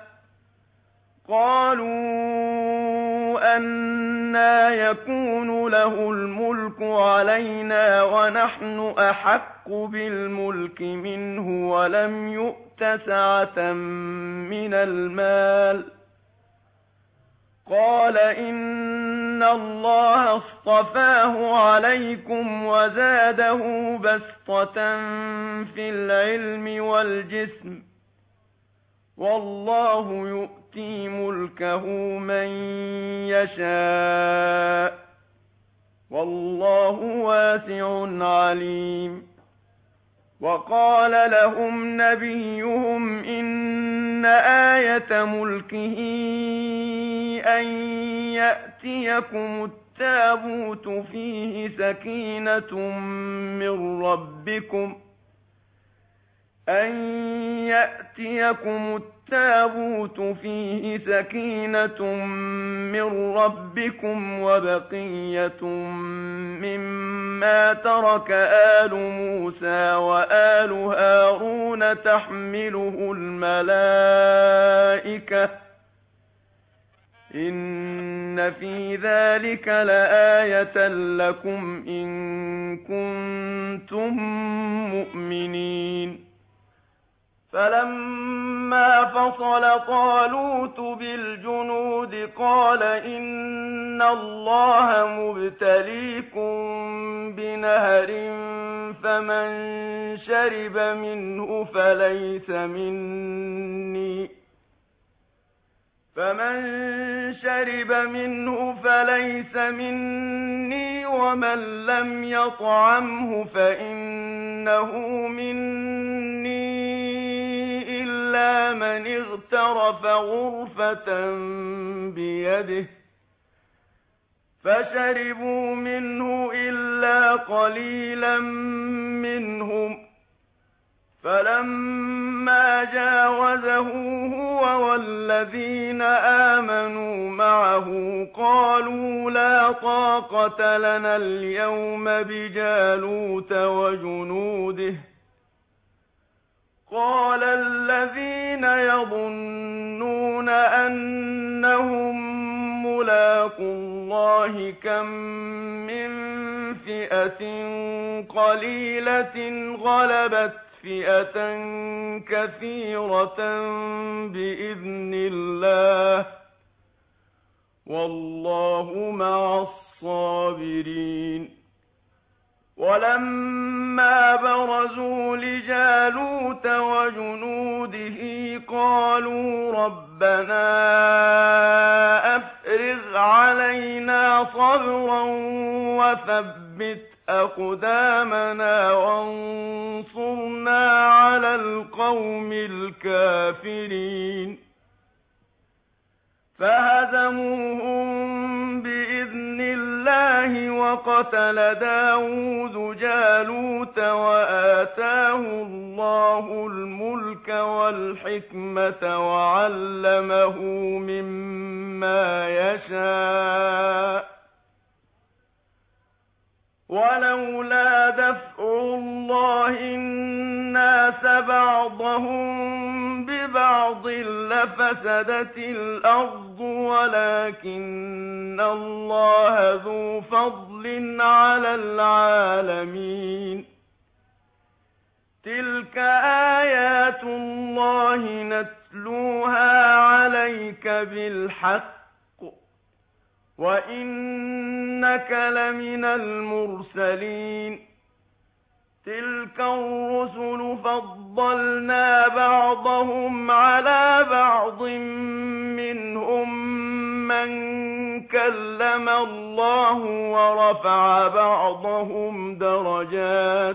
قالوا أنى يكون له الملك علينا ونحن أحق بالملك منه ولم يؤت سعة من المال قال إن الله اصطفاه عليكم وزاده بسطة في العلم والجسم والله يؤتي ملكه من يشاء والله واسع عليم وقال لهم نبيهم إن آية ملكه أن يأتيكم التابوت فيه سكينة من ربكم أن يأتيكم التابوت فيه سكينة من ربكم وبقية مما ترك آل موسى وآل هارون تحمله الملائكة إن في ذلك لآية لكم إن كنتم مؤمنين فَلَمَّا فَصَلَ طَالُوتُ بِالْجُنُودِ قَالَ إِنَّ اللَّهَ مُبْتَلِيكُم بِنَهَرٍ فَمَن شَرِبَ مِنْهُ فَلَيْسَ مِنِّي فَمَن شَرِبَ مِنْهُ فَلَيْسَ مِنِّي وَمَن لَّمْ يَطْعَمْهُ فَإِنَّهُ مِنِّي إِلَّا مَنِ اغْتَرَفَ غُرْفَةً بِيَدِهِ فَشَرِبُوا مِنْهُ إِلَّا قَلِيلًا مِّنْهُمْ فَلَمَّا جَاوَزَهُ هُوَ وَالَّذِينَ آمَنُوا مَعَهُ قَالُوا لَا طَاقَةَ لَنَا الْيَوْمَ بِجَالُوتَ وَجُنُودِهِ قَالَ الَّذِينَ يَظُنُّونَ أَنَّهُم مُّلَاقُو اللَّهِ كَم مِّن فِئَةٍ قَلِيلَةٍ غَلَبَتْ فِئَةً كَثِيرَةً بِإِذْنِ اللَّهِ وَاللَّهُ مَعَ الصَّابِرِينَ وَلَمَّا بَرَزُوا لِجَالُوتَ وَجُنُودِهِ قَالُوا رَبَّنَا أَفْرِغْ عَلَيْنَا صَبْرًا وَثَبِّتْ أَقْدَامَنَا وَانصُرْنَا عَلَى الْقَوْمِ الْكَافِرِينَ فَهَزَمُوهُم بِإِذْنِ اللَّهِ وَقَتَلَ دَاوُودُ جَالُوتَ وَآتَاهُ اللَّهُ الْمُلْكَ وَالْحِكْمَةَ وَعَلَّمَهُ مِمَّا يَشَاءُ وَلَوْلَا دَفْعُ اللَّهِ النَّاسَ بَعْضَهُم بِبَعْضٍ لَّفَسَدَتِ الْأَرْضُ وَلَٰكِنَّ اللَّهَ ذُو فَضْلٍ عَلَى الْعَالَمِينَ تِلْكَ آيَاتُ اللَّهِ نَتْلُوهَا عَلَيْكَ بِالْحَقِّ وَإِنَّكَ لَمِنَ الْمُرْسَلِينَ تِلْكَ الرُّسُلُ فَضَّلْنَا بَعْضَهُمْ عَلَىٰ بَعْضٍ مِّنْهُم مَّن كَلَّمَ اللَّهُ وَرَفَعَ بَعْضَهُمْ دَرَجَاتٍ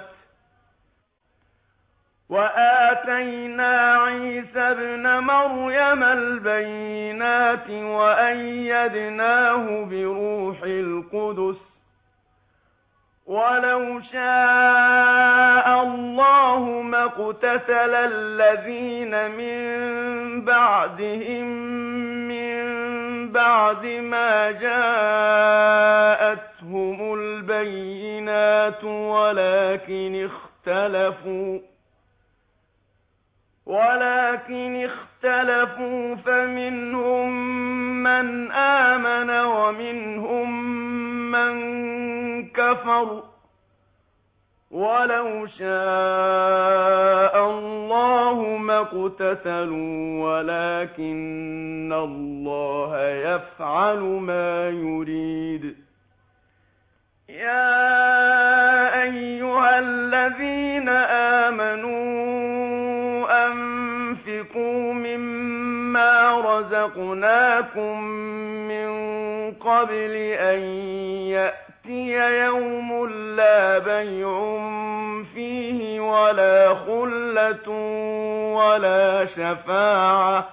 وَآتَيْنَا عِيسَى ابْنَ مَرْيَمَ الْبَيِّنَاتِ وَأَيَّدْنَاهُ بِرُوحِ الْقُدُسِ وَلَوْ شَاءَ اللَّهُ مَا اقْتَتَلَ الَّذِينَ مِن بَعْدِهِم مِّن بَعْدِ مَا جَاءَتْهُمُ الْبَيِّنَاتُ وَلَٰكِنِ اخْتَلَفُوا وَلَٰكِنِ اخْتَلَفُوا فَمِنْهُم مَّنْ آمَنَ وَمِنْهُم مَّن كَفَرَ وَلَوْ شَاءَ اللَّهُ مَا اقْتَتَلُوا وَلَٰكِنَّ اللَّهَ يَفْعَلُ مَا يُرِيدُ يَا أَيُّهَا الَّذِينَ آمَنُوا أَنفِقُوا مِمَّا رَزَقْنَاكُم مِّن قَبْلِ أَن يَأْتِيَ يَوْمٌ لَّا بَيْعٌ فِيهِ وَلَا خُلَّةٌ وَلَا شَفَاعَةٌ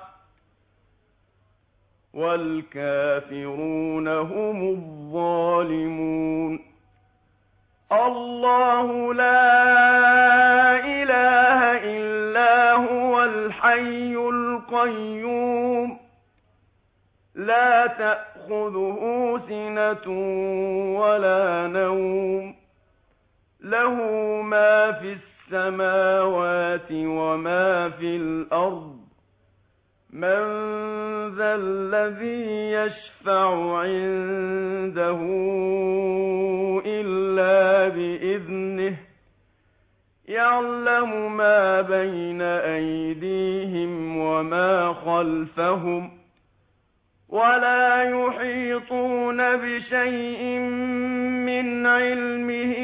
وَالْكَافِرُونَ هُمُ الظَّالِمُونَ اللَّهُ لَا إِلَٰهَ إِلَّا هُوَ الْحَيُّ الْقَيُّومُ لَا تَأْخُذُهُ سِنَةٌ وَلَا نَوْمٌ لَّهُ مَا فِي السَّمَاوَاتِ وَمَا فِي الْأَرْضِ مَن ذَا الَّذِي يَشْفَعُ عِندَهُ إِلَّا بِإِذْنِهِ يعلم ما بين أيديهم وما خلفهم ولا يحيطون بشيء من علمه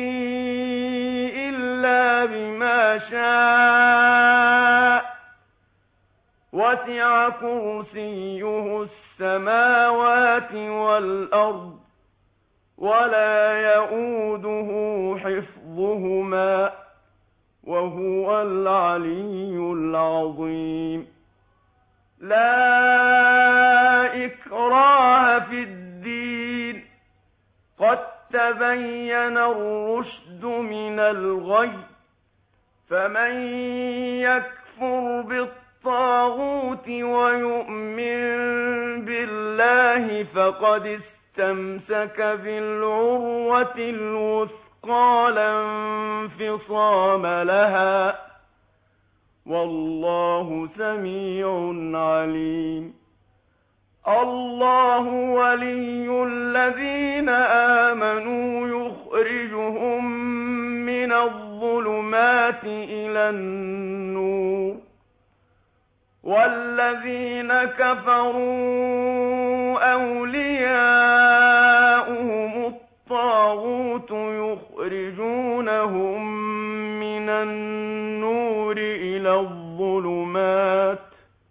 إلا بما شاء وسع كرسيه السماوات والأرض ولا يئوده حفظهما وهو العلي العظيم لا إكراه في الدين قد تبين الرشد من الغي فمن يكفر بالطاغوت ويؤمن بالله فقد استمسك بالعروة الوثقى لا انفصام لها والله سميع عليم الله ولي الذين آمنوا يخرجهم من الظلمات إلى النور والذين كفروا أولياؤهم الطاغوت يخرجونهم من النور إلى الظلمات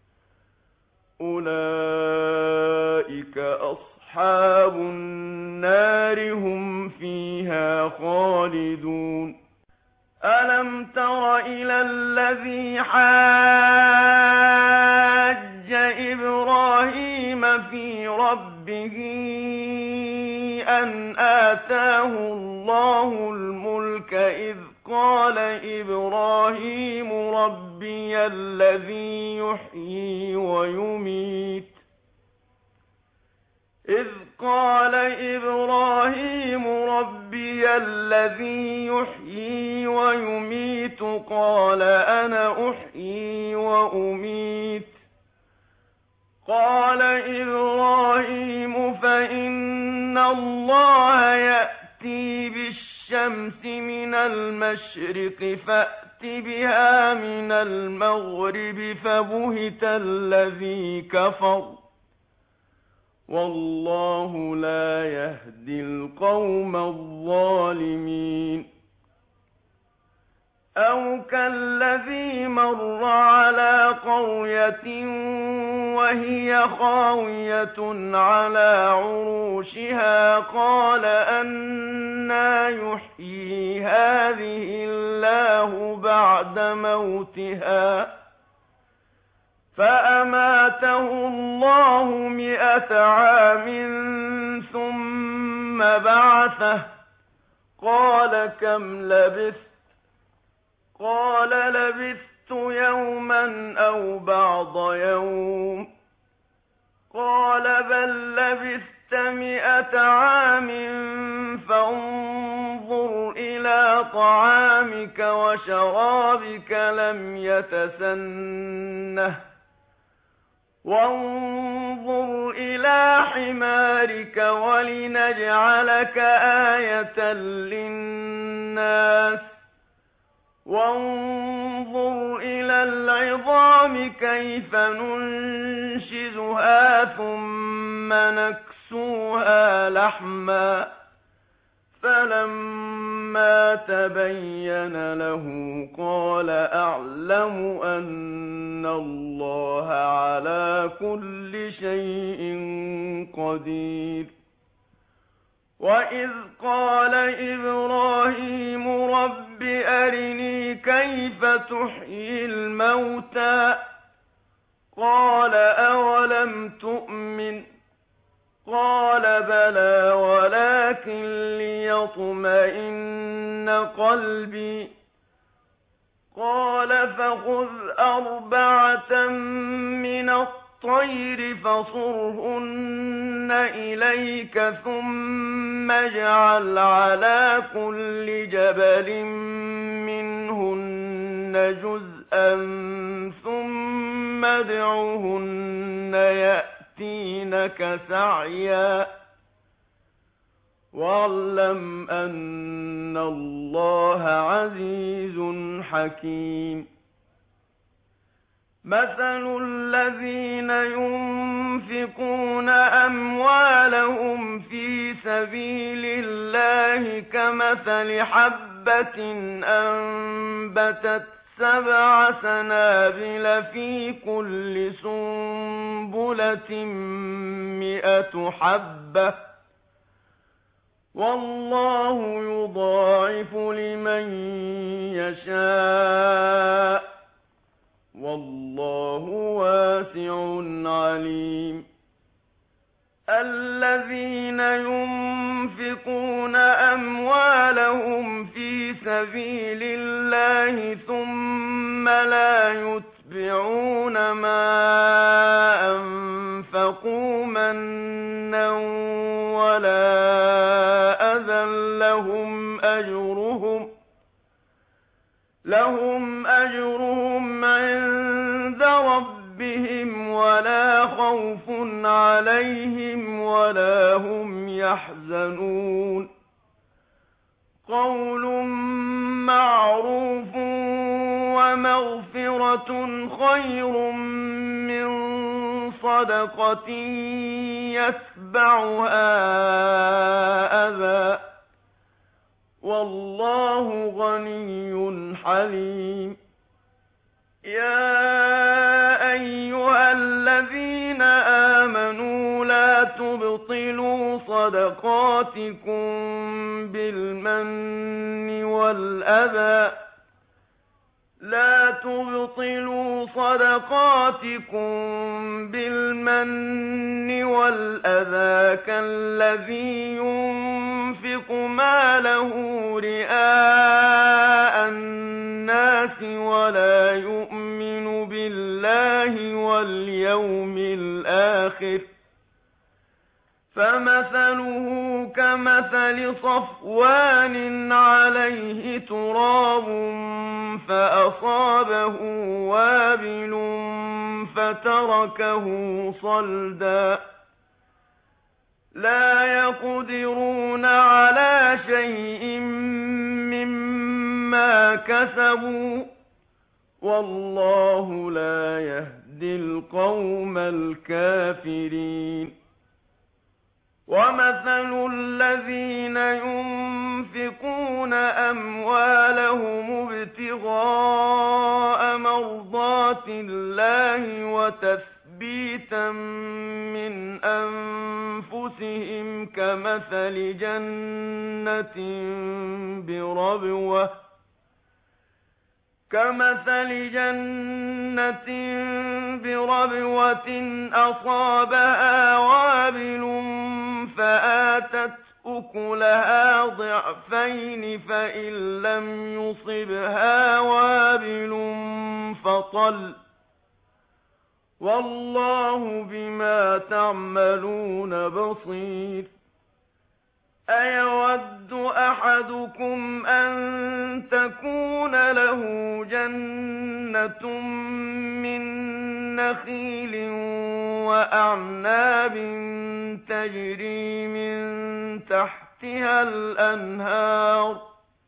أولئك أصحاب النار هم فيها خالدون ألم تر إلى الذي حاج إبراهيم في ربه أن آتاه الله الملك إذ قال إبراهيم ربي الذي يحيي ويميت إذ قال إبراهيم ربي الذي يحيي ويميت قال أنا أحيي وأميت قال إبراهيم فإن الله يأتي بالشمس من المشرق فأت بها من المغرب فبهت الذي كفر والله لا يهدي القوم الظالمين أو كالذي مر على قرية وهي خاوية على عروشها قال أنى يحيي هذه الله بعد موتها فأماته الله مئة عام ثم بعثه قال كم لبثت قال لبثت يوما أو بعض يوم قال بل لبثت مئة عام فانظر إلى طعامك وشرابك لم يتسنه وانظر إلى حمارك ولنجعلك آية للناس وانظر إلى العظام كيف ننشزها ثم نكسوها لحما فلما تبين له قال أعلم أن الله على كل شيء قدير وإذ قال إبراهيم رب أرني كيف تحيي الموتى قال أولم تؤمن قال بلى ولكن ليطمئن قلبي قال فخذ أربعة من الطير فصرهن إليك ثم اجعل على كل جبل منهن جزءا ثم ادعهن يأتينك سعيا واعلم أن الله عزيز حكيم. مثل الذين ينفقون أموالهم في سبيل الله كمثل حبة أنبتت سبع سنابل في كل سنبلة مئة حبة والله يضاعف لمن يشاء والله واسع عليم. الذين ينفقون أموالهم في سبيل الله ثم لا يتبعون ما أنفقوا منا ولا أذى لهم أجرهم لهم أجرهم عند ربهم ولا خوف عليهم ولا هم يحزنون. قول معروف ومغفرة خير من صدقة يتبعها أذى والله غني حليم. يا أيها الذين آمنوا لا تبطلوا صدقاتكم بالمن والأذى لا تبطلوا صدقاتكم بالمن والأذى كالذي ينفق ماله رئاء الناس ولا يؤمن بالله واليوم الآخر فمثله كمثل صفوان عليه تراب فأصابه وابل فتركه صلدا لا يقدرون على شيء مما كسبوا والله لا يهدي القوم الكافرين. ومثل الذين ينفقون أموالهم ابتغاء مرضات الله وتثبيتا من أنفسهم كمثل جنة بربوة كمثل جنة بربوة أصابها وابل فآتت أكلها ضعفين فإن لم يصبها وابل فطل والله بما تعملون بصير. أيود أحدكم أن تكون له جنة من نخيل وأعناب تجري من تحتها الأنهار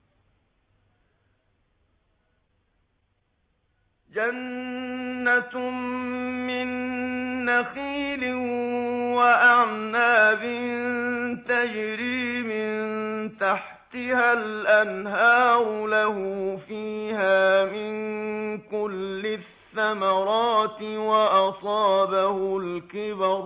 جنة من نخيل وأعناب تجري من تحتها الأنهار له فيها من كل الثمرات وأصابه الكبر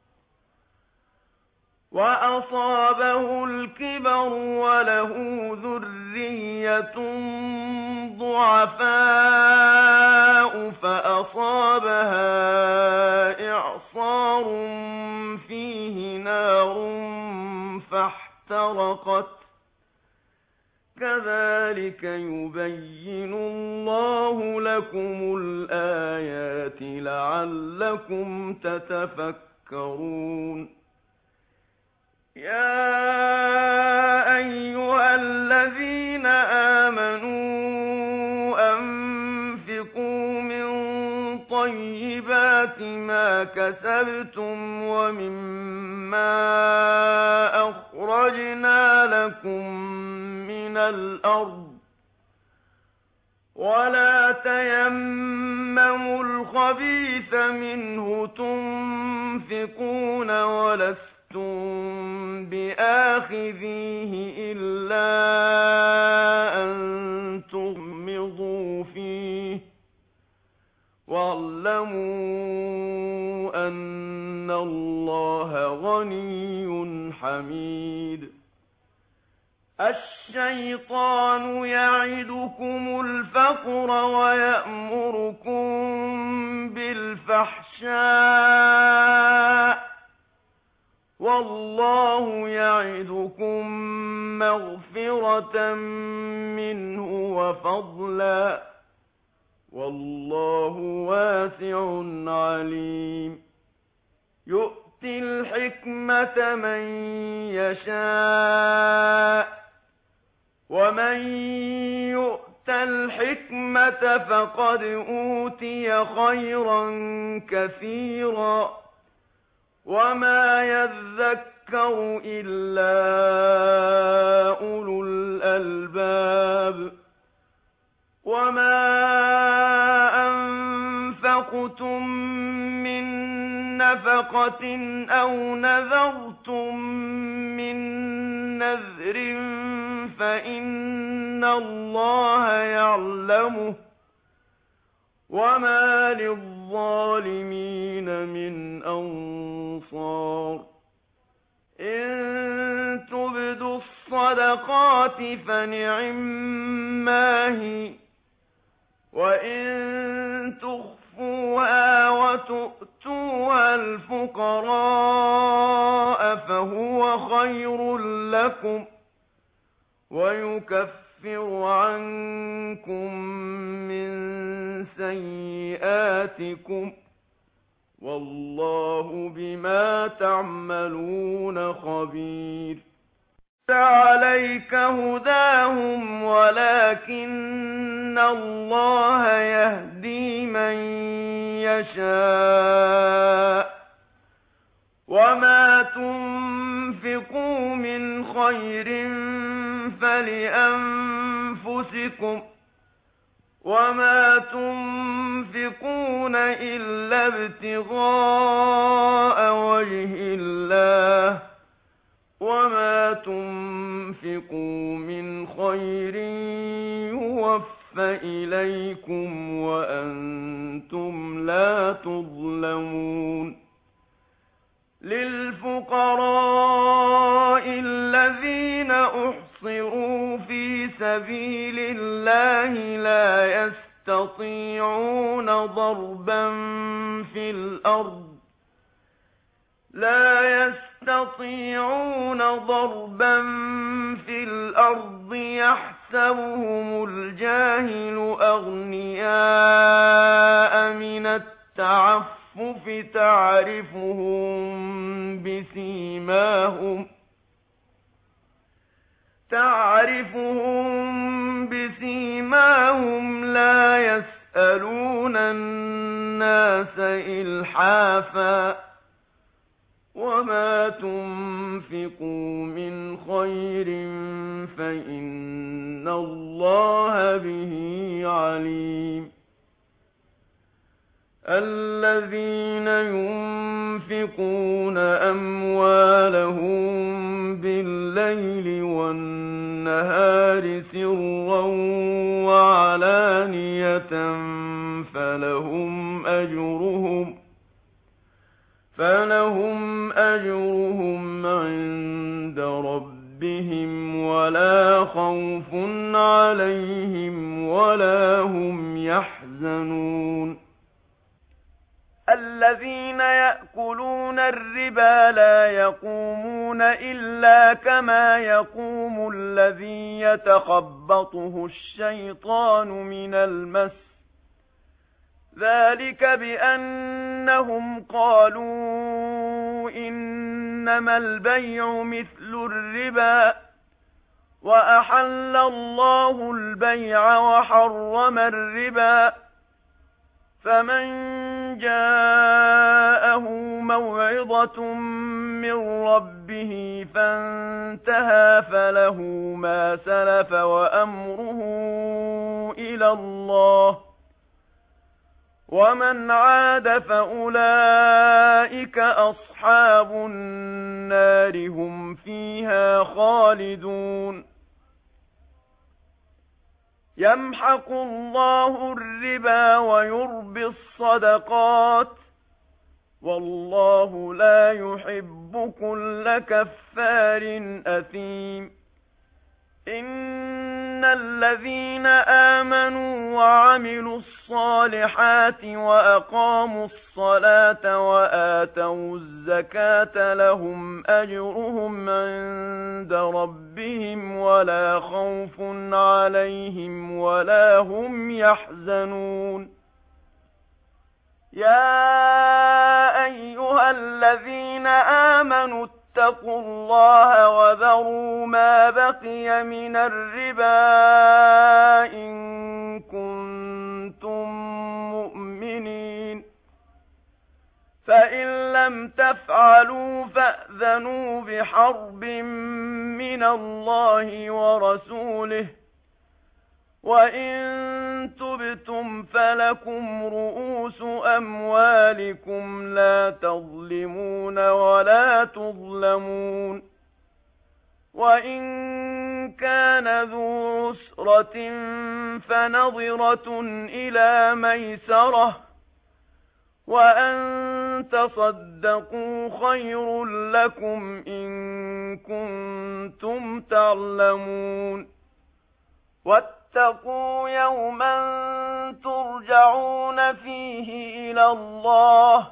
وأصابه الكبر وله ذرية ضعفاء فأصابها إعصار فيه نار فاحترقت كذلك يبين الله لكم الآيات لعلكم تتفكرون. يا أيها الذين آمنوا أنفقوا من طيبات ما كسبتم ومما أخرجنا لكم من الأرض ولا تيمموا الخبيث منه تنفقون ولستم بآخذيه إلا أن تغمضوا فيه واعلموا أن الله غني حميد. الشيطان يعدكم الفقر ويأمركم بالفحشاء والله يعدكم مغفرة منه وفضلا والله واسع عليم. يؤتي الحكمة من يشاء ومن يؤت الحكمة فقد أوتي خيرا كثيرا وما يذكر إلا أولو الألباب. وما أنفقتم من نفقة أو نذرتم من نذر فإن الله يعلمه وما للظالمين من أنصار. إن تبدوا الصدقات فنعما هي وإن تخفوها وتؤتوها الفقراء فهو خير لكم ويكفر عنكم من سيئاتكم والله بما تعملون خبير. عليك هداهم ولكن الله يهدي من يشاء وما تنفقوا من خير فلأنفسكم وما تنفقون إلا ابتغاء وجه الله وما تنفقوا من خير يوفى إليكم وأنتم لا تظلمون. للفقراء الذين أحصروا في سبيل الله لا يستطيعون ضربا في الأرض لا يستطيعون ضربا في الأرض يحسبهم الجاهل أغنياء من التعفف تعرفهم بسيماهم تعرفهم بسيماهم لا يسألون الناس إلحافا وما تنفقوا من خير فإن الله به عليم. الذين ينفقون أموالهم بالليل والنهار سرا وعلانية فلهم أجرهم فلهم أجرهم عند ربهم ولا خوف عليهم ولا هم يحزنون. الذين يأكلون الربا لا يقومون إلا كما يقوم الذي يتخبطه الشيطان من المس ذلك بأنهم قالوا إنما البيع مثل الربا وأحل الله البيع وحرم الربا فمن جاءه موعظة من ربه فانتهى فله ما سلف وأمره إلى الله، ومن عاد فأولئك أصحاب النار هم فيها خالدون. يمحق الله الربا ويربي الصدقات، والله لا يحب كل كفار أثيم. إن الذين آمنوا وعملوا الصالحات وأقاموا الصلاة وآتوا الزكاة لهم أجرهم عند ربهم ولا خوف عليهم ولا هم يحزنون. يا أيها الذين آمنوا اتقوا الله وذروا ما بقي من الربا إن كنتم مؤمنين، فإن لم تفعلوا فأذنوا بحرب من الله ورسوله، وإن تبتم فلكم رؤوس أموالكم لا تظلمون ولا تظلمون. وإن كان ذو عسرة فنظرة إلى ميسرة، وأن تصدقوا خير لكم إن كنتم تعلمون. واتقوا يوما ترجعون فيه إلى الله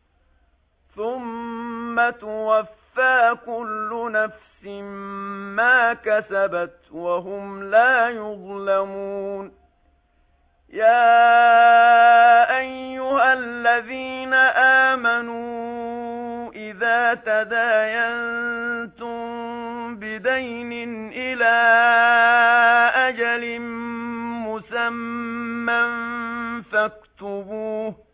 ثم توفى كل نفس ما كسبت وهم لا يظلمون. يا أيها الذين آمنوا إذا تداينتم بدين إلى أجل مسمى فاكتبوه،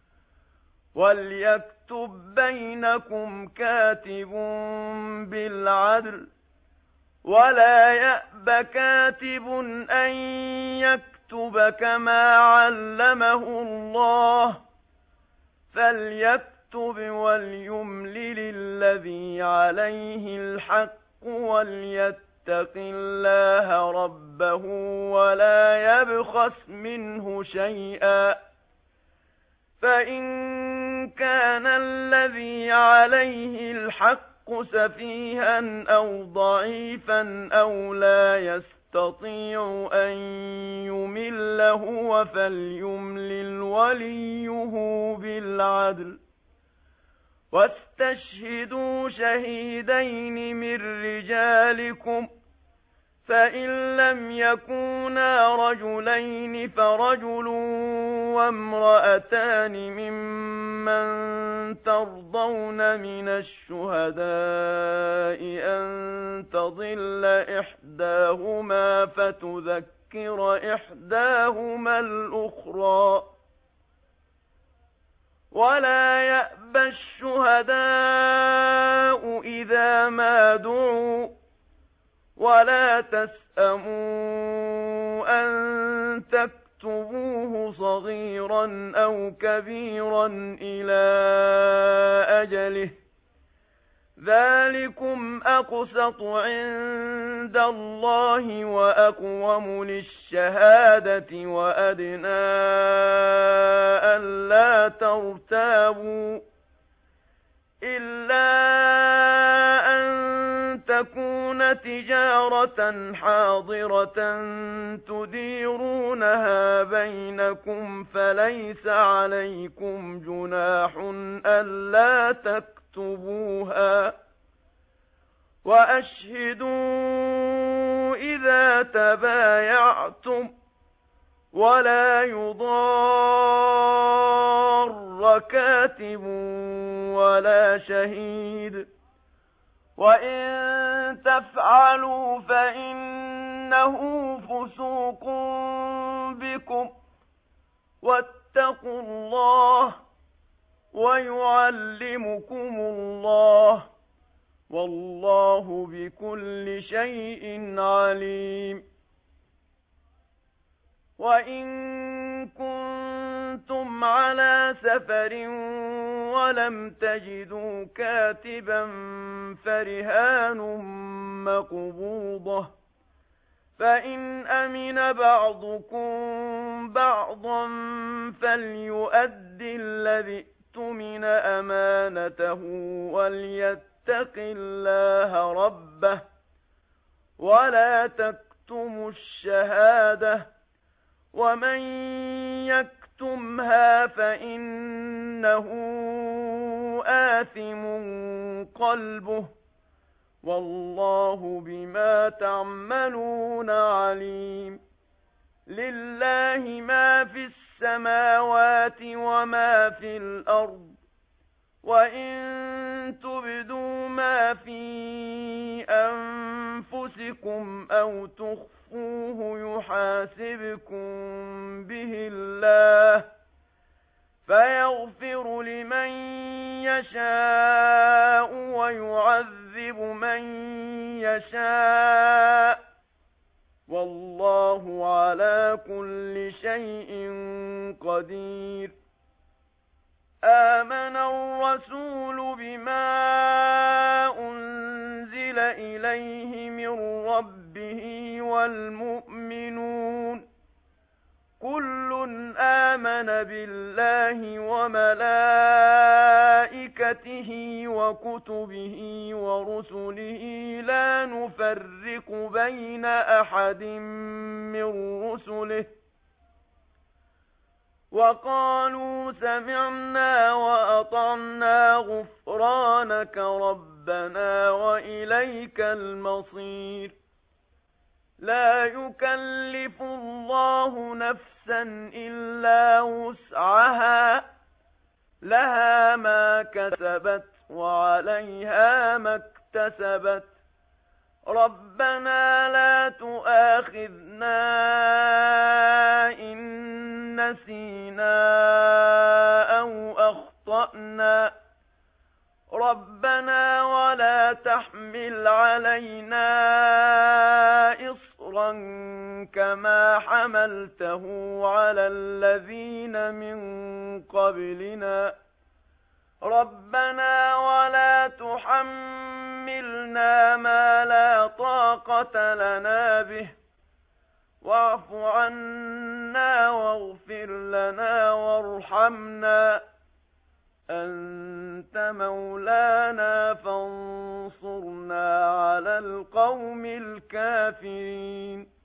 وليكتب بينكم كاتب بالعدل، ولا يأب كاتب أن يكتب كما علمه الله، فليكتب وليملل الذي عليه الحق وليتق الله ربه ولا يبخس منه شيئا، فإن كان الذي عليه الحق سفيها أو ضعيفا أو لا يستطيع أن يمله فليملل وليه بالعدل. واستشهدوا شهيدين من رجالكم، فإن لم يكونا رجلين فرجل وامرأتان ممن ترضون من الشهداء أن تضل إحداهما فتذكر إحداهما الأخرى، ولا يأبى الشهداء إذا ما دعوا، ولا تسأموا أن تكتبوه صغيرا أو كبيرا إلى أجله، ذلكم أقسط عند الله وأقوم للشهادة وأدنى ألا ترتابوا، إلا أن تكون تجارة حاضرة تديرونها بينكم فليس عليكم جناح ألا تكتبوها، وأشهدوا إذا تبايعتم، ولا يضار كاتب ولا شهيد، وإن تفعلوا فإنه فسوق بكم، واتقوا الله ويعلمكم الله والله بكل شيء عليم. وإن كنتم على سفر ولم تجدوا كاتبا فرهان مقبوضة، فإن أمن بعضكم بعضا فليؤد الذي اؤتمن أمانته وليتق الله ربه ولا تكتموا الشهادة، ومن يكتمها فإنه آثم قلبه والله بما تعملون عليم. لله ما في السماوات وما في الأرض، وإن تبدوا ما في أنفسكم أو تخفوه يحاسبكم به الله فيغفر لمن يشاء ويعذب من يشاء والله على كل شيء قدير. آمن الرسول بما أنزل إليه من ربه والمؤمنون كل آمن بالله وملائكته وكتبه ورسله لا نفرق بين أحد من رسله وقالوا سمعنا وأطعنا غفرانك ربنا وإليك المصير. لا يكلف الله نفسا إلا وسعها لها ما كسبت وعليها ما اكتسبت ربنا لا تؤاخذنا إن نسينا أو أخطأنا ربنا ولا تحمل علينا إصرا كما حملته على الذين من قبلنا ربنا ولا تحملنا ما لا طاقة لنا به واعف عنا واغفر لنا وارحمنا أنت مولانا فانصرنا على القوم الكافرين.